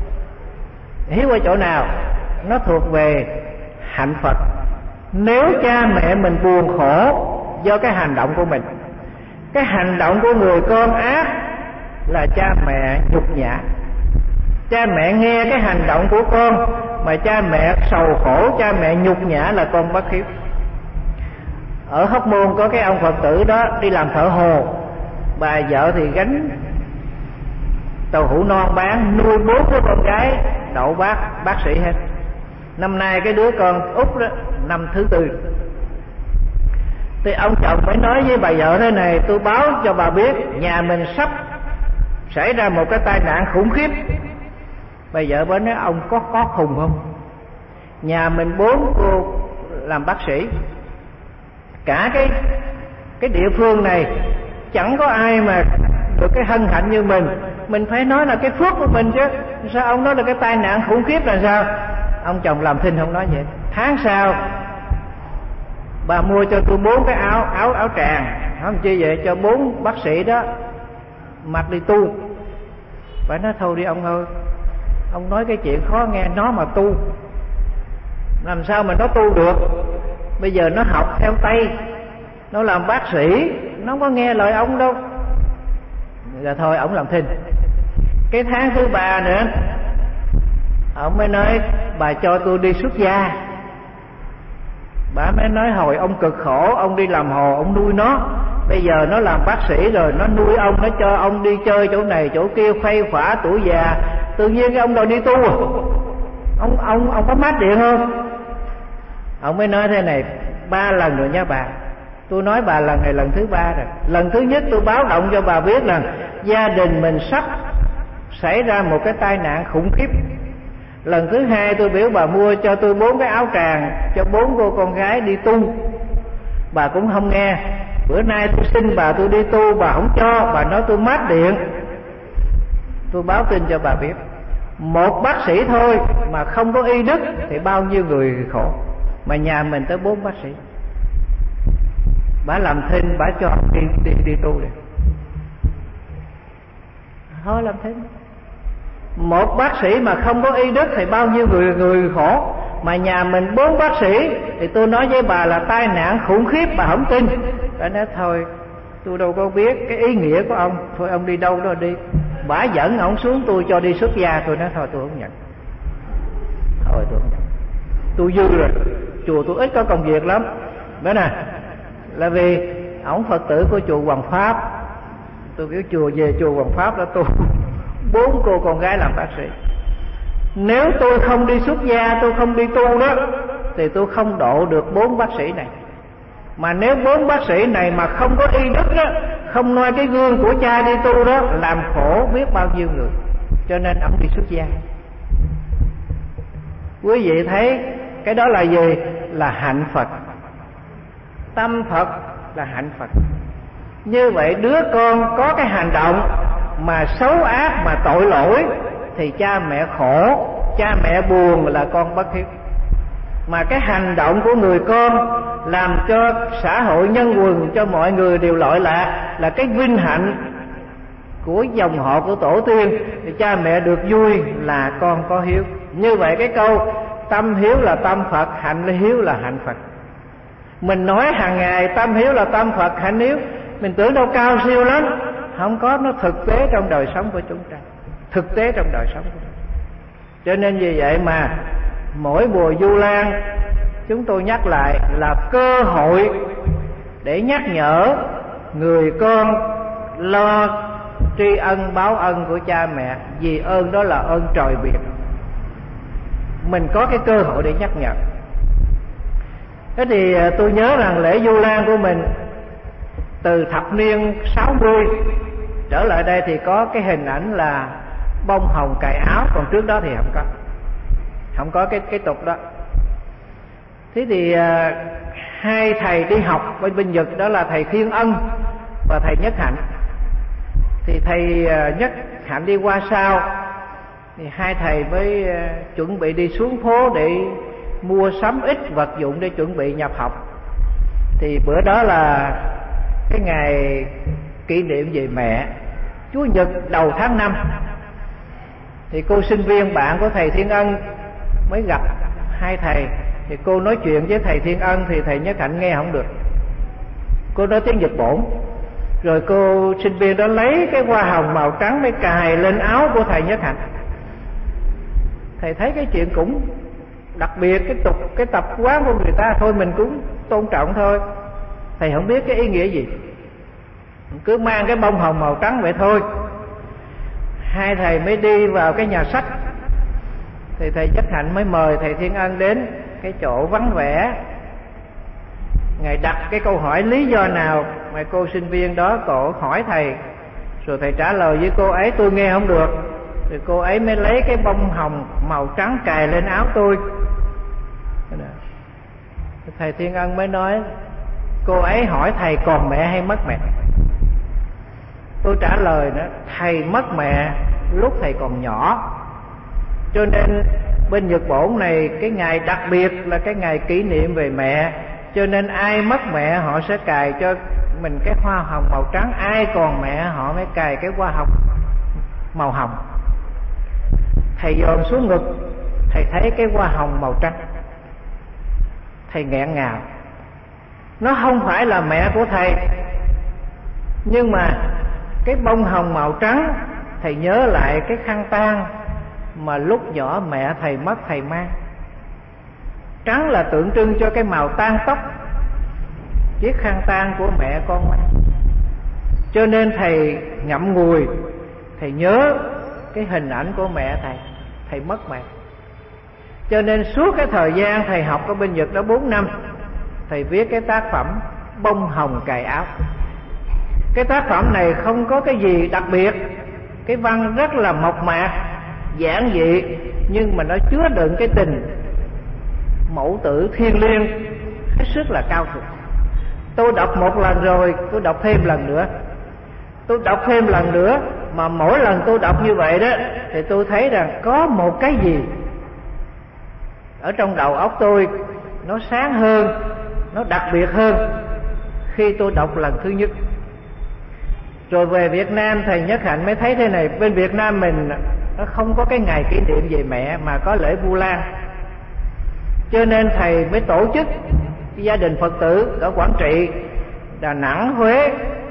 Hiếu ở chỗ nào? Nó thuộc về hạnh Phật. Nếu cha mẹ mình buồn khổ do cái hành động của mình. Cái hành động của người con ác là cha mẹ nhục nhã. Cha mẹ nghe cái hành động của con mà cha mẹ sầu khổ, cha mẹ nhục nhã là con bất hiếu. Ở Hóc Môn có cái ông Phật tử đó đi làm thợ hồ, bà vợ thì gánh tàu hũ non bán, nuôi bốn đứa con gái đậu bác bác sĩ hết. Năm nay cái đứa con út đó năm thứ tư. Thì ông chồng mới nói với bà vợ thế này: tôi báo cho bà biết nhà mình sắp xảy ra một cái tai nạn khủng khiếp. Bà vợ mới nói: ông có có khùng không? Nhà mình bốn cô làm bác sĩ, cả cái cái địa phương này chẳng có ai mà được cái hân hạnh như mình. Mình phải nói là cái phước của mình chứ. Sao ông nói là cái tai nạn khủng khiếp là sao? Ông chồng làm thinh không nói vậy. Tháng sau bà mua cho tôi bốn cái áo áo áo tràng, không chi vậy, cho bốn bác sĩ đó mặc đi tu. Bà nói: thôi đi ông ơi, ông nói cái chuyện khó nghe, nó mà tu làm sao mà nó tu được? Bây giờ nó học theo Tây, nó làm bác sĩ, nó không có nghe lời ông đâu. Rồi thôi ổng làm thinh. Cái tháng thứ ba nữa ổng mới nói: bà cho tôi đi xuất gia. Bà mới nói: hồi ông cực khổ, ông đi làm hồ, ông nuôi nó, bây giờ nó làm bác sĩ rồi, nó nuôi ông, nó cho ông đi chơi chỗ này chỗ kia, khuây khỏa tuổi già, tự nhiên cái ông đòi đi tu à? Ông ông ông có mát điện không? Ông mới nói thế này: ba lần rồi nha bà. Tôi nói bà lần này lần thứ ba rồi. Lần thứ nhất tôi báo động cho bà biết là gia đình mình sắp xảy ra một cái tai nạn khủng khiếp. Lần thứ hai tôi biểu bà mua cho tôi bốn cái áo tràng cho bốn cô con gái đi tu, bà cũng không nghe. Bữa nay tôi xin bà tôi đi tu, bà không cho, bà nói tôi mát điện. Tôi báo tin cho bà biết, một bác sĩ thôi mà không có y đức thì bao nhiêu người khổ. Mà nhà mình tới bốn bác sĩ. Bà làm thinh, bà cho ông đi, đi, đi tu đi. Thôi làm thinh. Một bác sĩ mà không có y đức thì bao nhiêu người người khổ. Mà nhà mình bốn bác sĩ thì tôi nói với bà là tai nạn khủng khiếp, bà không tin. Bà nói: thôi tôi đâu có biết cái ý nghĩa của ông, thôi ông đi đâu đó đi. Bà dẫn ông xuống tôi cho đi xuất gia. Tôi nói: thôi tôi không nhận. Thôi tôi không nhận. Tôi dư rồi, chùa tôi ít có công việc lắm. Đó nè, là vì ổng Phật tử của chùa Hoàng Pháp. Tôi biểu chùa về chùa Hoàng Pháp đó tôi bốn cô con gái làm bác sĩ. Nếu tôi không đi xuất gia, tôi không đi tu đó, thì tôi không độ được bốn bác sĩ này. Mà nếu bốn bác sĩ này mà không có y đức đó, không noi cái gương của cha đi tu đó, làm khổ biết bao nhiêu người. Cho nên ông đi xuất gia. Quý vị thấy cái đó là gì? Là hạnh Phật. Tâm Phật là hạnh Phật. Như vậy đứa con có cái hành động mà xấu ác, mà tội lỗi, thì cha mẹ khổ, cha mẹ buồn là con bất hiếu. Mà cái hành động của người con làm cho xã hội nhân quần, cho mọi người đều lợi lạc, là cái vinh hạnh của dòng họ của tổ tiên, thì cha mẹ được vui là con có hiếu. Như vậy cái câu tâm hiếu là tâm Phật, hạnh hiếu là hạnh Phật. Mình nói hàng ngày tâm hiếu là tâm Phật, hạnh hiếu, mình tưởng đâu cao siêu lắm. Không có, nó thực tế trong đời sống của chúng ta. Thực tế trong đời sống của chúng ta. Cho nên vì vậy mà mỗi mùa Vu Lan chúng tôi nhắc lại là cơ hội để nhắc nhở người con lo tri ân báo ân của cha mẹ, vì ơn đó là ơn trời biển. Mình có cái cơ hội để nhắc nhở. Thế thì tôi nhớ rằng lễ Vu Lan của mình từ thập niên sáu mươi trở lại đây thì có cái hình ảnh là bông hồng cài áo, còn trước đó thì không có, không có cái cái tục đó. Thế thì à, hai thầy đi học bên bên Nhật, đó là thầy Thiên Ân và thầy Nhất Hạnh. Thì thầy à, Nhất Hạnh đi qua sau, thì hai thầy mới à, chuẩn bị đi xuống phố để mua sắm ít vật dụng để chuẩn bị nhập học. Thì bữa đó là cái ngày kỷ niệm về mẹ, Chúa Nhật đầu tháng năm. Thì cô sinh viên bạn của thầy Thiên Ân mới gặp hai thầy. Thì cô nói chuyện với thầy Thiên Ân thì thầy Nhất Hạnh nghe không được. Cô nói tiếng Nhật Bổn. Rồi cô sinh viên đó lấy cái hoa hồng màu trắng để cài lên áo của thầy Nhất Hạnh. Thầy thấy cái chuyện cũng đặc biệt, cái tục, cái tập quán của người ta thôi, mình cũng tôn trọng thôi. Thầy không biết cái ý nghĩa gì, cứ mang cái bông hồng màu trắng vậy thôi. Hai thầy mới đi vào cái nhà sách, thì thầy Nhất Hạnh mới mời thầy Thiên Ân đến cái chỗ vắng vẻ. Ngài đặt cái câu hỏi lý do nào mà cô sinh viên đó cổ hỏi thầy, rồi thầy trả lời với cô ấy tôi nghe không được. Rồi cô ấy mới lấy cái bông hồng màu trắng cài lên áo tôi. Thầy Thiên Ân mới nói cô ấy hỏi thầy còn mẹ hay mất mẹ. Tôi trả lời đó, thầy mất mẹ lúc thầy còn nhỏ, cho nên bên Nhật Bổn này cái ngày đặc biệt là cái ngày kỷ niệm về mẹ, cho nên ai mất mẹ họ sẽ cài cho mình cái hoa hồng màu trắng, ai còn mẹ họ mới cài cái hoa hồng màu hồng. Thầy dòm xuống ngực, thầy thấy cái hoa hồng màu trắng, thầy nghẹn ngào. Nó không phải là mẹ của thầy, nhưng mà cái bông hồng màu trắng, thầy nhớ lại cái khăn tang mà lúc nhỏ mẹ thầy mất thầy mang. Trắng là tượng trưng cho cái màu tang tóc, chiếc khăn tang của mẹ con mang. Cho nên thầy ngậm ngùi, thầy nhớ cái hình ảnh của mẹ thầy, thầy mất mẹ. Cho nên suốt cái thời gian thầy học ở bên Nhật đó bốn năm, thầy viết cái tác phẩm Bông Hồng Cài Áo. Cái tác phẩm này không có cái gì đặc biệt, cái văn rất là mộc mạc, giản dị, nhưng mà nó chứa đựng cái tình mẫu tử thiêng liêng hết sức là cao thượng. Tôi đọc một lần rồi, tôi đọc thêm lần nữa, tôi đọc thêm lần nữa, mà mỗi lần tôi đọc như vậy đó thì tôi thấy rằng có một cái gì ở trong đầu óc tôi nó sáng hơn, nó đặc biệt hơn khi tôi đọc lần thứ nhất. Rồi về Việt Nam thầy Nhất Hạnh mới thấy thế này, bên Việt Nam mình nó không có cái ngày kỷ niệm về mẹ mà có lễ Vu Lan, cho nên thầy mới tổ chức gia đình Phật tử ở Quảng Trị, Đà Nẵng, Huế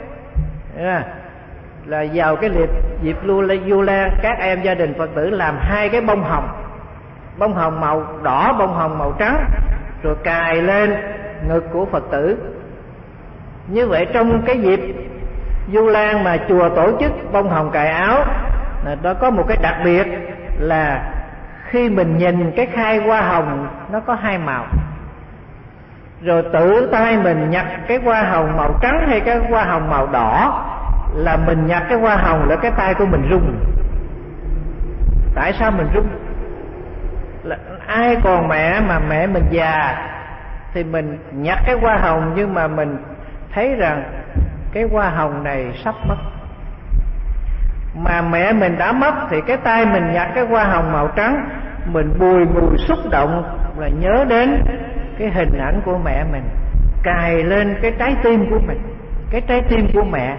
là vào cái dịp dịp Vu Lan, các em gia đình Phật tử làm hai cái bông hồng, bông hồng màu đỏ, bông hồng màu trắng, rồi cài lên ngực của Phật tử. Như vậy trong cái dịp Vu Lan mà chùa tổ chức bông hồng cài áo, nó có một cái đặc biệt là khi mình nhìn cái khai hoa hồng nó có hai màu, rồi tự tay mình nhặt cái hoa hồng màu trắng hay cái hoa hồng màu đỏ, là mình nhặt cái hoa hồng là cái tay của mình rung. Tại sao mình rung? Là ai còn mẹ mà mẹ mình già thì mình nhặt cái hoa hồng, nhưng mà mình thấy rằng cái hoa hồng này sắp mất. Mà mẹ mình đã mất thì cái tay mình nhặt cái hoa hồng màu trắng, mình bùi ngùi xúc động là nhớ đến cái hình ảnh của mẹ mình cài lên cái trái tim của mình, cái trái tim của mẹ.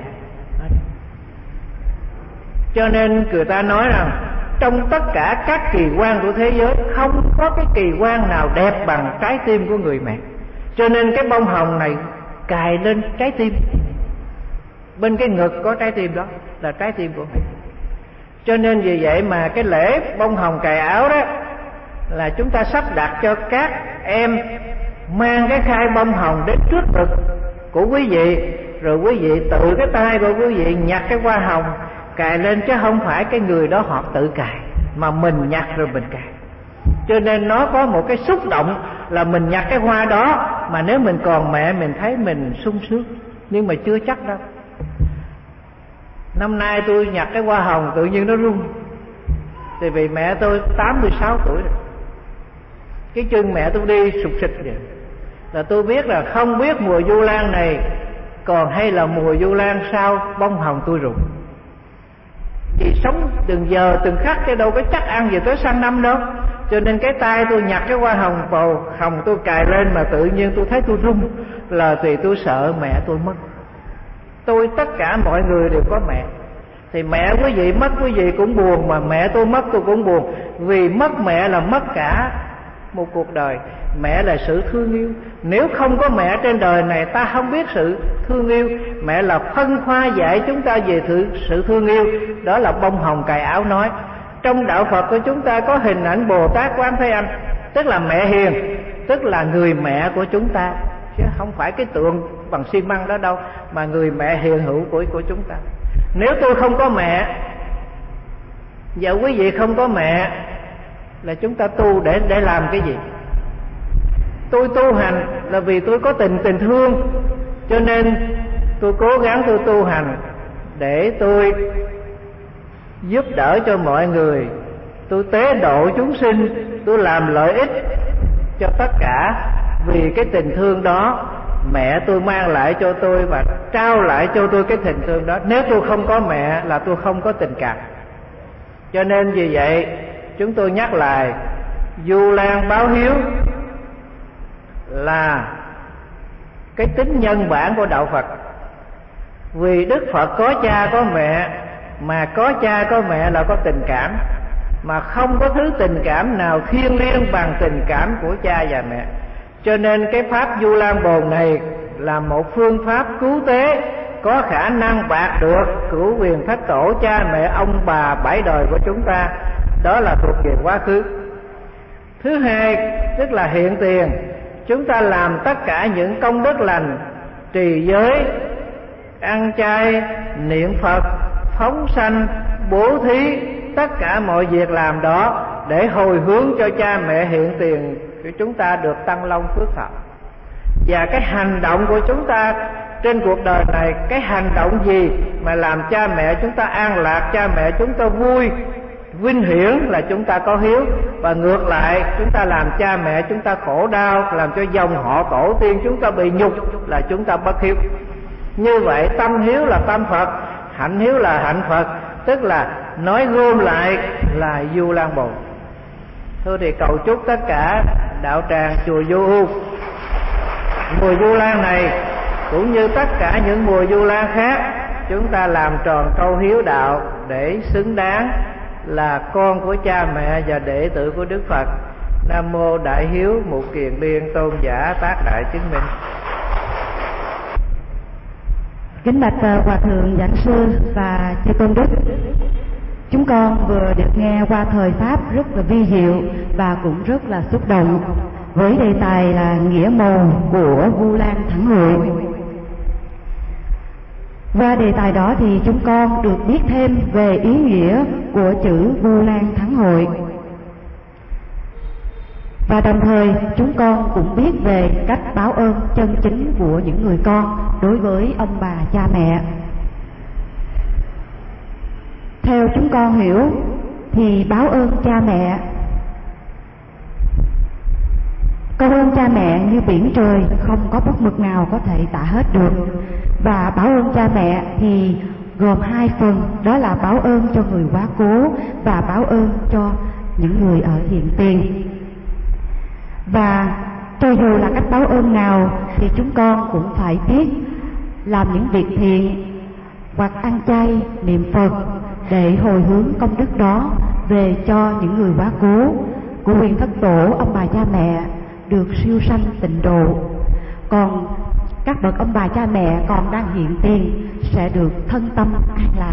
Cho nên người ta nói rằng trong tất cả các kỳ quan của thế giới không có cái kỳ quan nào đẹp bằng trái tim của người mẹ. Cho nên cái bông hồng này cài lên trái tim, bên cái ngực có trái tim đó là trái tim của mẹ. Cho nên vì vậy mà cái lễ bông hồng cài áo đó là chúng ta sắp đặt cho các em mang cái khai bông hồng đến trước ngực của quý vị, rồi quý vị tự cái tay của quý vị nhặt cái hoa hồng cài lên, chứ không phải cái người đó họ tự cài, mà mình nhặt rồi mình cài. Cho nên nó có một cái xúc động là mình nhặt cái hoa đó, mà nếu mình còn mẹ mình thấy mình sung sướng, nhưng mà chưa chắc đâu. Năm nay tôi nhặt cái hoa hồng tự nhiên nó rung, thì vì mẹ tôi tám mươi sáu tuổi rồi, cái chân mẹ tôi đi sụt sịt vậy, là tôi biết là không biết mùa Vu Lan này còn hay là mùa Vu Lan sau bông hồng tôi rụng. Vì sống từng giờ từng khắc chứ đâu có chắc ăn về tới sang năm đâu. Cho nên cái tay tôi nhặt cái hoa hồng vào hồng tôi cài lên mà tự nhiên tôi thấy tôi rung, là vì tôi sợ mẹ tôi mất. Tôi tất cả mọi người đều có mẹ, thì mẹ quý vị mất quý vị cũng buồn, mà mẹ tôi mất tôi cũng buồn. Vì mất mẹ là mất cả một cuộc đời. Mẹ là sự thương yêu. Nếu không có mẹ trên đời này, ta không biết sự thương yêu. Mẹ là phân khoa dạy chúng ta về sự thương yêu. Đó là bông hồng cài áo nói. Trong đạo Phật của chúng ta có hình ảnh Bồ Tát Quan Thế Âm, tức là mẹ hiền, tức là người mẹ của chúng ta, chứ không phải cái tượng bằng xi măng đó đâu, mà người mẹ hiền hữu của của chúng ta. Nếu tôi không có mẹ, và quý vị không có mẹ, là chúng ta tu để để làm cái gì? Tôi tu hành là vì tôi có tình tình thương, cho nên tôi cố gắng tôi tu hành để tôi giúp đỡ cho mọi người, tôi tế độ chúng sinh, tôi làm lợi ích cho tất cả. Vì cái tình thương đó mẹ tôi mang lại cho tôi và trao lại cho tôi cái tình thương đó. Nếu tôi không có mẹ là tôi không có tình cảm. Cho nên vì vậy chúng tôi nhắc lại, Vu Lan báo hiếu là cái tính nhân bản của đạo Phật. Vì Đức Phật có cha có mẹ, mà có cha có mẹ là có tình cảm, mà không có thứ tình cảm nào thiêng liêng bằng tình cảm của cha và mẹ. Cho nên cái pháp Vu Lan Bồn này là một phương pháp cứu tế, có khả năng bạc được cửu quyền thất tổ cha mẹ ông bà bảy đời của chúng ta. Đó là thuộc về quá khứ. Thứ hai, tức là hiện tiền. Chúng ta làm tất cả những công đức lành, trì giới, ăn chay, niệm Phật, phóng sanh, bố thí, tất cả mọi việc làm đó để hồi hướng cho cha mẹ hiện tiền của chúng ta được tăng long phước thọ. Và cái hành động của chúng ta trên cuộc đời này, cái hành động gì mà làm cha mẹ chúng ta an lạc, cha mẹ chúng ta vui, vinh hiển là chúng ta có hiếu. Và ngược lại, chúng ta làm cha mẹ chúng ta khổ đau, làm cho dòng họ tổ tiên chúng ta bị nhục là chúng ta bất hiếu. Như vậy tâm hiếu là tâm Phật, hạnh hiếu là hạnh Phật, tức là nói gom lại là Vu Lan Bồn. Thôi thì cầu chúc tất cả đạo tràng chùa Vô U mùa Vu Lan này cũng như tất cả những mùa Vu Lan khác, chúng ta làm tròn câu hiếu đạo để xứng đáng là con của cha mẹ và đệ tử của Đức Phật. Nam mô Đại Hiếu Mục Kiền Liên Tôn giả Tác Đại Chứng Minh. Kính bạch Hòa Thượng Giảng Sư và chư tôn đức, chúng con vừa được nghe qua thời pháp rất là vi diệu và cũng rất là xúc động với đề tài là nghĩa mầu của Vu Lan Thắng Hội. Qua đề tài đó thì chúng con được biết thêm về ý nghĩa của chữ Vu Lan Thắng Hội, và đồng thời chúng con cũng biết về cách báo ơn chân chính của những người con đối với ông bà cha mẹ. Theo chúng con hiểu thì báo ơn cha mẹ, công ơn cha mẹ như biển trời, không có bút mực nào có thể tả hết được. Và báo ơn cha mẹ thì gồm hai phần, đó là báo ơn cho người quá cố và báo ơn cho những người ở hiện tiền. Và cho dù là cách báo ơn nào thì chúng con cũng phải biết làm những việc thiện hoặc ăn chay, niệm Phật để hồi hướng công đức đó về cho những người quá cố của quyền thất tổ, ông bà cha mẹ được siêu sanh tịnh độ. Còn các bậc ông bà cha mẹ còn đang hiện tiền sẽ được thân tâm an lạc.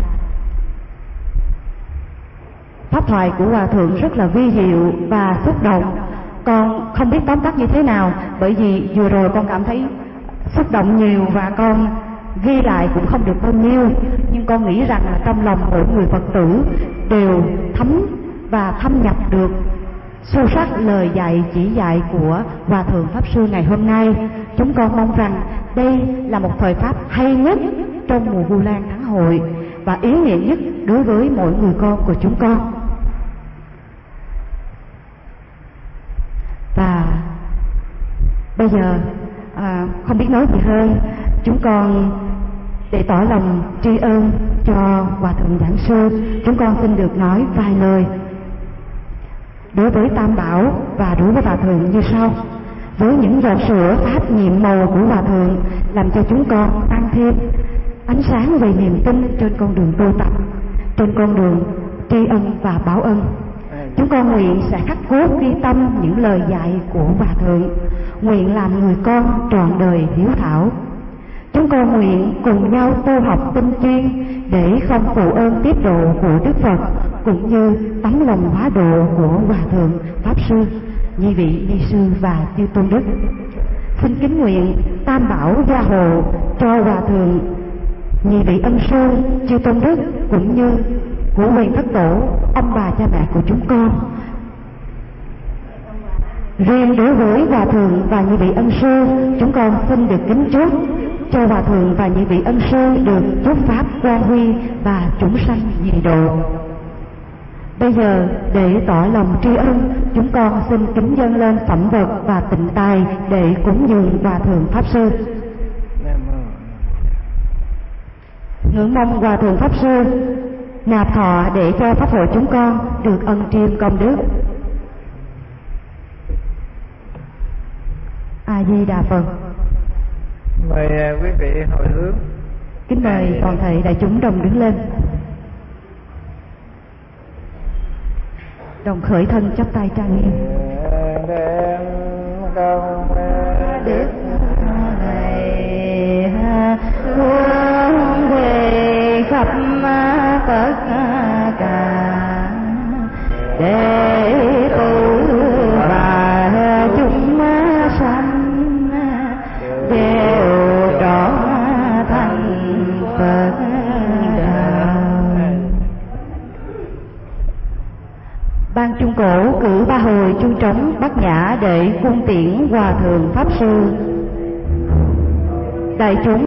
Pháp thoại của Hòa Thượng rất là vi diệu và xúc động. Con không biết tóm tắt như thế nào, bởi vì vừa rồi con cảm thấy xúc động nhiều và con ghi lại cũng không được bao nhiêu. Nhưng con nghĩ rằng là trong lòng mỗi người Phật tử đều thấm và thâm nhập được sâu sắc lời dạy chỉ dạy của Hòa Thượng Pháp Sư ngày hôm nay. Chúng con mong rằng đây là một thời pháp hay nhất trong mùa Vu Lan Thắng Hội và ý nghĩa nhất đối với mỗi người con của chúng con. Và bây giờ à, không biết nói gì hơn, chúng con để tỏ lòng tri ân cho Hòa Thượng Giảng Sư, chúng con xin được nói vài lời đối với Tam Bảo và đối với Hòa Thượng như sau. Với những giọt sữa pháp nhiệm màu của Hòa Thượng làm cho chúng con tăng thêm ánh sáng về niềm tin trên con đường tu tập, trên con đường tri ân và báo ân. Chúng con nguyện sẽ khắc cốt ghi tâm những lời dạy của Hòa Thượng, nguyện làm người con trọn đời hiếu thảo. Chúng con nguyện cùng nhau tu học tinh chuyên để không phụ ơn tiếp độ của Đức Phật, cũng như tấm lòng hóa độ của Hòa Thượng Pháp Sư, Nhị vị Ni Sư và Chư Tôn Đức. Xin kính nguyện Tam Bảo gia hộ cho Hòa Thượng, Nhị vị Ân Sư, Chư Tôn Đức, cũng như của quyền thất tổ, ông bà cha mẹ của chúng con. Riêng đối với Hòa Thượng và Nhị vị Ân Sư, chúng con xin được kính chúc cho Hòa Thượng và Nhị vị Ân Sư được chúc pháp quang huy và chúng sanh nhị độ. Bây giờ để tỏ lòng tri ân, chúng con xin kính dâng lên phẩm vật và tịnh tài để cúng dường Hòa Thượng Pháp Sư. Ngưỡng mong Hòa Thượng Pháp Sư nạp thọ để cho pháp hội chúng con được ân triêm công đức. A Di Đà Phật. Mời quý vị hồi hướng. Kính mời toàn thể đại chúng đồng đứng lên, đồng khởi thân chắp tay trang nghiêm. Đức Thầy hướng về khắp tất cả đệ tử và chúng sanh đều trọn thành Phật đạo. Ban Trung Cổ cử ba hồi chuông trống Bát Nhã để cung tiễn Hòa Thượng Pháp Sư. Đại chúng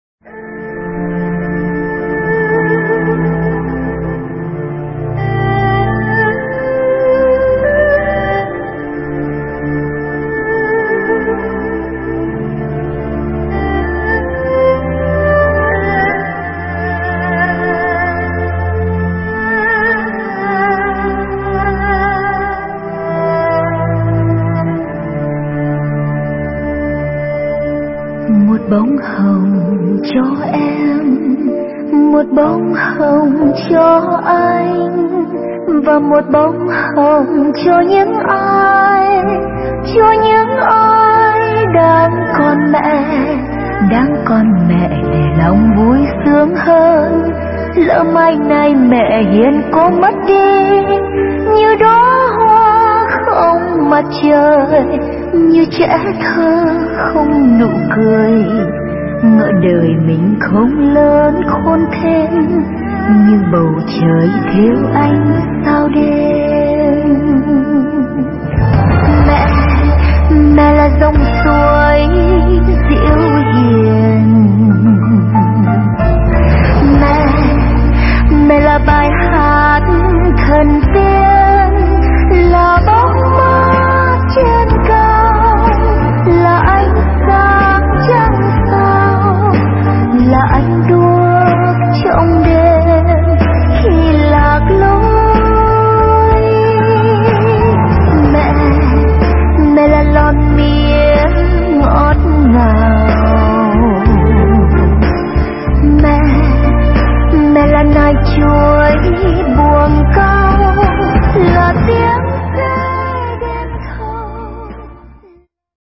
bông hồng cho em, một bông hồng cho anh, và một bông hồng cho những ai, cho những ai đang còn mẹ, đang còn mẹ để lòng vui sướng hơn. Lỡ mai này mẹ hiền có mất đi, như đóa hoa không mặt trời, như trẻ thơ không nụ cười. Ngỡ đời mình không lớn khôn thêm, như bầu trời thiếu ánh sao đêm. Mẹ, mẹ là dòng suối dịu hiền. Mẹ, mẹ là bài hát thần tiên, là bóng mát trên cao, là ánh sáng trăng sao, là ánh đuốc trong đêm.